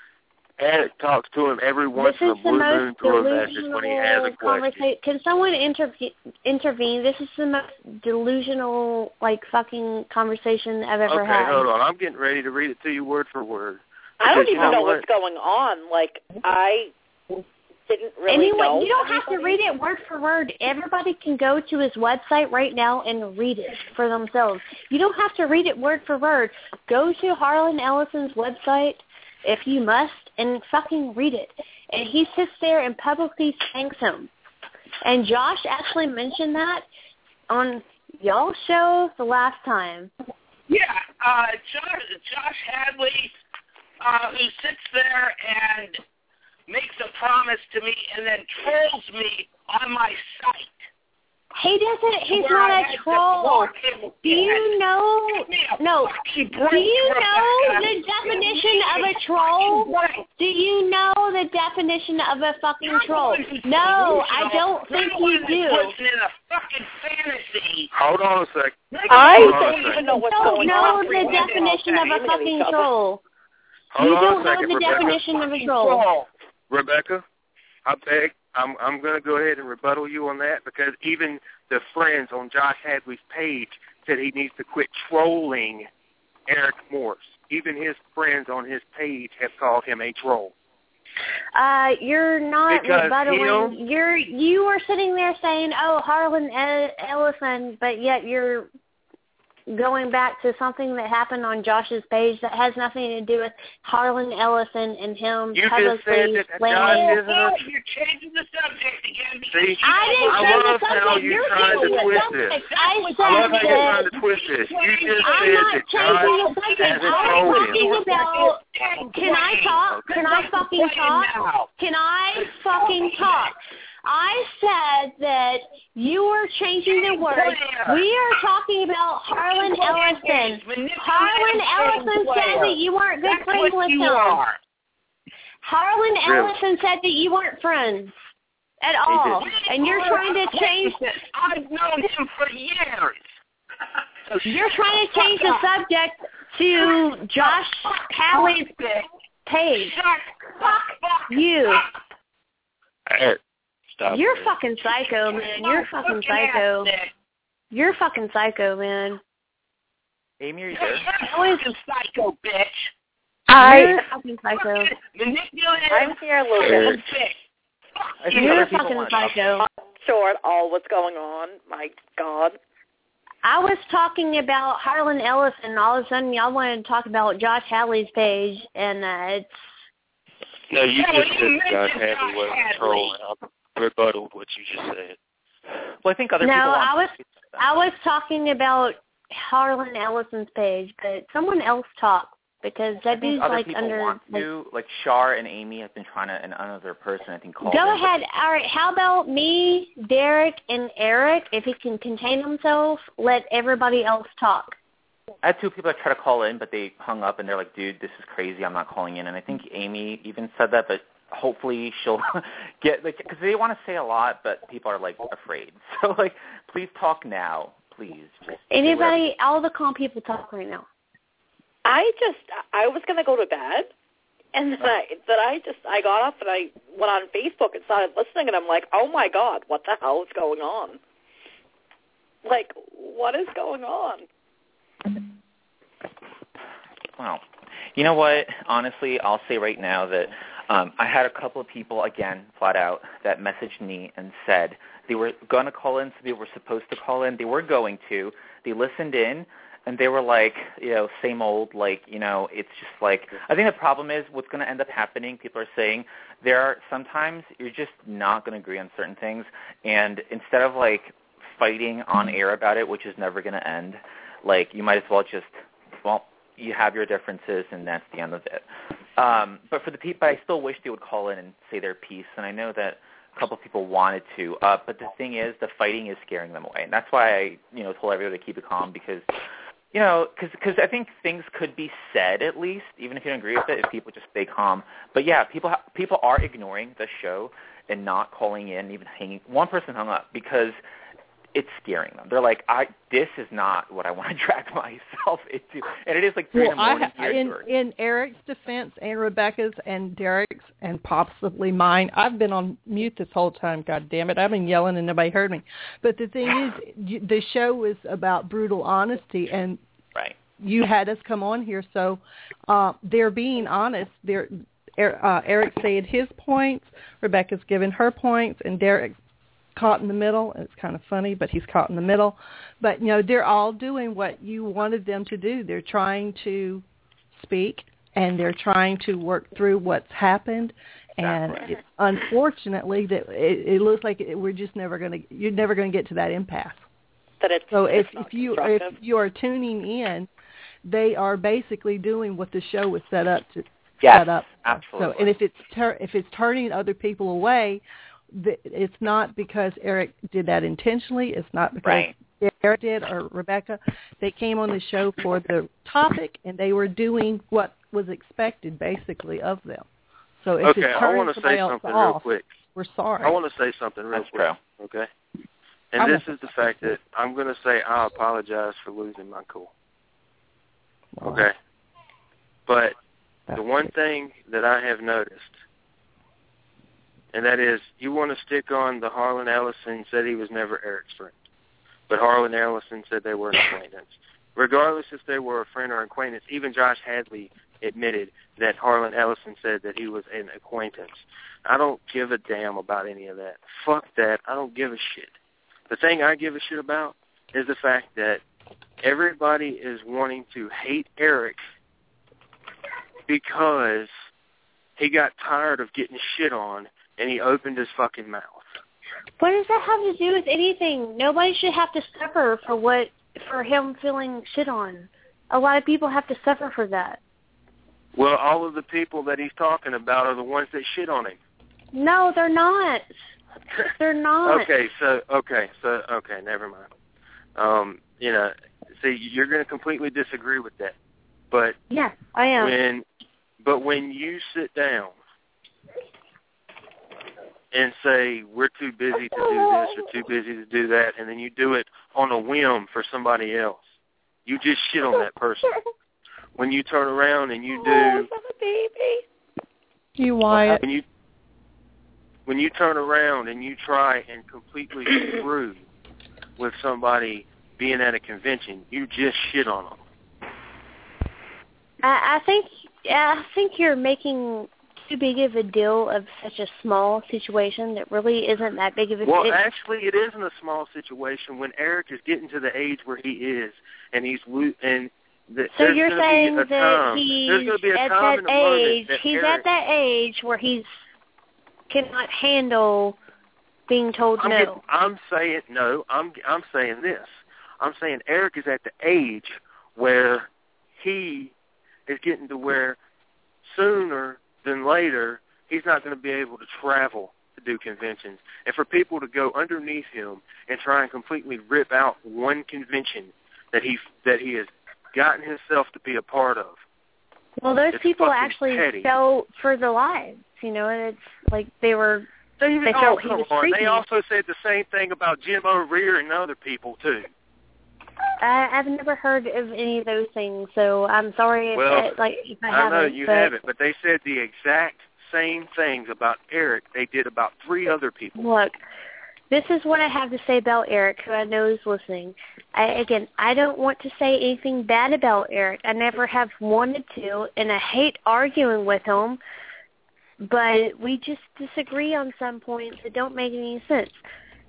Eric talks to him every once This in a is the blue moon most through a message when he has a delusional question. conversation. Can someone interve- intervene? This is the most delusional, like, fucking conversation I've ever Okay, had. hold on. I'm getting ready to read it to you word for word. I don't Because you even know know what? what's going on. Like, I didn't really Anyway, know. you don't have to anybody. read it word for word. Everybody can go to his website right now and read it for themselves. You don't have to read it word for word. Go to Harlan Ellison's website, if you must, and fucking read it. And he sits there and publicly thanks him. And Josh actually mentioned that on y'all's show the last time. Yeah, uh, Josh, Josh Hadley, uh, who sits there and makes a promise to me and then trolls me on my site. He doesn't, he's Where not I a had to troll. block him Do you again. know, Give me a no, fucking do break, you know Rebecca. the definition of a troll? Right. Do you know the definition of a fucking You're the troll? one who's No, I delusional. don't You're think the you one do. that's living in a fucking fantasy. Hold on a sec. I Hold on a don't second. even know what's You don't going know on. the definition of a fucking troll. Hold You on don't a know second, the Rebecca. definition of a troll. Rebecca, I beg, I'm I'm going to go ahead and rebuttal you on that because even the friends on Josh Hadley's page said he needs to quit trolling Eric Morse. Even his friends on his page have called him a troll. Uh, you're not Because rebuttaling. him- You're you were sitting there saying, "Oh, Harlan E- Ellison," but yet you're going back to something that happened on Josh's page that has nothing to do with Harlan Ellison and him You just publicly said that blaming. Josh isn't Oh, a... you're changing the subject again. because See, you I didn't I change love the how subject. you're You're trying to changing the twist subject. this. I I love said how you're trying that. to twist this. You just I'm said not that changing the Josh subject. hasn't I'm told talking him. about. Can I talk? Can I fucking talk? Can I fucking talk? I said that you were changing the words. We are talking about Harlan Ellison. Harlan Ellison said that you weren't good That's friends what with you him. are. Harlan Really? Ellison said that you weren't friends at all. And you're trying to change I've known him for years. You're trying to change the subject to Josh Hadley's page. Fuck you. Eric, stop. You're fucking psycho, man. You're fucking psycho. You're fucking psycho, man. Amy, are you You're there? a fucking psycho, bitch. You're a fucking psycho. Manipulative. I'm here, Lucas. I think You're other a people fucking want to talk. psycho. Not sure at all what's going on. My God. I was talking about Harlan Ellison, and all of a sudden y'all wanted to talk about Josh Hadley's page, and uh, it's... No, you Yeah, just well, said you that Josh mentioned Hadley Josh wasn't a Hadley. troll, and I rebutted what you just said. Well, I think other No, people want I was to speak to I was talking about Harlan Ellison's page, but someone else talk because I that think dude's other like people under. want Like, to, like Shar and Amy have been trying to, and another person I think called go in, but ahead. All right. How about me, Derek, and Eric? If he can contain himself, let everybody else talk. I had two people that tried to call in, but they hung up, and they're like, dude, this is crazy. I'm not calling in. And I think Amy even said that, but hopefully she'll get, like, because they want to say a lot, but people are, like, afraid. So, like, please talk now, please. Just say Anybody, all the calm people talk right now. I just, I was going to go to bed, and then I, then I just, I got up and I went on Facebook and started listening, and I'm like, oh my God, what the hell is going on? Like, what is going on? Wow. You know what? Honestly, I'll say right now that um, I had a couple of people, again, flat out, that messaged me and said they were going to call in, so they were supposed to call in. They were going to. They listened in, and they were like, you know, same old, like, you know, it's just like, I think the problem is what's going to end up happening, people are saying, there are sometimes you're just not going to agree on certain things, and instead of, like, fighting on air about it, which is never going to end, like, you might as well just, well, you have your differences, and that's the end of it. Um, but for the people, I still wish they would call in and say their piece, and I know that a couple of people wanted to, uh, but the thing is, the fighting is scaring them away, and that's why I, you know, told everybody to keep it calm, because, you know, because I think things could be said at least, even if you don't agree with it, if people just stay calm. But yeah, people ha- people are ignoring the show and not calling in, even hanging. One person hung up because it's scaring them. They're like, I this is not what I want to drag myself into. And it is like three well, in the morning I, here. in, in Eric's defense and Rebecca's and Derek's and possibly mine, I've been on mute this whole time, God damn it. I've been yelling and nobody heard me. But the thing is, the show was about brutal honesty, and right. you had us come on here, so uh, they're being honest. They're, uh, Eric said his points, Rebecca's given her points, and Derek caught in the middle. It's kind of funny, but he's caught in the middle. But, you know, they're all doing what you wanted them to do. They're trying to speak, and they're trying to work through what's happened. And Exactly. it, unfortunately, that it, it looks like it, we're just never going to, you're never going to get to that impasse. That it's, so if, it's if you if you are tuning in, they are basically doing what the show was set up to yes, set up. Absolutely. So, and if it's ter- if it's turning other people away, th- it's not because Eric did that intentionally. It's not because right. Eric did or Rebecca. They came on the show for the topic, and they were doing what was expected, basically, of them. So if okay, it's I turning want to somebody say else something off, real quick. We're sorry. I want to say something real That's quick. true. Okay. And I this is the fact that I'm going to say I apologize for losing my cool. Okay? But the one thing that I have noticed, and that is you want to stick on the Harlan Ellison said he was never Eric's friend. But Harlan Ellison said they were an acquaintance. Regardless if they were a friend or acquaintance, even Josh Hadley admitted that Harlan Ellison said that he was an acquaintance. I don't give a damn about any of that. Fuck that. I don't give a shit. The thing I give a shit about is the fact that everybody is wanting to hate Eric because he got tired of getting shit on and he opened his fucking mouth. What does that have to do with anything? Nobody should have to suffer for what for him feeling shit on. A lot of people have to suffer for that. Well, all of the people that he's talking about are the ones that shit on him. No, they're not. They're not. Okay, so okay, so okay, never mind. Um, you know, see, you're going to completely disagree with that, but yeah, I am. When, but when you sit down and say we're too busy to do this or too busy to do that, and then you do it on a whim for somebody else, you just shit on that person. When you turn around and you do, oh, baby. You Wyatt. When you when you turn around and you try and completely screw with somebody being at a convention, you just shit on them. I, I think I think you're making too big of a deal of such a small situation that really isn't that big of a deal. Well, actually, it isn't a small situation when Eric is getting to the age where he is, and he's and the, so there's you're gonna saying be a that time, he's there's gonna be a at time that in a moment age. that He's Eric, at that age where he's cannot handle being told I'm no. Getting, I'm saying no. I'm I'm saying this. I'm saying Eric is at the age where he is getting to where sooner than later he's not going to be able to travel to do conventions, and for people to go underneath him and try and completely rip out one convention that he that he has gotten himself to be a part of. Well, those it's people fucking actually petty. fell for the lives. You know, and it's like they were. They, they oh, felt he come was on. creepy. They also said the same thing about Jim O'Rear and other people too. I, I've never heard of any of those things, so I'm sorry if, Well, I, like, if I, I haven't. know you but, haven't, but they said the exact same things about Eric they did about three other people. Look, this is what I have to say about Eric, who I know is listening. I, again, I don't want to say anything bad about Eric. I never have wanted to, and I hate arguing with him, but we just disagree on some points that don't make any sense.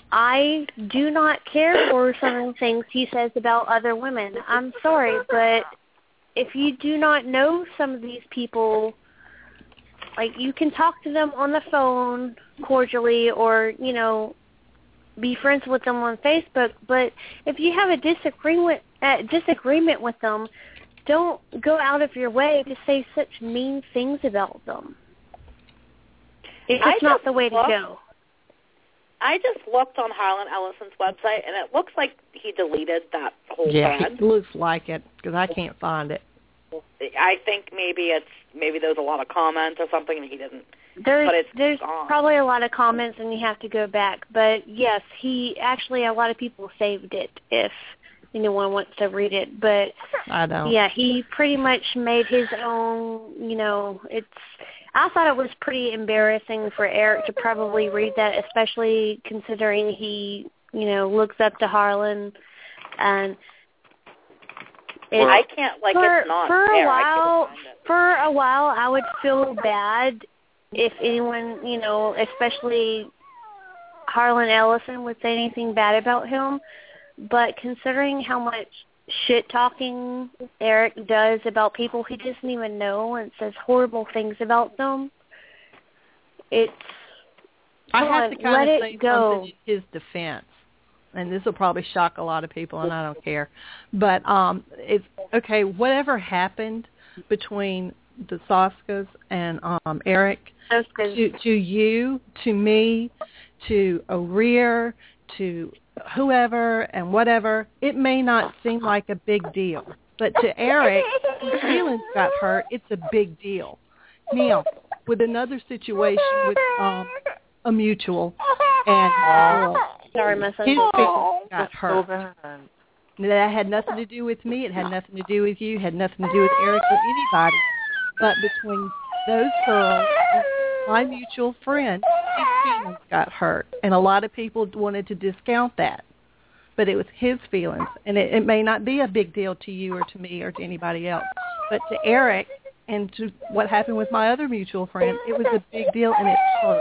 I do not care for some of the things he says about other women. I'm sorry, but if you do not know some of these people, like, you can talk to them on the phone cordially or, you know, be friends with them on Facebook, but if you have a disagreement, uh, disagreement with them, don't go out of your way to say such mean things about them. It's just not the way to go. I just looked on Harlan Ellison's website, and it looks like he deleted that whole yeah, thread. it looks like it, because I can't find it. I think maybe it's maybe there was a lot of comments or something, and he didn't. There's, but it's there's gone. probably a lot of comments, and you have to go back. But, yes, he actually, a lot of people saved it if anyone wants to read it. But, I don't. yeah, he pretty much made his own, you know, it's... I thought it was pretty embarrassing for Eric to probably read that, especially considering he, you know, looks up to Harlan. And it, well, I can't, like, for, it's not for there. a while, I couldn't find it. For a while, I would feel bad if anyone, you know, especially Harlan Ellison would say anything bad about him. But considering how much shit-talking Eric does about people he doesn't even know and says horrible things about them, it's... I have on, to kind let of say it go. something in his defense, and this will probably shock a lot of people, and I don't care. But, um, it's, okay, whatever happened between the Soskas and um, Eric, to, to you, to me, to O'Rear, to whoever and whatever, it may not seem like a big deal. But to Eric, whose feelings got hurt, it's a big deal. Now, with another situation with um, a mutual and uh, Sorry, my son. his feelings got hurt. That had nothing to do with me. It had nothing to do with you. It had nothing to do with Eric or anybody. But between those girls and my mutual friend, his feelings got hurt. And a lot of people wanted to discount that. But it was his feelings. And it, it may not be a big deal to you or to me or to anybody else. But to Eric and to what happened with my other mutual friend, it was a big deal and it hurt.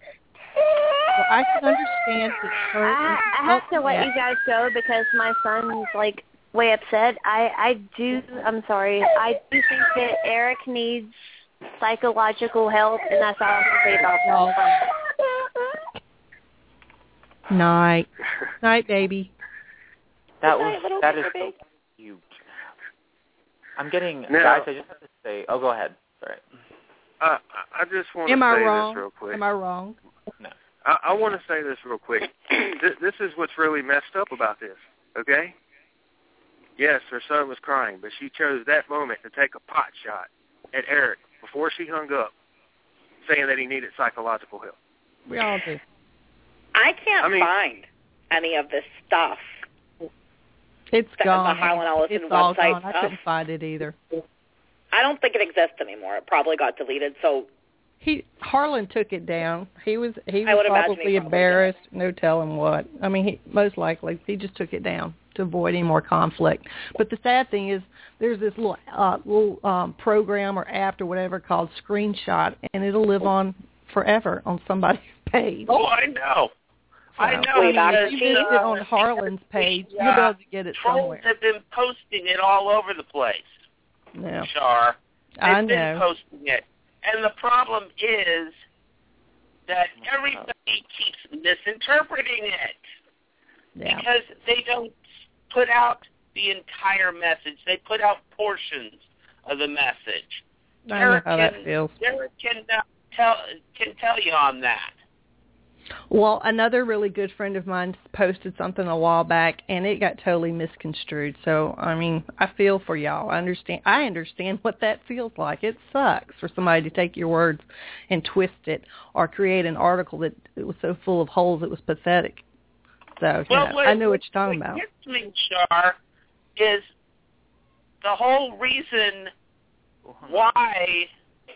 So I can understand it hurt. I, I have to let you guys go because my son's, like, way upset. I, I do, I'm sorry, I do think that Eric needs psychological help, and that's all I can say about that. Night. Night, baby. That was, that is so cute. I'm getting, Now, guys, I just have to say, oh, go ahead. Sorry. Uh, I just want Am to I say wrong? this real quick. Am I wrong? No. I, I want to say this real quick. this, this is what's really messed up about this, okay? Yes, her son was crying, but she chose that moment to take a pot shot at Eric before she hung up, saying that he needed psychological help. We all do. I can't I mean, find any of this stuff. It's The- gone. the Harlan Ellison it's all website gone. I stuff. couldn't find it either. I don't think it exists anymore. It probably got deleted. So He Harlan took it down. He was he I was would imagine he probably probably embarrassed. No telling what. I mean, he, most likely he just took it down to avoid any more conflict. But the sad thing is, there's this little uh, little um, program or app or whatever called Screenshot, and it'll live on forever on somebody's page. Oh, I know. So, I know. If because, you visit it on uh, Harlan's page, yeah, you'll be able to get it trolls somewhere. have been posting it all over the place. Yeah. Char. They've I been know. posting it. And the problem is that everybody keeps misinterpreting it. Yeah. Because they don't put out the entire message. They put out portions of the message. I know Derek how can, that feels. Derek can uh, tell can tell you on that. Well, another really good friend of mine posted something a while back, and it got totally misconstrued. So, I mean, I feel for y'all. I understand. I understand what that feels like. It sucks for somebody to take your words and twist it, or create an article that it was so full of holes it was pathetic. So, you Well, know, what, I know what you're talking what about. gets me, Char, is the whole reason why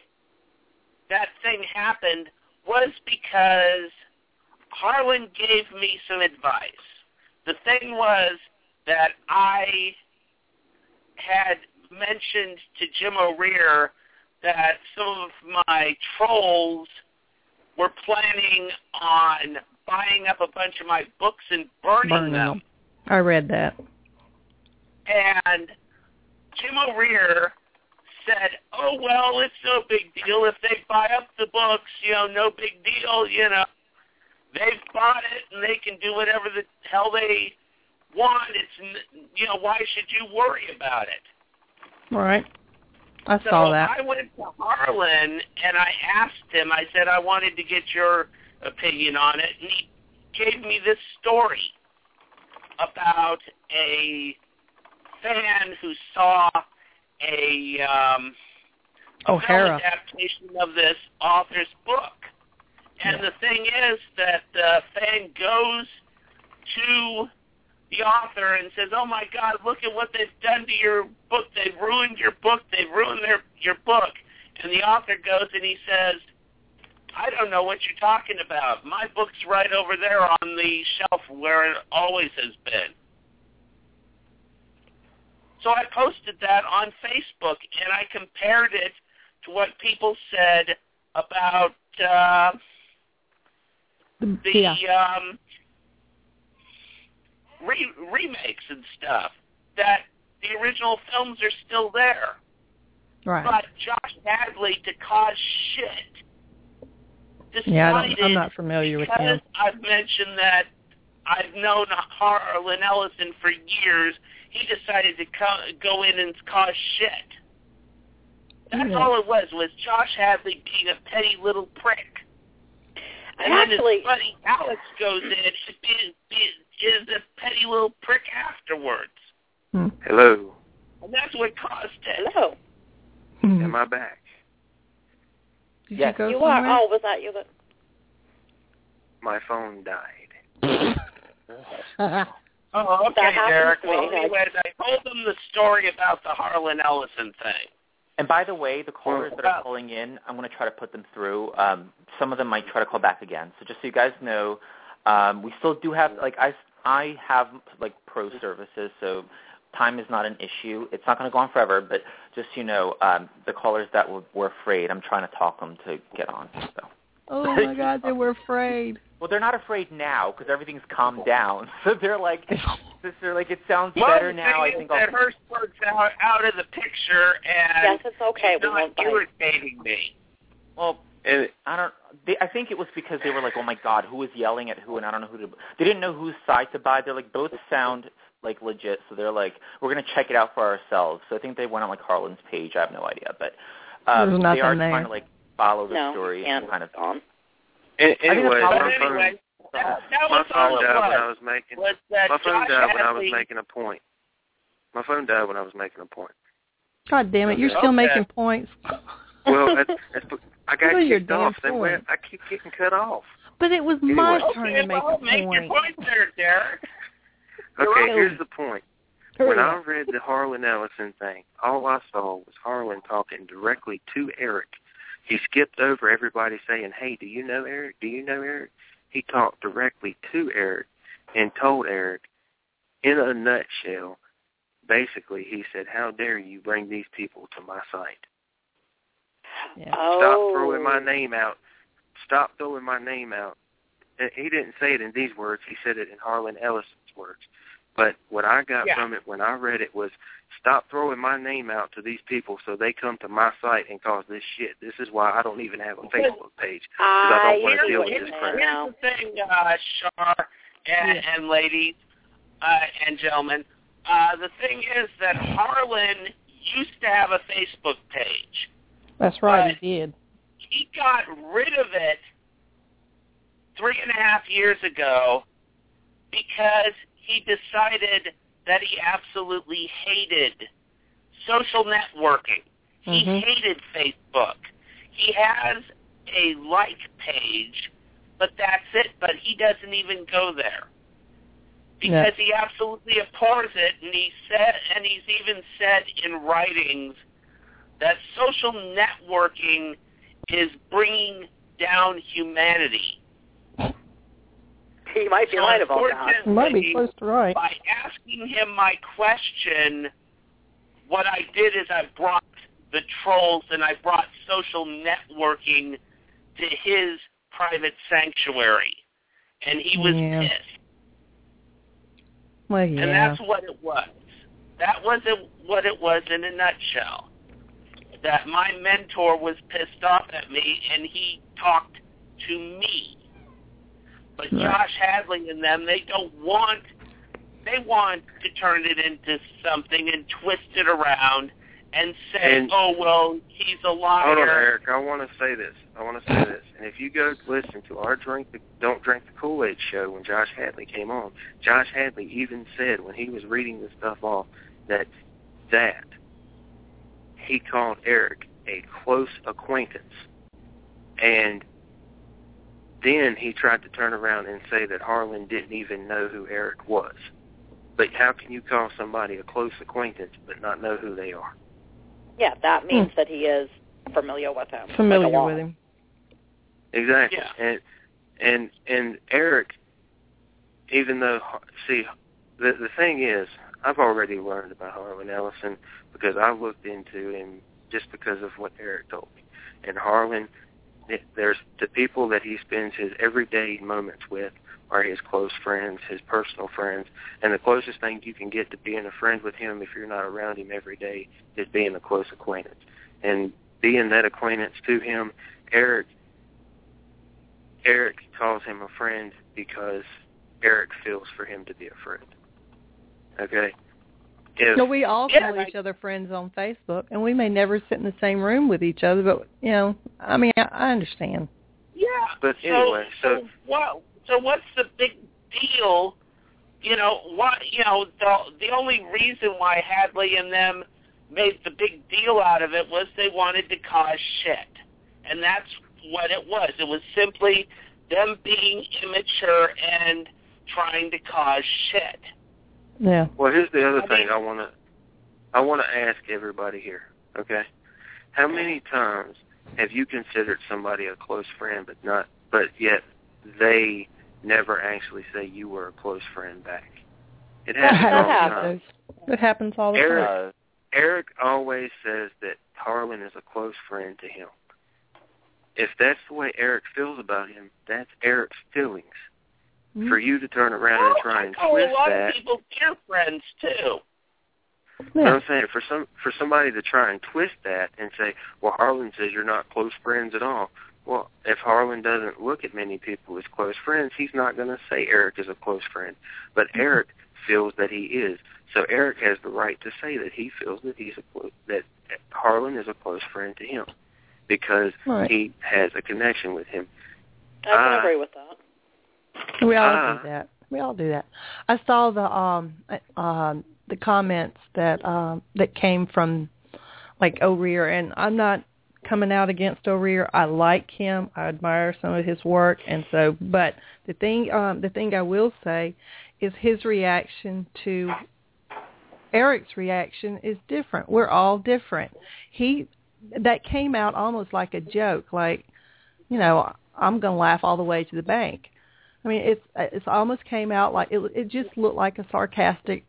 that thing happened was because Harlan gave me some advice. The thing was that I had mentioned to Jim O'Rear that some of my trolls were planning on buying up a bunch of my books and burning, Burning them. them. I read that. And Jim O'Rear said, oh, well, it's no big deal. If they buy up the books, you know, no big deal, you know. They've bought it, and they can do whatever the hell they want. It's, you know, why should you worry about it? Right. I so saw that. I went to Harlan, and I asked him, I said, I wanted to get your opinion on it, and he gave me this story about a fan who saw a, um, a film adaptation of this author's book. And yeah. the thing is that the fan goes to the author and says, oh, my God, look at what they've done to your book. They've ruined your book. They've ruined their, your book. And the author goes and he says, I don't know what you're talking about. My book's right over there on the shelf where it always has been. So I posted that on Facebook, and I compared it to what people said about uh, the yeah. um, re- remakes and stuff, that the original films are still there. Right. But Josh Hadley, to cause shit, decided, yeah, I don't, I'm not familiar with him. Because I've mentioned that I've known Harlan Ellison for years, he decided to co- go in and cause shit. That's yeah. all it was, was Josh Hadley being a petty little prick. And Actually, then his buddy Alex goes in and be, be, is a petty little prick afterwards. Hmm. Hello. And that's what caused it. Hello. Am I back? Did yes. you go You somewhere? are. Oh, was that you? That... My phone died. Oh, okay, Derek. Well, me. anyways, I told them the story about the Harlan Ellison thing. And by the way, the callers that are calling in, I'm going to try to put them through. Um, some of them might try to call back again. So just so you guys know, um, we still do have, like, I, I have, like, pro services, so time is not an issue. It's not going to go on forever, but just so you know, um, the callers that were, were afraid, I'm trying to talk them to get on. So. Oh, my God, they were afraid. Well, they're not afraid now because everything's calmed down. So they're like, they're like, it sounds well, better now. I think I'll. That Hershberg's out, out of the picture, and yes, it's okay. It's we not won't bite. irritating me. Well, and I don't. They, I think it was because they were like, oh my God, who was yelling at who, and I don't know who to. They didn't know whose side to buy. They're like, both sound like legit, so they're like, we're gonna check it out for ourselves. So I think they went on like Harlan's page. I have no idea, but um, There's they are there. trying to like follow the no, story and kind of. On. Anyway, but my phone, anyway, that, that my was phone all it died was. when I was making. Was that My phone Josh died when I Hadley, was making a point. My phone died when I was making a point. God damn it, you're still Okay. making points. Well, that's, that's, I got What are your kicked damn off. They points? went, I keep getting cut off. But it was Anyway. my Okay, turn to make well, a make your point. point there, Derek. Okay, right. here's the point. Hurry When I up. read the Harlan Ellison thing, all I saw was Harlan talking directly to Eric. He skipped over everybody saying, hey, do you know Eric? Do you know Eric? He talked directly to Eric and told Eric, in a nutshell, basically, he said, how dare you bring these people to my site? Yeah. Oh. Stop throwing my name out. Stop throwing my name out. And he didn't say it in these words. He said it in Harlan Ellison's words. But what I got Yeah. from it when I read it was, stop throwing my name out to these people so they come to my site and cause this shit. This is why I don't even have a Facebook page. Because I I don't want to hear deal what with you're this saying crap. now. Here's the thing, uh, Shar and, Yeah. and ladies uh, and gentlemen. Uh, the thing is that Harlan used to have a Facebook page. That's right, But he did. he got rid of it three and a half years ago because he decided that he absolutely hated social networking. He Mhm. hated Facebook. He has a like page, but that's it. But he doesn't even go there because he absolutely abhors it. And he said, and he's even said in writings that social networking is bringing down humanity. He might be So right about that. He might be unfortunately, close to right. by asking him my question, what I did is I brought the trolls and I brought social networking to his private sanctuary. and he was yeah. pissed. Well, yeah. And that's what it was. That was it, what it was in a nutshell. That my mentor was pissed off at me, and he talked to me. But right. Josh Hadley and them, they don't want, they want to turn it into something and twist it around and say, and, oh, well, he's a liar. Hold on, Eric. I want to say this. I want to say this. And if you go listen to our Drink the, Don't Drink the Kool-Aid show when Josh Hadley came on, Josh Hadley even said when he was reading this stuff off that that he called Eric a close acquaintance. And then he tried to turn around and say that Harlan didn't even know who Eric was. But how can you call somebody a close acquaintance but not know who they are? Yeah, that means hmm. that he is familiar with him. Familiar like with him. Exactly. Yeah. And and and Eric, even though, see, the the thing is, I've already learned about Harlan Ellison because I looked into him just because of what Eric told me. And Harlan, there's the people that he spends his everyday moments with are his close friends, his personal friends, and the closest thing you can get to being a friend with him if you're not around him every day is being a close acquaintance. And being that acquaintance to him, Eric, Eric calls him a friend because Eric feels for him to be a friend. Okay? If, so we all yeah, call each other friends on Facebook, and we may never sit in the same room with each other, but, you know, I mean, I, I understand. Yeah. But so, anyway, so... so what? So what's the big deal? You know, what? You know, the the only reason why Hadley and them made the big deal out of it was they wanted to cause shit, and that's what it was. It was simply them being immature and trying to cause shit. Yeah. Well, here's the other I thing mean, I want to I want to ask everybody here. Okay, how many times have you considered somebody a close friend, but not, but yet they never actually say you were a close friend back? It happens that all the happens. time. It happens all the Eric, time. Eric always says that Harlan is a close friend to him. If that's the way Eric feels about him, that's Eric's feelings. Mm-hmm. For you to turn around well, and try and I twist a lot that, of people dear friends too. Yeah. You know what I'm saying? For some for somebody to try and twist that and say, well, Harlan says you're not close friends at all. Well, if Harlan doesn't look at many people as close friends, he's not going to say Eric is a close friend. But mm-hmm. Eric feels that he is. So Eric has the right to say that he feels that he's a close, that Harlan is a close friend to him because right. he has a connection with him. I can uh, agree with that. We all uh, do that. We all do that. I saw the um um the comments that um that came from like O'Rear, and I'm not coming out against O'Rear. I like him. I admire some of his work, and so. But the thing, um, the thing I will say, is his reaction to Eric's reaction is different. We're all different. He that came out almost like a joke, like, you know, I'm going to laugh all the way to the bank. I mean, it's it's almost came out like it. It just looked like a sarcastic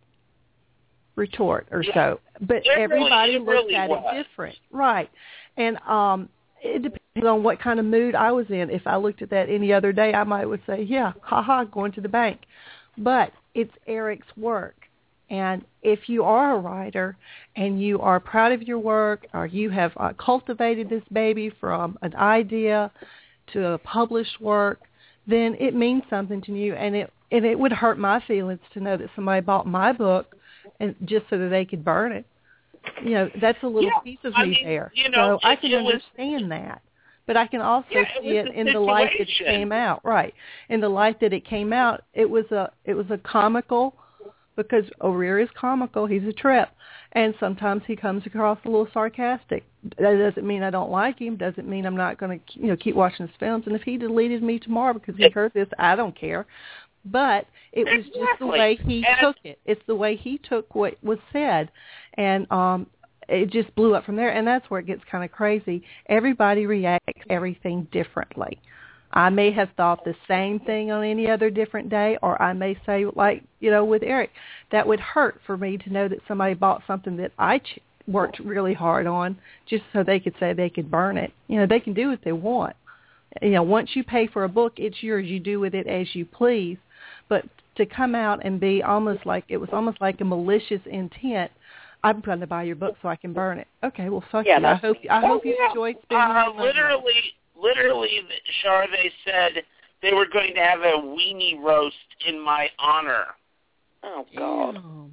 retort or yeah. so. But it everybody really, looked really at was. it different, right? And um, it depends on what kind of mood I was in. If I looked at that any other day, I might would say, yeah, haha, going to the bank. But it's Eric's work. And if you are a writer and you are proud of your work, or you have uh, cultivated this baby from an idea to a published work, then it means something to you. And it and it would hurt my feelings to know that somebody bought my book and just so that they could burn it. You know, that's a little yeah, piece of I me mean, there. You know, so I it, can it understand was, that. But I can also yeah, see it, it in the light that it situation. came out. Right. In the light that it came out, it was a it was a comical, because O'Rear is comical. He's a trip. And sometimes he comes across a little sarcastic. That doesn't mean I don't like him. Doesn't mean I'm not going to, you know, keep watching his films. And if he deleted me tomorrow because he heard this, I don't care. But it was exactly. just the way he and took it. It's the way he took what was said. And um, it just blew up from there. And that's where it gets kind of crazy. Everybody reacts to everything differently. I may have thought the same thing on any other different day, or I may say, like, you know, with Eric, that would hurt for me to know that somebody bought something that I ch- worked really hard on just so they could say they could burn it. You know, they can do what they want, You know, once you pay for a book, it's yours. You do with it as you please. But to come out and be almost like, it was almost like a malicious intent, I'm going to buy your book so I can burn it. Okay, well, fuck yeah, you. I hope, I hope you enjoyed spending uh, your money. Literally, literally, Char, they said they were going to have a weenie roast in my honor. Oh, God. Damn.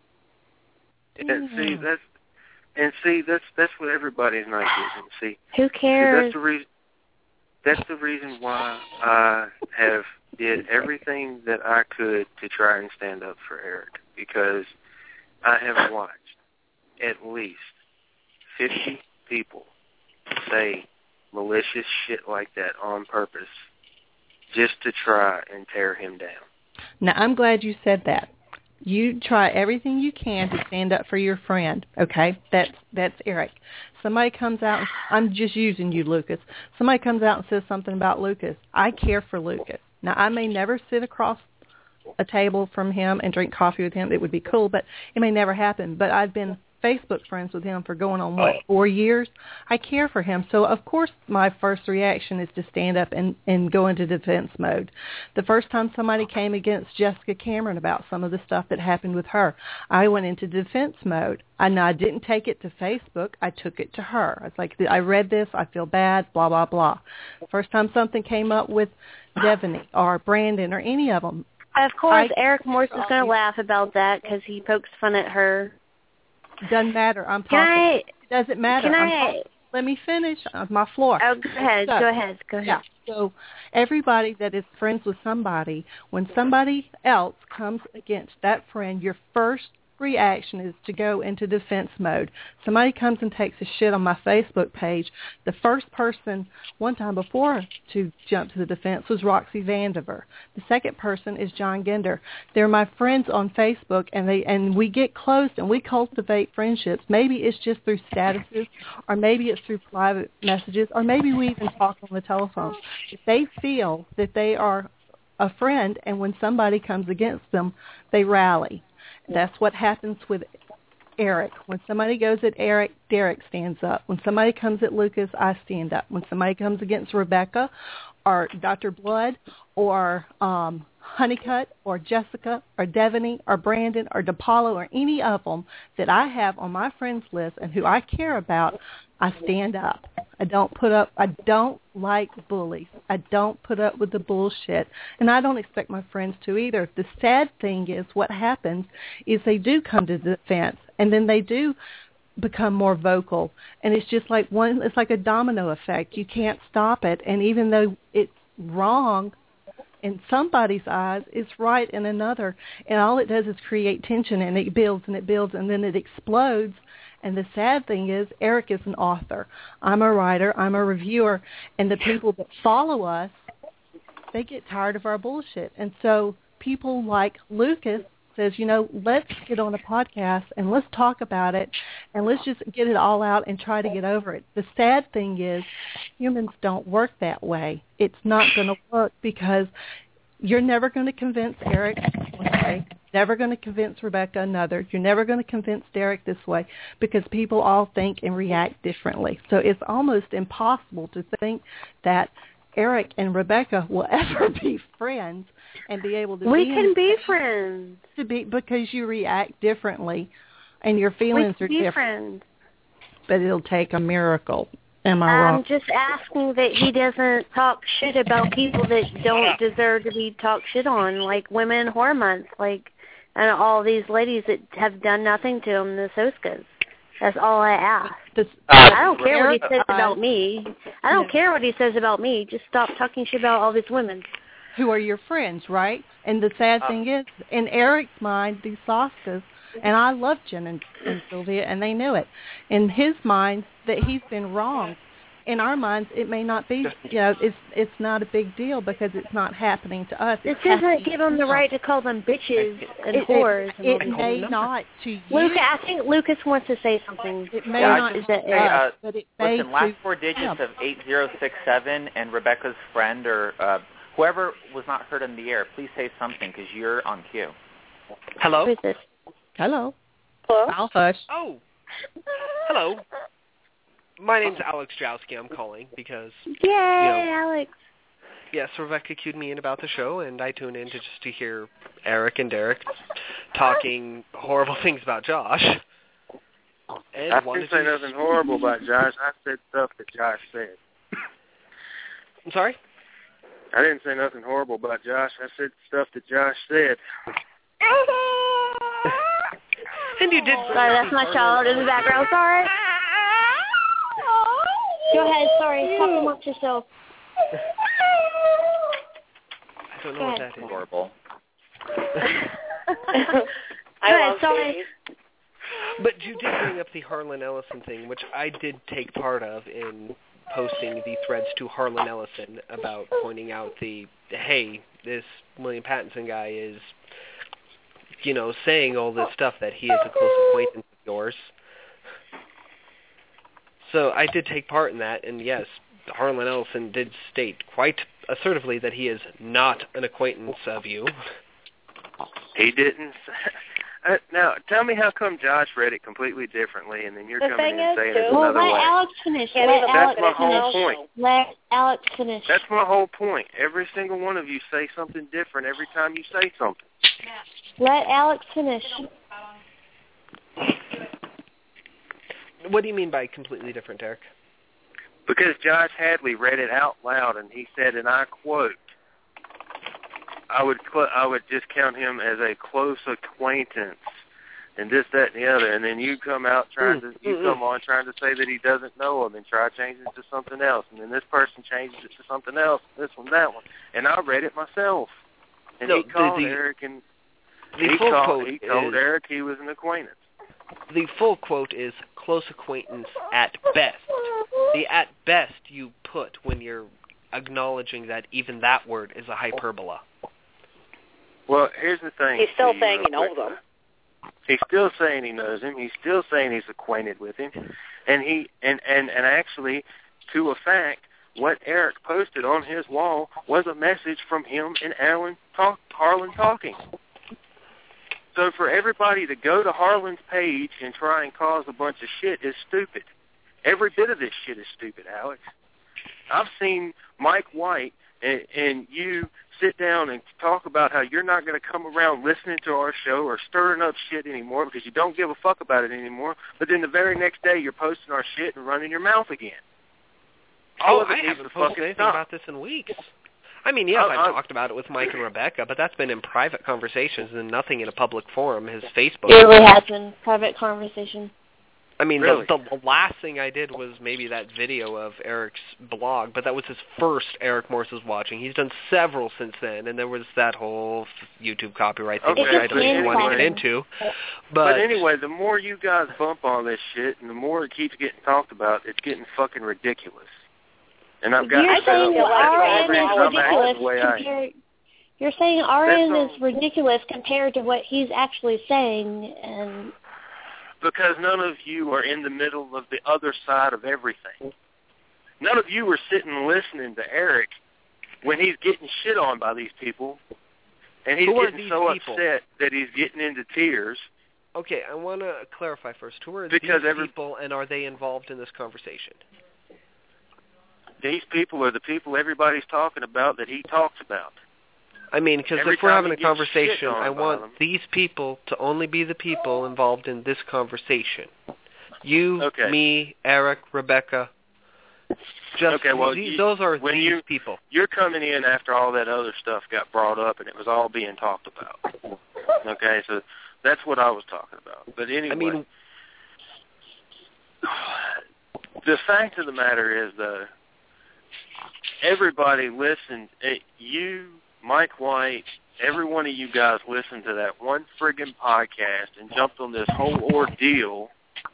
And see, that's and see that's that's what everybody's not getting. See, Who cares? See, that's the reason. That's the reason why I have did everything that I could to try and stand up for Eric, because I have watched at least fifty people say malicious shit like that on purpose just to try and tear him down. Now, I'm glad you said that. You try everything you can to stand up for your friend, okay? That's that's Eric. Somebody comes out, and, I'm just using you, Lucas. Somebody comes out and says something about Lucas. I care for Lucas. Now, I may never sit across a table from him and drink coffee with him. It would be cool, but it may never happen. But I've been Facebook friends with him for going on, what, four years? I care for him. So, of course, my first reaction is to stand up and, and go into defense mode. The first time somebody came against Jessica Cameron about some of the stuff that happened with her, I went into defense mode. And I didn't take it to Facebook. I took it to her. I was like, I read this. I feel bad, blah, blah, blah. First time something came up with Devaney or Brandon or any of them. Of course, I, Eric Morse is going to laugh about that because he pokes fun at her. Doesn't matter. I'm talking. Can I, it doesn't matter. Can I'm I? talking. Let me finish on my floor. Oh, go ahead. So, go ahead. Go ahead. Yeah. So everybody that is friends with somebody, when somebody else comes against that friend, your first reaction is to go into defense mode. Somebody comes and takes a shit on my Facebook page. The first person one time before to jump to the defense was Roxy Vandiver. The second person is John Gender. They're my friends on Facebook, and they and we get close and we cultivate friendships. Maybe it's just through statuses, or maybe it's through private messages, or maybe we even talk on the telephone. If they feel that they are a friend, and when somebody comes against them, they rally. That's what happens with Eric. When somebody goes at Eric, Derek stands up. When somebody comes at Lucas, I stand up. When somebody comes against Rebecca or Doctor Blood or um, Honeycutt or Jessica or Devaney or Brandon or DePaulo or any of them that I have on my friends list and who I care about, I stand up. I don't put up, I don't like bullies. I don't put up with the bullshit. And I don't expect my friends to either. The sad thing is what happens is they do come to defense, and then they do become more vocal. And it's just like one, it's like a domino effect. You can't stop it. And even though it's wrong in somebody's eyes, it's right in another. And all it does is create tension, and it builds and it builds, and then it explodes. And the sad thing is, Eric is an author. I'm a writer. I'm a reviewer. And the people that follow us, they get tired of our bullshit. And so people like Lucas says, you know, let's get on a podcast and let's talk about it and let's just get it all out and try to get over it. The sad thing is humans don't work that way. It's not going to work because you're never going to convince Eric one way, never going to convince Rebecca another. You're never going to convince Derek this way because people all think and react differently. So it's almost impossible to think that Eric and Rebecca will ever be friends and be able to we be can be friends to be because you react differently and your feelings we can are be different. Friends. But it'll take a miracle. Am I I'm wrong? just asking that he doesn't talk shit about people that don't deserve to be talked shit on, like Women in Horror Month, like and all these ladies that have done nothing to him, the Soskas. That's all I ask. This, uh, I don't care what he says uh, about me. I don't yeah. care what he says about me. Just stop talking shit about all these women. Who are your friends, right? And the sad uh, thing is, in Eric's mind, these Soskas, and I love Jen and, and Sylvia, and they knew it. In his mind, that he's been wrong. In our minds, it may not be, you know, it's it's not a big deal because it's not happening to us. This doesn't give him the right to call them bitches and it, whores. It, and it may not to you. Lucas, I think Lucas wants to say something. It may yeah, not just, to uh, uh, but it listen, may last to four digits him. of eight zero six seven and Rebecca's friend or uh, whoever was not heard in the air, please say something because you're on cue. Hello? Who is this? Hello. Hello? I'll hush. Oh. Hello. my name's Alex Jowski. I'm calling because... Yay, you know, Alex. Yes, Rebecca cued me in about the show, and I tuned in to just to hear Eric and Derek talking horrible things about Josh. And I didn't say nothing horrible about Josh. I said stuff that Josh said. I'm sorry? I didn't say nothing horrible about Josh. I said stuff that Josh said. And you did... Sorry, that's my child in the background. Sorry. Go ahead. Sorry. Talk amongst yourself. I don't know what that is. Horrible. I love sorry. babies. But you did bring up the Harlan Ellison thing, which I did take part of in posting the threads to Harlan Ellison about pointing out the, hey, this William Pattinson guy is, you know, saying all this stuff that he is a close acquaintance of yours. So I did take part in that, and yes, Harlan Ellison did state quite assertively that he is not an acquaintance of you. He didn't. Uh, now, tell me how come Josh read it completely differently, and then you're The coming in thing and is, saying too- it Well, another let way. Alex finish. Can't Let even Alex That's my finish. whole point. Let Alex finish. That's my whole point. Every single one of you say something different every time you say something. Let Alex finish. What do you mean by completely different, Derek? Because Josh Hadley read it out loud, and he said, and I quote, I would cl- I would just count him as a close acquaintance, and this, that, and the other. And then you come out trying to, you come on trying to say that he doesn't know him, and try changing it to something else. And then this person changes it to something else, this one, that one. And I read it myself. And No, he called the, the, Eric, and the he, full called, quote he told is, Eric he was an acquaintance. The full quote is close acquaintance at best. The at best you put when you're acknowledging that even that word is a hyperbola. Well, here's the thing. He's still Steve, saying he real knows quick. him. He's still saying he knows him. He's still saying he's acquainted with him. And he and, and, and actually, to a fact, what Eric posted on his wall was a message from him and Alan talk, Harlan talking. So for everybody to go to Harlan's page and try and cause a bunch of shit is stupid. Every bit of this shit is stupid, Alex. I've seen Mike White and, and you sit down and talk about how you're not going to come around listening to our show or stirring up shit anymore because you don't give a fuck about it anymore, but then the very next day you're posting our shit and running your mouth again. All Oh, of it I needs haven't to posted fucking anything stop. about this in weeks. I mean, yes, I- I've I- talked about it with Mike and Rebecca, but that's been in private conversations and nothing in a public forum. His Facebook. It really has been private conversation. I mean, Really? the, the last thing I did was maybe that video of Eric's blog, but that was his first Eric Morse was watching. He's done several since then, and there was that whole YouTube copyright thing, Okay, which I don't but even want to get anyway- into. But, But, anyway, the more you guys bump on this shit and the more it keeps getting talked about, it's getting fucking ridiculous. And I've got You're to set saying up that that's our all end the is reason I'm acting ridiculous the way I am. compared. You're saying our That's end all- is ridiculous compared to what he's actually saying, and Because none of you are in the middle of the other side of everything. None of you were sitting listening to Eric when he's getting shit on by these people, and he's Who are getting these so people? upset that he's getting into tears. okay, I want to clarify first. Who are Because these every- people, and are they involved in this conversation? These people are the people everybody's talking about that he talks about. I mean, because Every if we're time having he a gets conversation, shit on I by want them. these people to only be the people involved in this conversation. You, Okay. me, Eric, Rebecca. Just Okay, well, these, you- those are when these you- people. You're coming in after all that other stuff got brought up and it was all being talked about. Okay, so that's what I was talking about. But anyway, I mean, the fact of the matter is, though, everybody listened. eh, You, Mike White, every one of you guys listened to that one friggin' podcast and jumped on this whole ordeal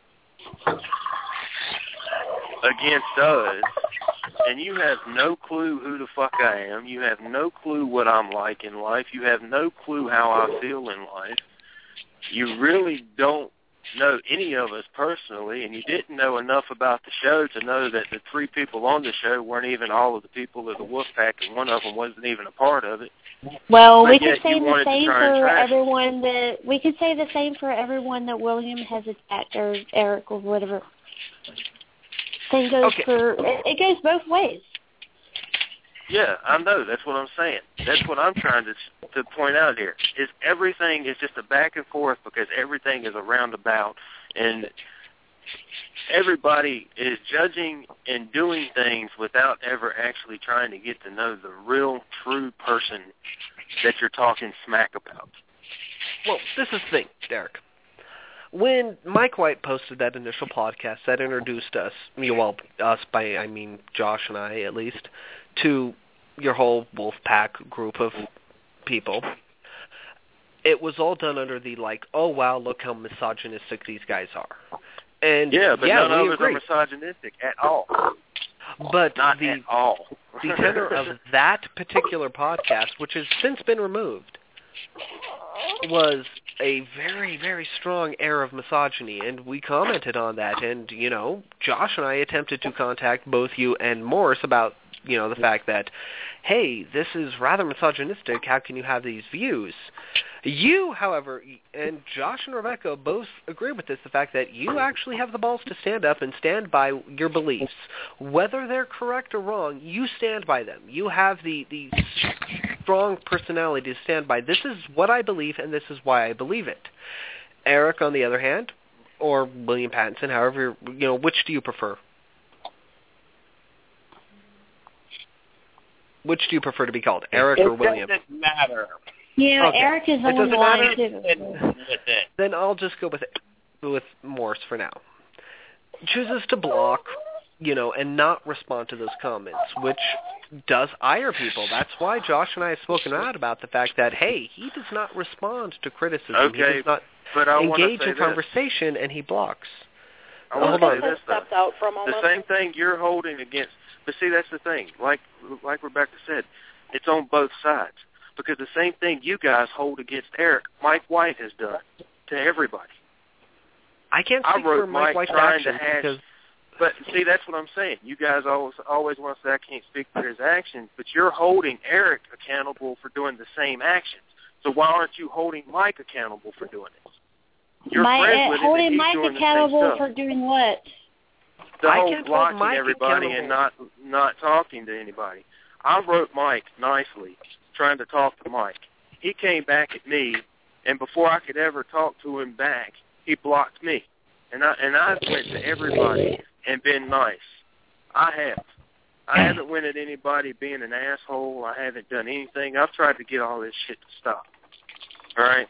against us, and you have no clue who the fuck I am. You have no clue what I'm like in life. You have no clue how I feel in life. You really don't know any of us personally, and you didn't know enough about the show to know that the three people on the show weren't even all of the people of the Wolfpack, and one of them wasn't even a part of it. well, But we could yet say you the wanted to same try and for trash it. everyone that we could say the same for everyone that William has attacked or Eric or whatever. thing goes Okay. for it, it goes both ways. Yeah, I know. That's what I'm saying. That's what I'm trying to to point out here. Is everything is just a back and forth because everything is a roundabout, and everybody is judging and doing things without ever actually trying to get to know the real, true person that you're talking smack about. Well, this is the thing, Derek. When Mike White posted that initial podcast that introduced us, well, us by, I mean Josh and I at least, to your whole Wolfpack group of people, it was all done under the, like, oh, wow, look how misogynistic these guys are. And yeah, but yeah, none we of us agree. are misogynistic at all. But Not the, at all. the tenor of that particular podcast, which has since been removed, was a very, very strong air of misogyny, and we commented on that. And, you know, Josh and I attempted to contact both you and Morris about, you know, the fact that, hey, this is rather misogynistic. How can you have these views? You, however, and Josh and Rebecca both agree with this, the fact that you actually have the balls to stand up and stand by your beliefs. Whether they're correct or wrong, you stand by them. You have the, the strong personality to stand by. This is what I believe, and this is why I believe it. Eric, on the other hand, or William Pattinson, however, you know, which do you prefer? Which do you prefer to be called, Eric it or William? It doesn't matter. Yeah, Okay. Eric is It on the doesn't line matter. too. With it. Then I'll just go with with Morse for now. Chooses to block, you know, and not respond to those comments, which does ire people. That's why Josh and I have spoken out about the fact that, hey, he does not respond to criticism. Okay, he does not but I wanna engage say in this. conversation, and he blocks. I Well, want hold to on. say this, though. Stepped out for a moment. The same thing you're holding against, but see, that's the thing. Like like Rebecca said, it's on both sides. Because the same thing you guys hold against Eric, Mike White has done to everybody. I can't I speak wrote for Mike Mike White's trying to actions hash, because but see, that's what I'm saying. You guys always always want to say I can't speak for his actions, but you're holding Eric accountable for doing the same actions. So why aren't you holding Mike accountable for doing it? You're My, friends uh, with him, holding and he's Mike doing accountable the same for stuff. doing what? The I whole can't hold blocking Mike everybody and not not talking to anybody. I wrote Mike nicely, trying to talk to Mike. He came back at me, and before I could ever talk to him back, he blocked me. And I and I went to everybody and been nice. I have. I haven't went at anybody being an asshole. I haven't done anything. I've tried to get all this shit to stop. All right?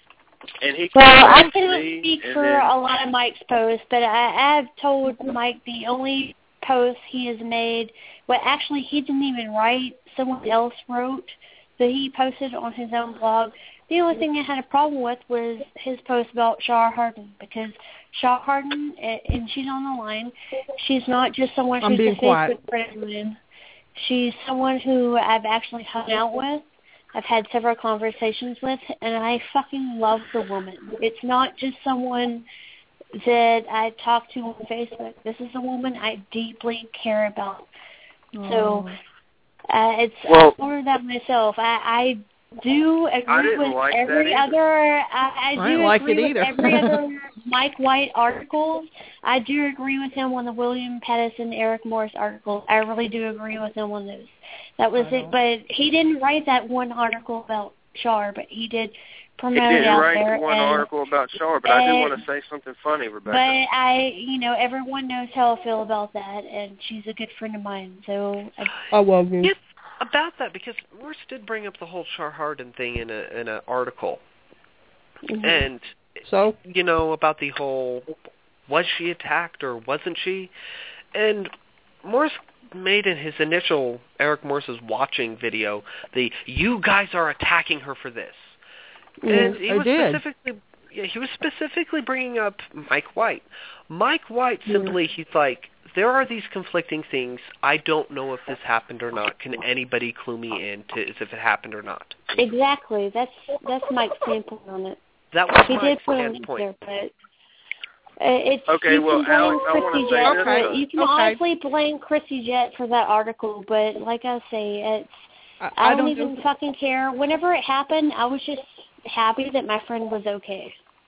And he came Well, I back to cannot me, speak and for then, a lot of Mike's posts, but I, I've told Mike the only post he has made, well, actually, he didn't even write. Someone else wrote that he posted on his own blog. The only thing I had a problem with was his post about Shar Harden, because Shar Harden, and she's on the line, she's not just someone I'm who's being a quiet. Facebook friend with. She's someone who I've actually hung out with. I've had several conversations with, and I fucking love the woman. It's not just someone that I talk to on Facebook. This is a woman I deeply care about. Oh. So uh, it's Well- I ordered that myself. I, I do I agree didn't with like that every either. other. I, I I do didn't like agree it with either. every other Mike White article. I do agree with him on the William Pattinson, Eric Morris article. I really do agree with him on those. That was it. But he didn't write that one article about Char, but he did he promote it didn't out write there. the one and, article about Shar, but I do and- want to say something funny, Rebecca. But I, you know, everyone knows how I feel about that, and she's a good friend of mine. So I, I love you. Yes, about that, because Morse did bring up the whole Char Harden thing in a in an article, mhm. and So? you know about the whole was she attacked or wasn't she, and Morse made in his initial Eric Morse's watching video the you guys are attacking her for this, and he I was did. specifically yeah, he was specifically bringing up Mike White. Mike White simply he's like, there are these conflicting things. I don't know if this happened or not. Can anybody clue me in to as if it happened or not? Exactly. That's that's Mike's standpoint on it. That was He did Mike's put it standpoint. there, but uh, it's Okay, you well, can blame Alex, I wanna Chrissy say Jet this, for it. though. You can Okay. honestly blame Chrissy Jet for that article, but like I say, it's I, I, I don't, don't even do- fucking care. Whenever it happened, I was just happy that my friend was okay.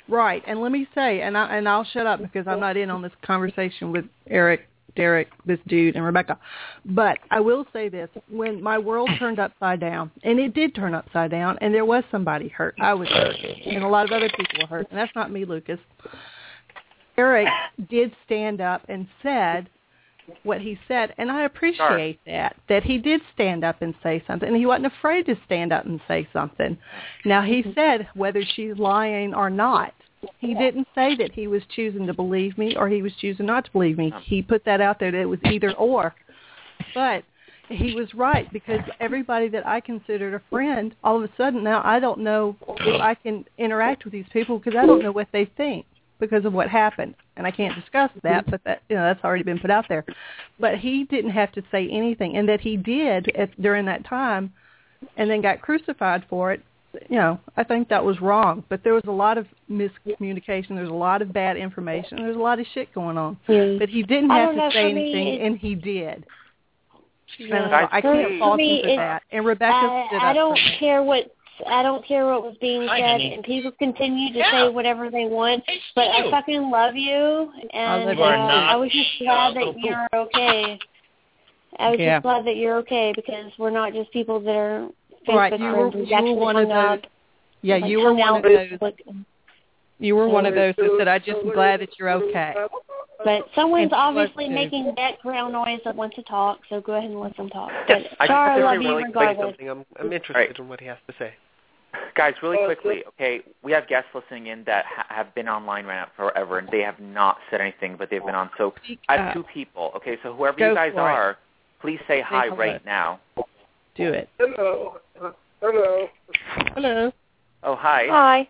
Right, and let me say, and I and I'll shut up because I'm not in on this conversation with Eric, Derek, this dude, and Rebecca. But I will say this: when my world turned upside down, and it did turn upside down, and there was somebody hurt, I was hurt, and a lot of other people were hurt, and that's not me, Lucas. Eric did stand up and said what he said, and I appreciate that, that he did stand up and say something, and he wasn't afraid to stand up and say something. Now, he said whether she's lying or not. He didn't say that he was choosing to believe me or he was choosing not to believe me. He put that out there that it was either or. But he was right, because everybody that I considered a friend, all of a sudden now I don't know if I can interact with these people because I don't know what they think because of what happened. And I can't discuss that, but that, you know, that's already been put out there. But he didn't have to say anything, and that he did at, during that time and then got crucified for it. You know, I think that was wrong. But there was a lot of miscommunication. There's a lot of bad information. There's a lot of shit going on. Yeah. But he didn't have to say anything, and he did. Yeah. And I can't fault him for that. And Rebecca I, stood I up don't for me. care what I don't care what was being Hi, said, honey. and people continue to Yeah. say whatever they want. But I fucking love you, and love uh, you. I was just glad that you're okay. I was Yeah. just glad that you're okay, because we're not just people that are Facebook Right, you were, friends. We've you were actually one of hung those. out, Yeah, like, you were hung one out of those. with- You were one of those that said, "I'm just glad that you're okay." But someone's And she was obviously too. making background noise that wants to talk, so go ahead and let them talk. But I Char, I just love really you really regardless. Something. I'm, I'm interested Right. in what he has to say. Guys, really quickly, okay, we have guests listening in that ha- have been online right now forever, and they have not said anything, but they've been on. So I have two people. Okay, so whoever Go you guys for it. are, please say hi hello. right now. Do it. Hello. Hello. Hello. Oh, hi. Hi.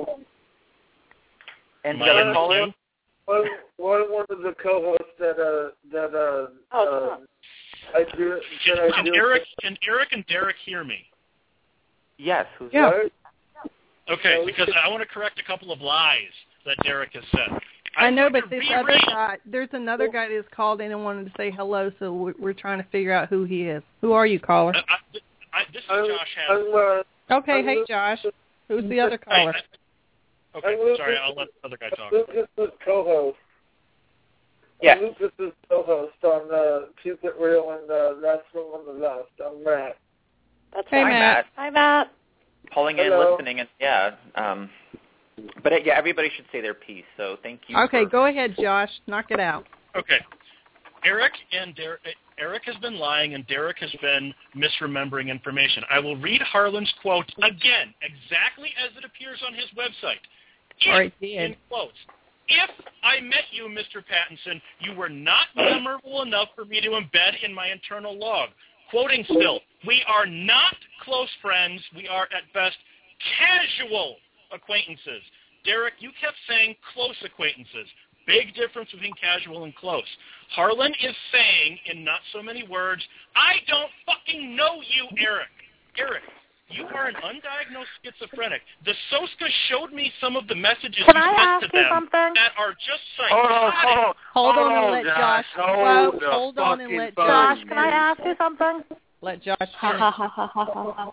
And Am the I other in caller? the queue? One, one, one of the co-hosts that uh that uh, Oh, uh I do Can, that I can do. Eric can Eric and Derek hear me? Yes. Who's Yeah. Right? Okay, because I want to correct a couple of lies that Derek has said. I know, want but to this reread- other guy, there's another guy that's called in and wanted to say hello, so we're, we're trying to figure out who he is. Who are you, caller? I, I, I, this is I'm, Josh I'm, Haddon. uh, Okay, I'm hey, Lu- Josh. Who's the other Hey, caller? I- okay, I'm Lucas- sorry, I'll let the other guy talk. Lucas's co-host. Yes. I'm Lucas's co-host on uh, Keep It Real and uh, That's From on the Left. I'm Matt. That's Hey, Hi, fine. Matt. Hi, Matt. Calling in, Hello. listening, and yeah. Um, but uh, yeah, everybody should say their piece. So thank you. Okay, for, go ahead, Josh. Knock it out. Okay. Eric and Der- Eric has been lying, and Derek has been misremembering information. I will read Harlan's quote again, exactly as it appears on his website. If, Or it did. in quotes, if I met you, Mister Pattinson, you were not memorable enough for me to embed in my internal log. Quoting still, we are not close friends. We are, at best, casual acquaintances. Derek, you kept saying close acquaintances. Big difference between casual and close. Harlan is saying, in not so many words, I don't fucking know you, Eric. Eric, you are an undiagnosed schizophrenic. The Soska showed me some of the messages Can you I sent ask to you them something? that are just Hold on, psychotic. hold on. Hold on and Hold let on, Josh. Josh. Whoa, Hold the hold on and fucking let phone. Josh. Josh, can I ask you something? Let Josh Ha finish. ha ha ha ha ha.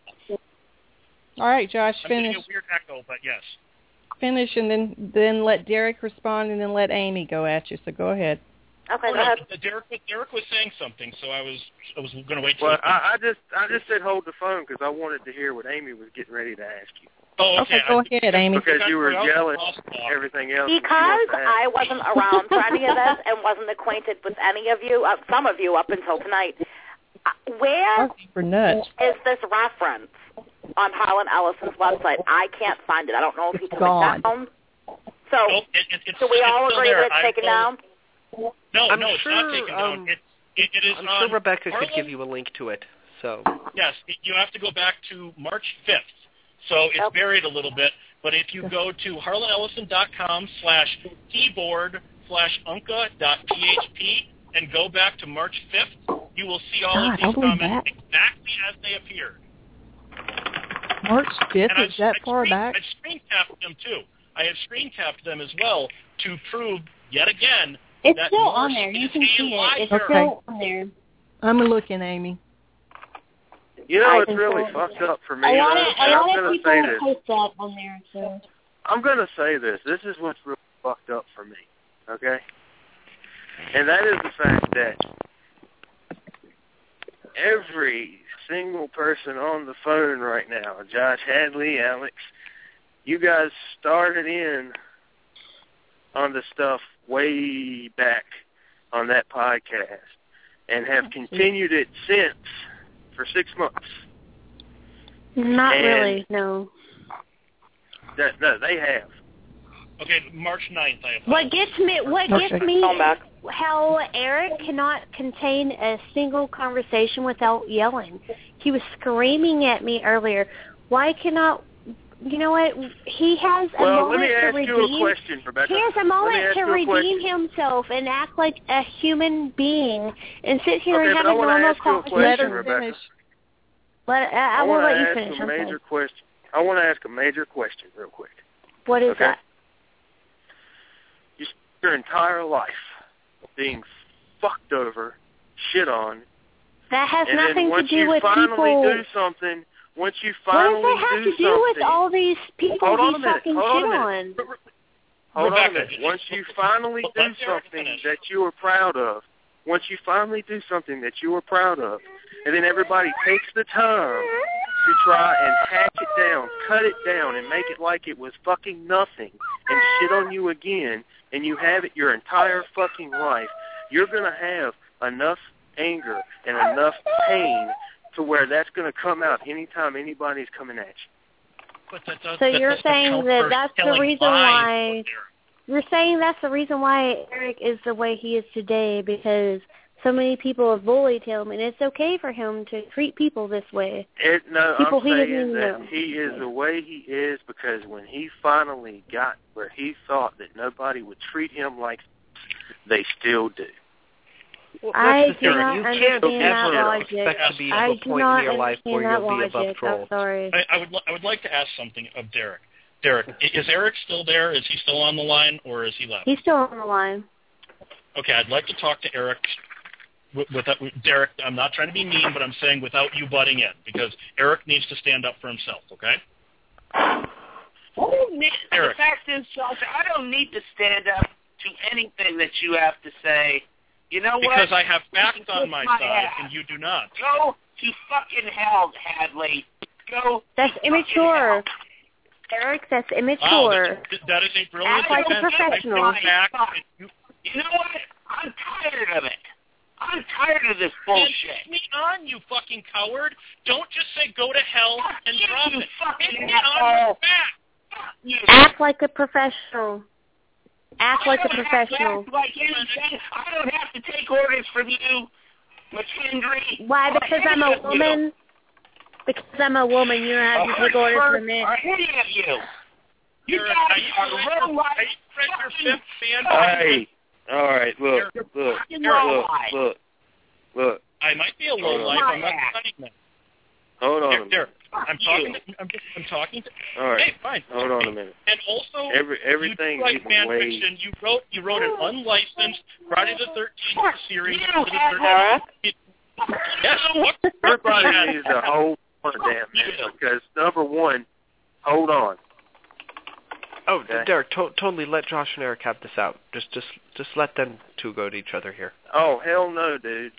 All right, Josh, I'm getting finish. a weird echo, but yes. Finish, and then then let Derek respond, and then let Amy go at you. So go ahead. Okay, Oh, go no, ahead. Derek, was- Derek was saying something, so I was I was going to wait till. Well, I, I just I just said hold the phone because I wanted to hear what Amy was getting ready to ask you. oh, Okay, okay. go I, ahead, Amy. Because you were I was jealous lost of talk. everything else. and she Because wants to ask. I wasn't around for any of this and wasn't acquainted with any of you, uh, some of you up until tonight, uh, where Okay, for nuts. is this reference on Harlan Ellison's website? I can't find it. I don't know if he took Gone. it down. So, Oh, it, it, it's, do we it's all still agree there. that it's I'm taken told- down? No, I'm no, it's sure, not taken down. um, It, it, it is I'm on. sure Rebecca Harlan, could give you a link to it. So Yes, it, you have to go back to March fifth. So it's Yep. buried a little bit. But if you go to harlan ellison dot com slash keyboard slash unca dot p h p and go back to March fifth, you will see all God, of these all the way comments back. exactly as they appeared. March fifth, And is that I've far screen, back? I've screen capped them too. I have screen capped them as well to prove yet again It's that still Morse on there. You is can a see it. It's liar. Okay. still on there. I'm looking, Amy. You know, I it's can really tell- fucked up for me. A lot though, of a and I'm lot gonna of people say this. post that on there. So I'm going to say this. This is what's really fucked up for me, okay? And that is the fact that every single person on the phone right now, Josh Hadley, Alex, you guys started in on the stuff way back on that podcast and have continued it since for six months. Not and really, no. That, no, they have. Okay, March ninth, I have. What gets me, what Okay. gets me, how Eric cannot contain a single conversation without yelling. He was screaming at me earlier. Why cannot, you know what, he has a well, moment let me to ask redeem. you a question, Rebecca. He has a Let me moment ask to you a redeem question. himself and act like a human being and sit here Okay, and but have I a want to normal ask you a conversation. question, Rebecca. Let, I, I, I will want let to you ask finish. a I'm major sorry. question. I want to ask a major question real quick. What is okay? that? You spend your entire life being fucked over, shit on. That has and nothing then once to do you with finally people. do something, once you What finally does that have do to do with something- all these people Hold on a he's minute, talking hold on a shit minute. on? Hold on a Rebecca, minute. Once you finally do something that you are proud of, once you finally do something that you are proud of, and then everybody takes the time to try and hack it down, cut it down, and make it like it was fucking nothing, and shit on you again, and you have it your entire fucking life, you're going to have enough anger and enough pain to where that's going to come out anytime anybody's coming at you. But that does, So that you're doesn't saying count that for that's the telling reason lies. why you're saying that's the reason why Eric is the way he is today, because so many people have bullied him, and it's okay for him to treat people this way. It, no, People I'm he doesn't saying even that know. he is the way he is because when he finally got where he thought that nobody would treat him like they still do. Well, I that's the do thing. not You can't understand that ever logic. expect to be I at a do point not in your life understand where that you'll be above logic. trolls. I'm sorry. I, I would li- I would like to ask something of Derek. Derek, i- is Eric still there? Is he still on the line, or is he left? He's still on the line. Okay, I'd like to talk to Eric. With, with, with Derek, I'm not trying to be mean, but I'm saying without you butting in, because Eric needs to stand up for himself. Okay? Oh, man, the Eric. fact is, Josh, I don't need to stand up to anything that you have to say. You know what? Because I have facts on my my side, ass. and you do not. Go to fucking hell, Hadley. Go. That's to immature. fucking hell. Eric, that's Wow, immature. that's, that is a brilliant Act like a defense. professional. I have facts, and you You know what? I'm tired of it. I'm tired of this bullshit. Get me on, you fucking coward. Don't just say go to hell and you, drop you it. fucking Get me on asshole. your back. You. Act like a professional. Act like I a don't have to professional. act like anything. I don't have to take orders from you, McKendry. Why? Because I'm a woman? Because I'm a woman, you don't have to take orders from me. Or any of you. You You're- guys are you are read- low life. are you read your fifth fan? Hey, all right, look, You're look, fucking look, low look, life. look, look. I might be a low Hold on. life. I'm not denying that. Hold on a There, there. minute. I'm talking. To, I'm, just, I'm talking to. All right, Hey, fine. hold on a minute. And also, Every everything's you write getting fan way. fiction. You wrote. You wrote an unlicensed Friday the thirteenth series. You for the have thirteenth. Yes. What? Everybody needs to hold on a damn minute because number one, hold on. Oh, Okay. Derek, to- totally let Josh and Eric have this out. Just, just, just let them two go to each other here. Oh hell no, dude.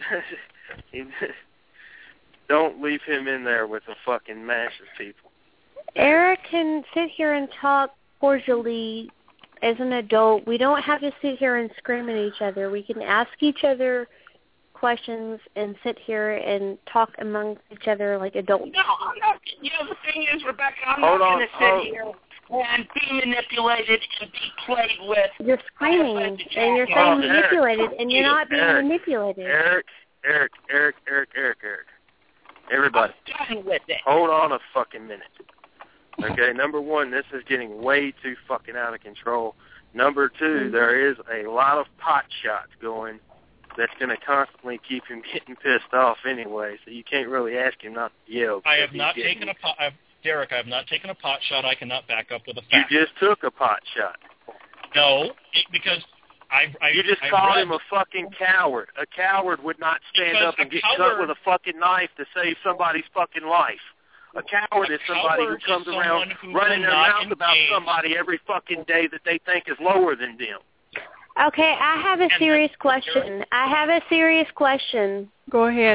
Don't leave him in there with a fucking mass of people. Eric can sit here and talk cordially as an adult. We don't have to sit here and scream at each other. We can ask each other questions and sit here and talk amongst each other like adults. No, I'm not. You know, the thing is, Rebecca, I'm Hold not on, going to sit hold- here and be manipulated and be played with. You're screaming and you're saying Oh, manipulated, Eric. and you're not being Eric. manipulated. Eric, Eric, Eric, Eric, Eric, Eric. Everybody, I'm done with it. hold on a fucking minute. Okay, number one, this is getting way too fucking out of control. Number two, there is a lot of pot shots going that's going to constantly keep him getting pissed off anyway, so you can't really ask him not to yell. I because have he's not getting- taken a pot. I've, Derek, I have not taken a pot shot. I cannot back up with a You fact. just took a pot shot. No, it, because I. I You just I called read, him a fucking coward. A coward would not stand Because up and a get coward- cut with a fucking knife to save somebody's fucking life. A coward is somebody who comes around running their mouth about somebody every fucking day that they think is lower than them. Okay, I have a serious question. I have a serious question. Go ahead.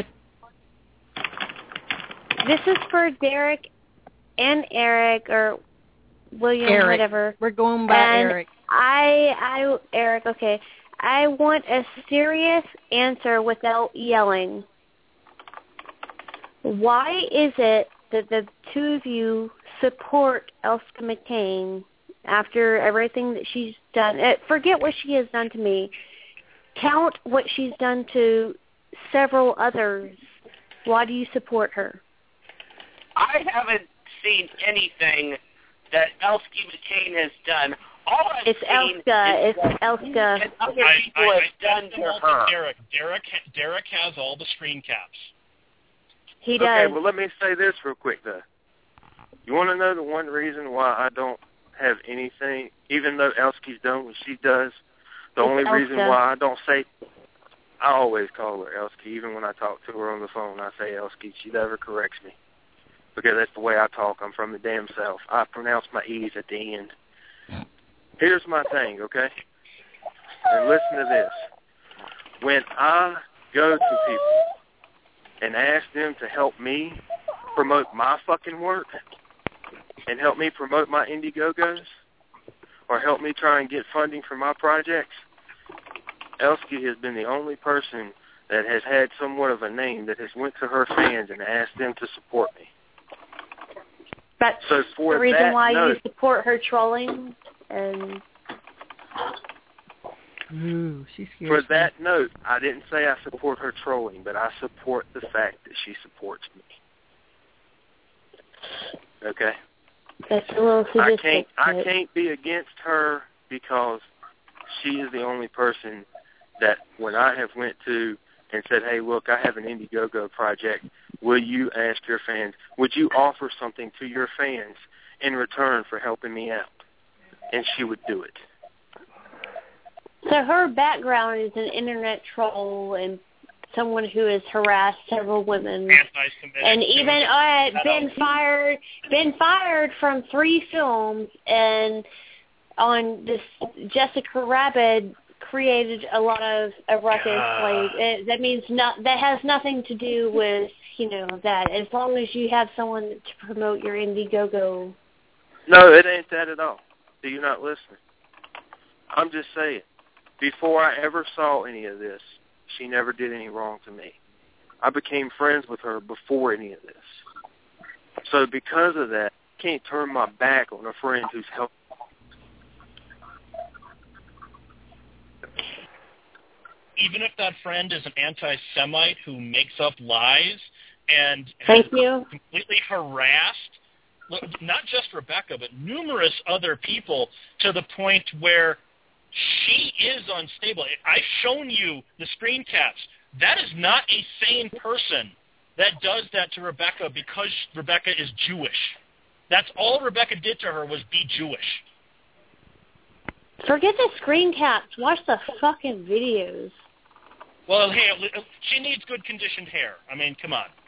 This is for Derek and Eric, or William, Eric. whatever. We're going by and Eric. I, I, Eric, okay. I want a serious answer without yelling. Why is it that the two of you support Elska McCain after everything that she's done? Uh, forget what she has done to me. Count what she's done to several others. Why do you support her? I haven't seen anything that Elska McCain has done. All I've it's seen Elska. is It's Elska. and other I, people I, have I done to her. Derek. Derek, Derek has all the screen caps. He does. Okay, well, let me say this real quick, though. You want to know the one reason why I don't have anything, even though Elski's done what she does, the it's only Elska. reason why I don't say, I always call her Elski. Even when I talk to her on the phone, I say Elski. She never corrects me because that's the way I talk. I'm from the damn South. I pronounce my E's at the end. Here's my thing, okay? And listen to this. When I go to people and ask them to help me promote my fucking work and help me promote my Indiegogos or help me try and get funding for my projects, Elski has been the only person that has had somewhat of a name that has went to her fans and asked them to support me. That's so for the reason that why note, you support her trolling and... Ooh, she scares For me. that note, I didn't say I support her trolling, but I support the fact that she supports me. Okay? That's a little I sadistic. can't I but- can't be against her because she is the only person that when I have went to and said, hey, look, I have an Indiegogo project. Will you ask your fans, would you offer something to your fans in return for helping me out? And she would do it. So her background is an internet troll and someone who has harassed several women, and even uh, been fired, been fired from three films. And on this, Jessica Rabbit created a lot of a ruckus. Yeah. Like it, that means not that has nothing to do with you know that. As long as you have someone to promote your Indiegogo. No, it ain't that at all. Do you not listen? I'm just saying. Before I ever saw any of this, she never did any wrong to me. I became friends with her before any of this. So because of that, I can't turn my back on a friend who's helped. Even if that friend is an anti-Semite who makes up lies and Thank has you. completely harassed, look, not just Rebecca, but numerous other people to the point where she is unstable. I've shown you the screen caps. That is not a sane person that does that to Rebecca because Rebecca is Jewish. That's all Rebecca did to her was be Jewish. Forget the screen caps. Watch the fucking videos. Well, hey, she needs good conditioned hair. I mean, come on.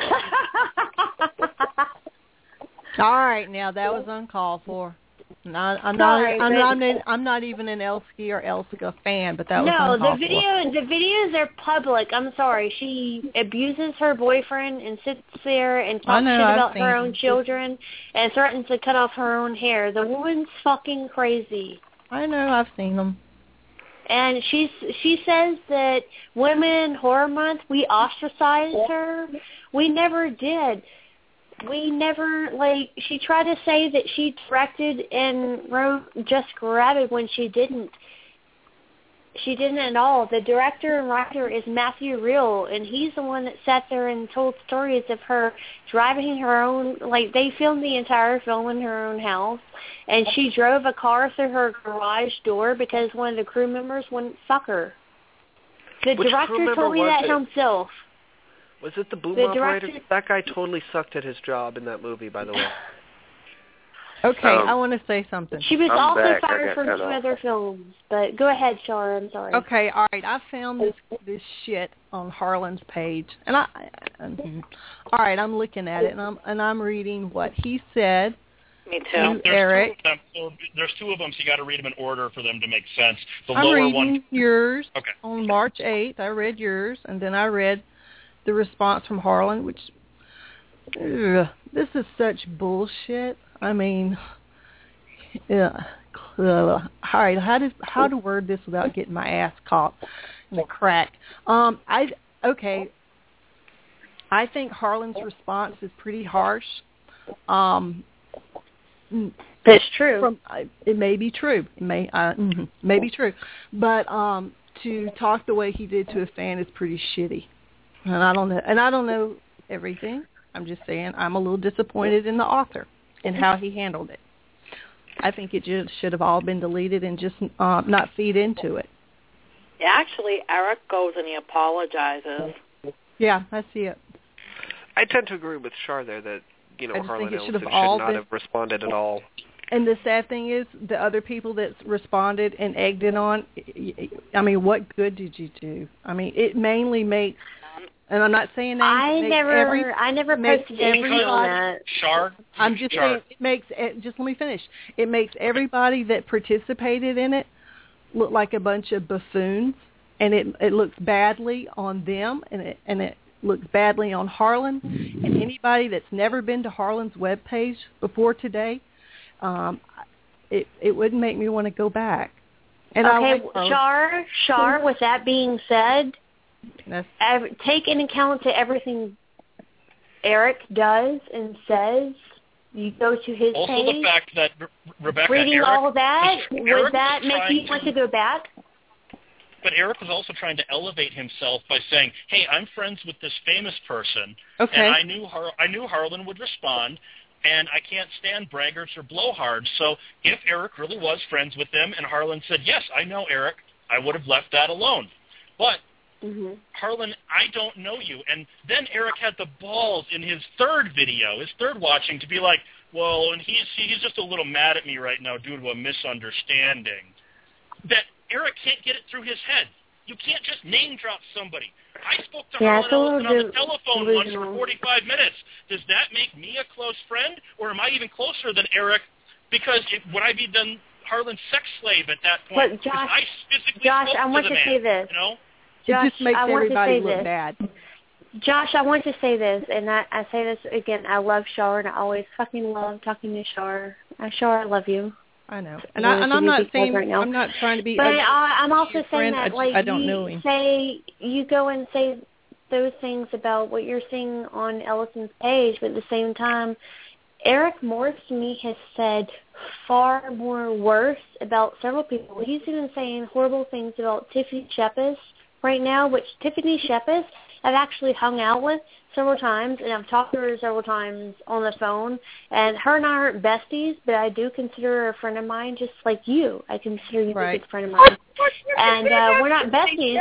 All right, now that was uncalled for. No, I'm Sorry, not. I'm but- not. An, I'm not even an Elski or Elska fan, but that was no, uncalled the for. video, the videos are public. I'm sorry. She abuses her boyfriend and sits there and I talks know, shit I've about seen her it. own children and threatens to cut off her own hair. The woman's fucking crazy. I know. I've seen them. And she's she says that Women Horror Month, we ostracized her. We never did. We never, like, she tried to say that she directed and wrote Jessica Rabbit when she didn't. She didn't at all. The director and writer is Matthew Reel, and he's the one that sat there and told stories of her driving her own, like, they filmed the entire film in her own house, and she drove a car through her garage door because one of the crew members wouldn't fuck her. The Which crew director member told me was that it? himself. Was it the boom The operator? director- That guy totally sucked at his job in that movie, by the way. Okay, Um, I want to say something. She was I'm also back. I fired got from cut two off. other films. But go ahead, Shar. I'm sorry. Okay, all right. I found this this shit on Harlan's page, and I. I all right, I'm looking at it, and I'm and I'm reading what he said. Me to too. There's Eric. Two of them, so there's two of them, so you got to read them in order for them to make sense. The I'm lower reading one. yours Okay. on March eighth. I read yours, and then I read the response from Harlan, which ugh, this is such bullshit. I mean, yeah. Uh, all right, how to how to word this without getting my ass caught in the crack? Um, I okay. I think Harlan's response is pretty harsh. Um, That's true. From, it may be true. It may uh, mm-hmm, may be true, but um, to talk the way he did to a fan is pretty shitty. And I don't know. And I don't know everything. I'm just saying I'm a little disappointed in the author and how he handled it. I think it just should have all been deleted and just uh, not feed into it. Yeah, actually, Eric goes and he apologizes. Yeah, I see it. I tend to agree with Shar there that, you know, I just Harlan think it Ellison should should have all not been- have responded at all. And the sad thing is, the other people that responded and egged it on, I mean, what good did you do? I mean, it mainly makes, and I'm not saying names. I makes never, every, I never makes posted anything on everybody- that. Shar. I'm just Shar. saying, it makes, it, just let me finish. It makes everybody that participated in it look like a bunch of buffoons, and it it looks badly on them, and it and it looks badly on Harlan, and anybody that's never been to Harlan's webpage before today, um, it it wouldn't make me want to go back. And I okay, like Harlan. Shar, Shar, with that being said, That's, ev- take in account to everything Eric does and says. You go to his Also, page. the fact that Re- Rebecca Reading Eric, all that, was, would Eric that was make trying you want to, to go back? But Eric was also trying to elevate himself by saying, "Hey, I'm friends with this famous person, Okay. and I knew Har- I knew Harlan would respond, and I can't stand braggarts or blowhards. So if Eric really was friends with them, and Harlan said, yes, I know Eric, I would have left that alone. But Mm-hmm. Harlan, I don't know you." And then Eric had the balls in his third video, his third watching, to be like, well, and he's he's just a little mad at me right now due to a misunderstanding. That Eric can't get it through his head. You can't just name drop somebody. I spoke to Yeah, Harlan it's a little Ellison on the de- telephone once for delusional. forty-five minutes. Does that make me a close friend, or am I even closer than Eric? Because it, would I be done Harlan's sex slave at that point? But Josh, I physically Josh, spoke I want to to the man, say this. You know? Josh, it just makes I want to everybody say look this. bad. Josh, I want to say this, and I, I say this again. I love Shar, and I always fucking love talking to Shar. Uh, Shar, I love you. I know, I and, I, wanna and see I'm you not big saying right now. I'm not trying to be. But ugly. I, I'm also Your saying friend, I that, just- like, I don't you know him. say you go and say those things about what you're seeing on Ellison's page, but at the same time, Eric Morris to me has said far more worse about several people. He's even saying horrible things about Tiffany Shepis right now, which Tiffany Shepis I've actually hung out with several times, and I've talked to her several times on the phone, and her and I aren't besties, but I do consider her a friend of mine, just like you. I consider you Right. a good friend of mine. And uh, we're not besties,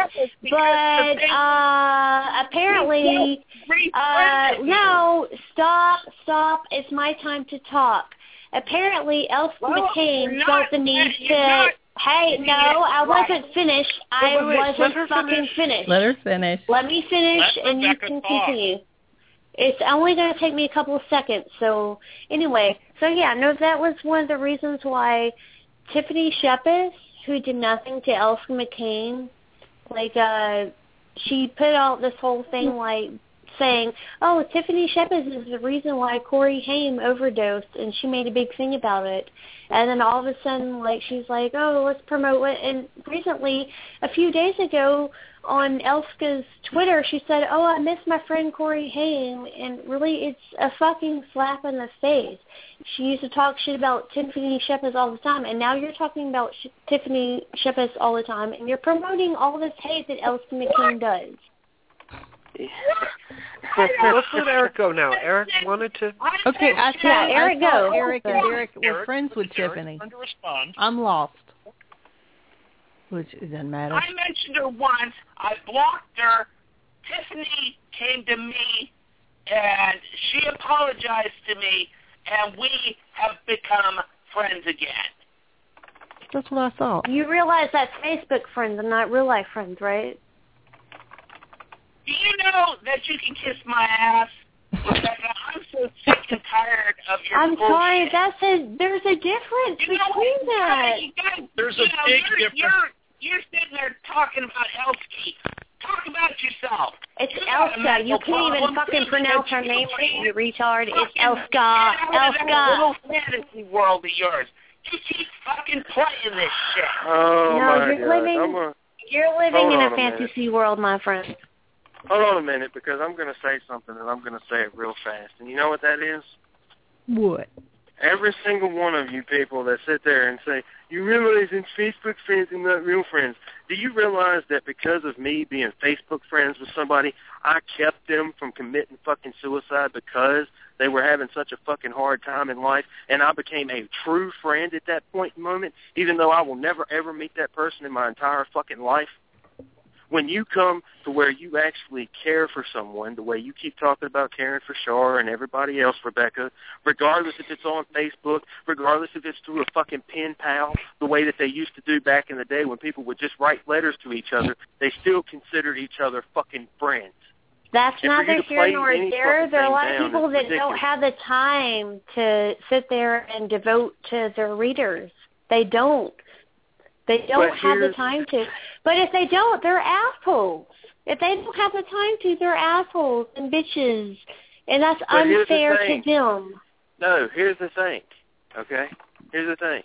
but uh, apparently, uh, no, stop, stop, it's my time to talk. Apparently, Elf McCain felt the need to... Hey, no, I wasn't finished. I Wait, wait, wait. Let wasn't her fucking finish. finished. Let her finish. Let me finish, Let and you Rebecca can talk. continue. It's only going to take me a couple of seconds. So anyway, so yeah, no, that was one of the reasons why Tiffany Shepis, who did nothing to Elsa McCain, like uh, she put out this whole thing like saying, "Oh, Tiffany Shepis is the reason why Corey Haim overdosed," and she made a big thing about it. And then all of a sudden, like, she's like, "Oh, let's promote it." And recently, a few days ago, on Elska's Twitter, she said, "Oh, I miss my friend Corey Haim," and really, it's a fucking slap in the face. She used to talk shit about Tiffany Shepis all the time, and now you're talking about Sh- Tiffany Shepis all the time, and you're promoting all this hate that Elska McCain does. Let's let Eric go now. Eric wanted to. Okay, I Yeah, thought, Eric, I thought go. Eric and Derek were Eric- friends with Eric's Tiffany. turn to respond. I'm lost. Which it doesn't matter. I mentioned her once. I blocked her. Tiffany came to me, and she apologized to me, and we have become friends again. That's what I thought. You realize that's Facebook friends and not real life friends, right? Do you know that you can kiss my ass? Rebecca, I'm so sick and tired of your I'm bullshit. sorry, that's a, there's a difference You know, between that. You guys, There's you a know, big you're, difference. You're, you're sitting there talking about Elsky. Talk about yourself. It's You got a Elska. mental You can't even problem. fucking pronounce her name right, you retard. It's Fucking Elska. get out of that Elska. little fantasy world of yours. You keep fucking playing this shit. Oh, No, my you're God. living- I'm a, You're living Hold in on a a minute. fantasy world, my friend. hold on a minute, because I'm going to say something, and I'm going to say it real fast. And you know what that is? What? Every single one of you people that sit there and say, you realize it's Facebook friends and not real friends. Do you realize that because of me being Facebook friends with somebody, I kept them from committing fucking suicide because they were having such a fucking hard time in life, and I became a true friend at that point in moment, even though I will never ever meet that person in my entire fucking life? When you come to where you actually care for someone, the way you keep talking about caring for Shar and everybody else, Rebecca, regardless if it's on Facebook, regardless if it's through a fucking pen pal, the way that they used to do back in the day when people would just write letters to each other, they still considered each other fucking friends. That's And for you neither to here play nor any there. fucking There are a thing lot of down people is that ridiculous. don't have the time to sit there and devote to their readers. They don't. They don't But have the here's- time to. But if they don't, they're assholes. If they don't have the time to, they're assholes and bitches. And that's But here's the unfair to thing. them. No, here's the thing, okay? Here's the thing.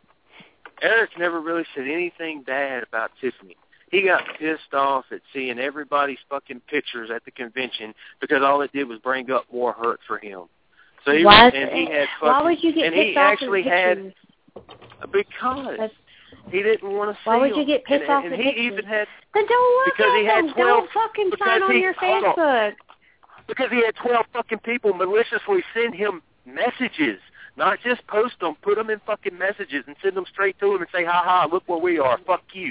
Eric never really said anything bad about Tiffany. He got pissed off at seeing everybody's fucking pictures at the convention because all it did was bring up more hurt for him. So he Why, was, and he had fucking, why would you get and pissed he off actually at had pictures? because That's, he didn't want to see why would them. you get pissed and, off and at he pictures? even had Then don't look because at he had them. twelve Don't fucking because sign on he- your hold on. Facebook. because he had twelve fucking people maliciously send him messages, not just post them, put them in fucking messages and send them straight to him and say, ha ha, look where we are, fuck you.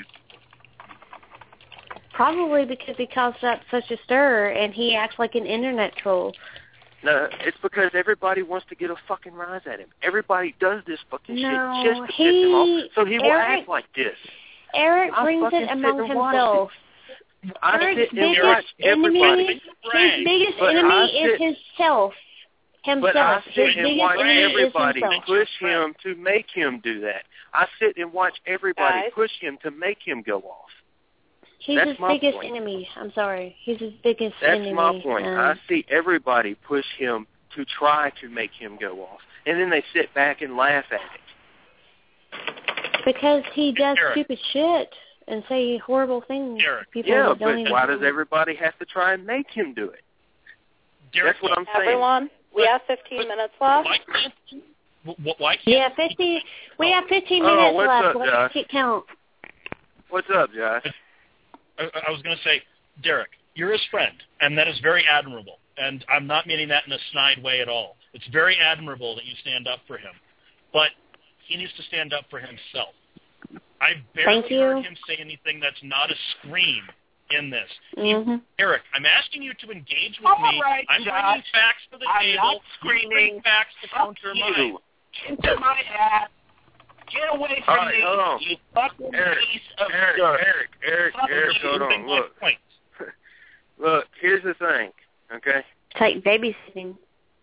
Probably because he caused up such a stir and he acts like an internet troll. No, it's because everybody wants to get a fucking rise at him. Everybody does this fucking No, shit just to he, piss him off, so he will Eric, act like this. Eric I brings fucking it sit among and watch himself. I Eric's sit and biggest watch everybody. enemy, his biggest But enemy I is sit- himself. Himself. But I his sit and biggest watch enemy everybody is himself. push him to make him do that. I sit and watch everybody Guys? push him to make him go off. He's That's his my biggest point. enemy. I'm sorry. He's his biggest That's enemy. my point. Um, I see everybody push him to try to make him go off. And then they sit back and laugh at it. because he does Eric. stupid shit and say horrible things. Eric. People Yeah, that but don't even why does everybody have to try and make him do it? Derek, That's what I'm saying. Everyone, we have fifteen minutes left. why can't you? wh- Why can't Yeah, fifteen. We have fifteen Oh, minutes what's left. up, Let's Josh? keep count. What's up, Josh? I, I was going to say, Derek, you're his friend, and that is very admirable. And I'm not meaning that in a snide way at all. It's very admirable that you stand up for him. But he needs to stand up for himself. I barely Thank you. heard him say anything that's not a scream in this. Mm-hmm. Eric, I'm asking you to engage with All me. right, I'm Josh. bringing facts to the I'm table. not You screaming. bring facts to Fuck counter mine. you. Into my ass. Get away from All right, me, hold on. you fucking Eric, piece of Eric, dirt. Eric, Eric, Fuck Eric, you. hold on. Proving my Look, point. look, here's the thing, okay? It's like babysitting.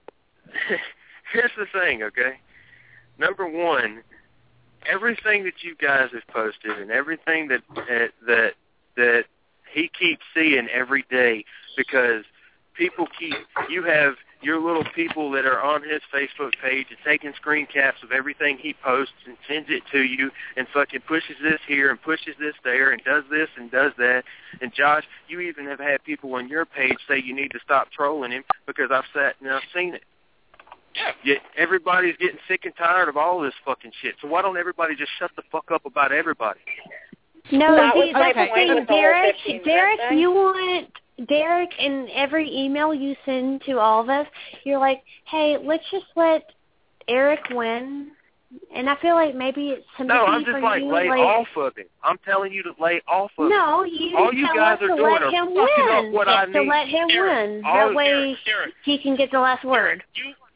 Here's the thing, okay? Number one, everything that you guys have posted and everything that uh, that that he keeps seeing every day, because people keep you have your little people that are on his Facebook page and taking screen caps of everything he posts and sends it to you and fucking pushes this here and pushes this there and does this and does that. And Josh, you even have had people on your page say you need to stop trolling him because I've sat and I've seen it. Yeah. Yet everybody's getting sick and tired of all this fucking shit. So why don't everybody just shut the fuck up about everybody? No, That see, was my that's the point thing, with the whole Derek. fifteen minute Derek, thing. you want Derek in every email you send to all of us. You're like, hey, let's just let Eric win. And I feel like maybe it's sympathy No, I'm for just like you. lay like, off of him. I'm telling you to lay off of him. No, you all you tell guys us are to doing let are him fucking win. up what I to need. let him Eric, win. all- That way Eric, Eric. he can get the last word. You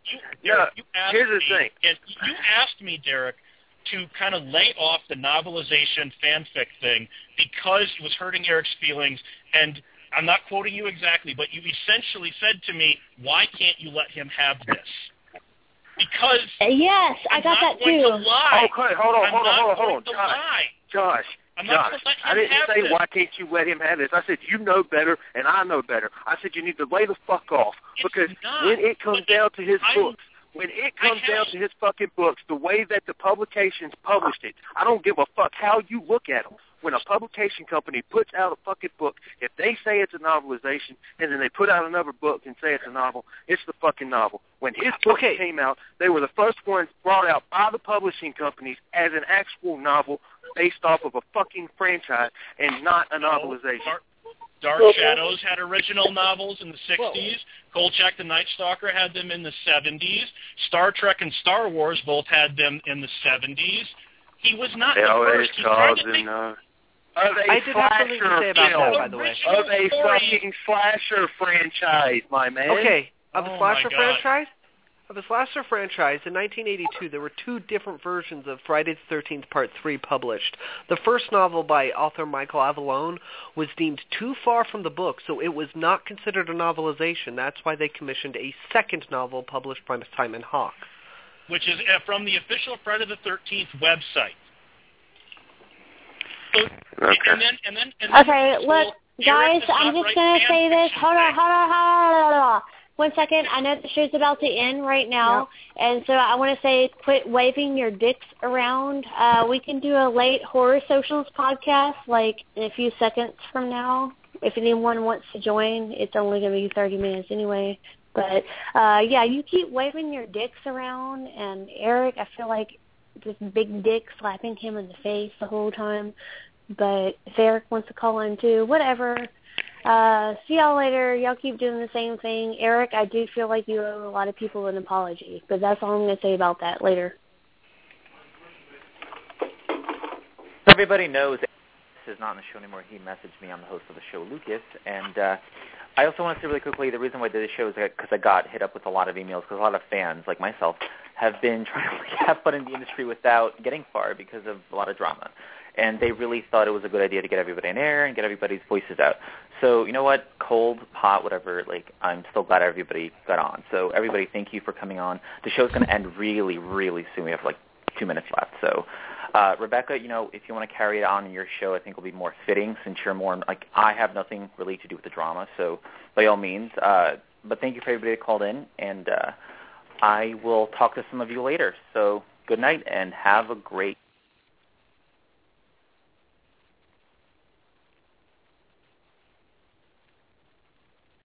you, Yeah, Derek, you asked here's the me, thing. And you asked me, Derek, to kind of lay off the novelization fanfic thing because it was hurting Eric's feelings. And I'm not quoting you exactly, but you essentially said to me, why can't you let him have this? Because yes, I'm I got not that going too. to lie. Okay, hold on, I'm hold on, not hold on, going hold on, to Josh. lie. Josh, I'm not Josh, going to let him I didn't have say this. why can't you let him have this. I said you know better and I know better. I said you need to lay the fuck off because not, when it comes down to his I'm, books, when it comes down to his fucking books, the way that the publications published it, I don't give a fuck how you look at them. When a publication company puts out a fucking book, if they say it's a novelization and then they put out another book and say it's a novel, it's the fucking novel. When his book okay. came out, they were the first ones brought out by the publishing companies as an actual novel based off of a fucking franchise and not a novelization. Dark, Dark Shadows had original novels in the sixties. Kolchak the Night Stalker had them in the seventies. Star Trek and Star Wars both had them in the seventies. He was not They the always first. He's trying to causing, think, uh, of a I did have something to say about film, that, by the way. Of a fucking slasher franchise, my man. Okay, of Oh a my slasher God. franchise? Of a slasher franchise, in nineteen eighty-two, there were two different versions of Friday the thirteenth Part three published. The first novel by author Michael Avallone was deemed too far from the book, so it was not considered a novelization. That's why they commissioned a second novel published by Simon Hawke. which is uh, from the official Friday the thirteenth website. So, Okay. And then, and then, and then Okay, this look, whole guys, Eric does I'm not just write going to fan say this. fiction Hold on, thing. hold on, hold on, hold on. One second. I know the show's about to end right now, and so I want to say quit waving your dicks around. Uh, we can do a late Horror Socials podcast, like, in a few seconds from now. If anyone wants to join, it's only going to be thirty minutes anyway. But, uh, yeah, you keep waving your dicks around, and Eric, I feel like this big dick slapping him in the face the whole time. But if Eric wants to call in too, whatever. Uh, see y'all later. Y'all keep doing the same thing. Eric, I do feel like you owe a lot of people an apology, but that's all I'm going to say about that later. Everybody knows this is not on the show anymore. He messaged me. I'm the host of the show, Lucas, and uh, I also want to say really quickly the reason why I did this show is because I got hit up with a lot of emails because a lot of fans, like myself, have been trying to like, have fun in the industry without getting far because of a lot of drama. And they really thought it was a good idea to get everybody in air and get everybody's voices out. So, you know what? Cold, hot, whatever, like, I'm still glad everybody got on. So, everybody, thank you for coming on. The show's going to end really, really soon. We have, like, two minutes left. So, uh, Rebecca, you know, if you want to carry it on in your show, I think it'll be more fitting since you're more, like, I have nothing really to do with the drama. So, by all means. Uh, but thank you for everybody that called in. And uh, I will talk to some of you later. So, good night and have a great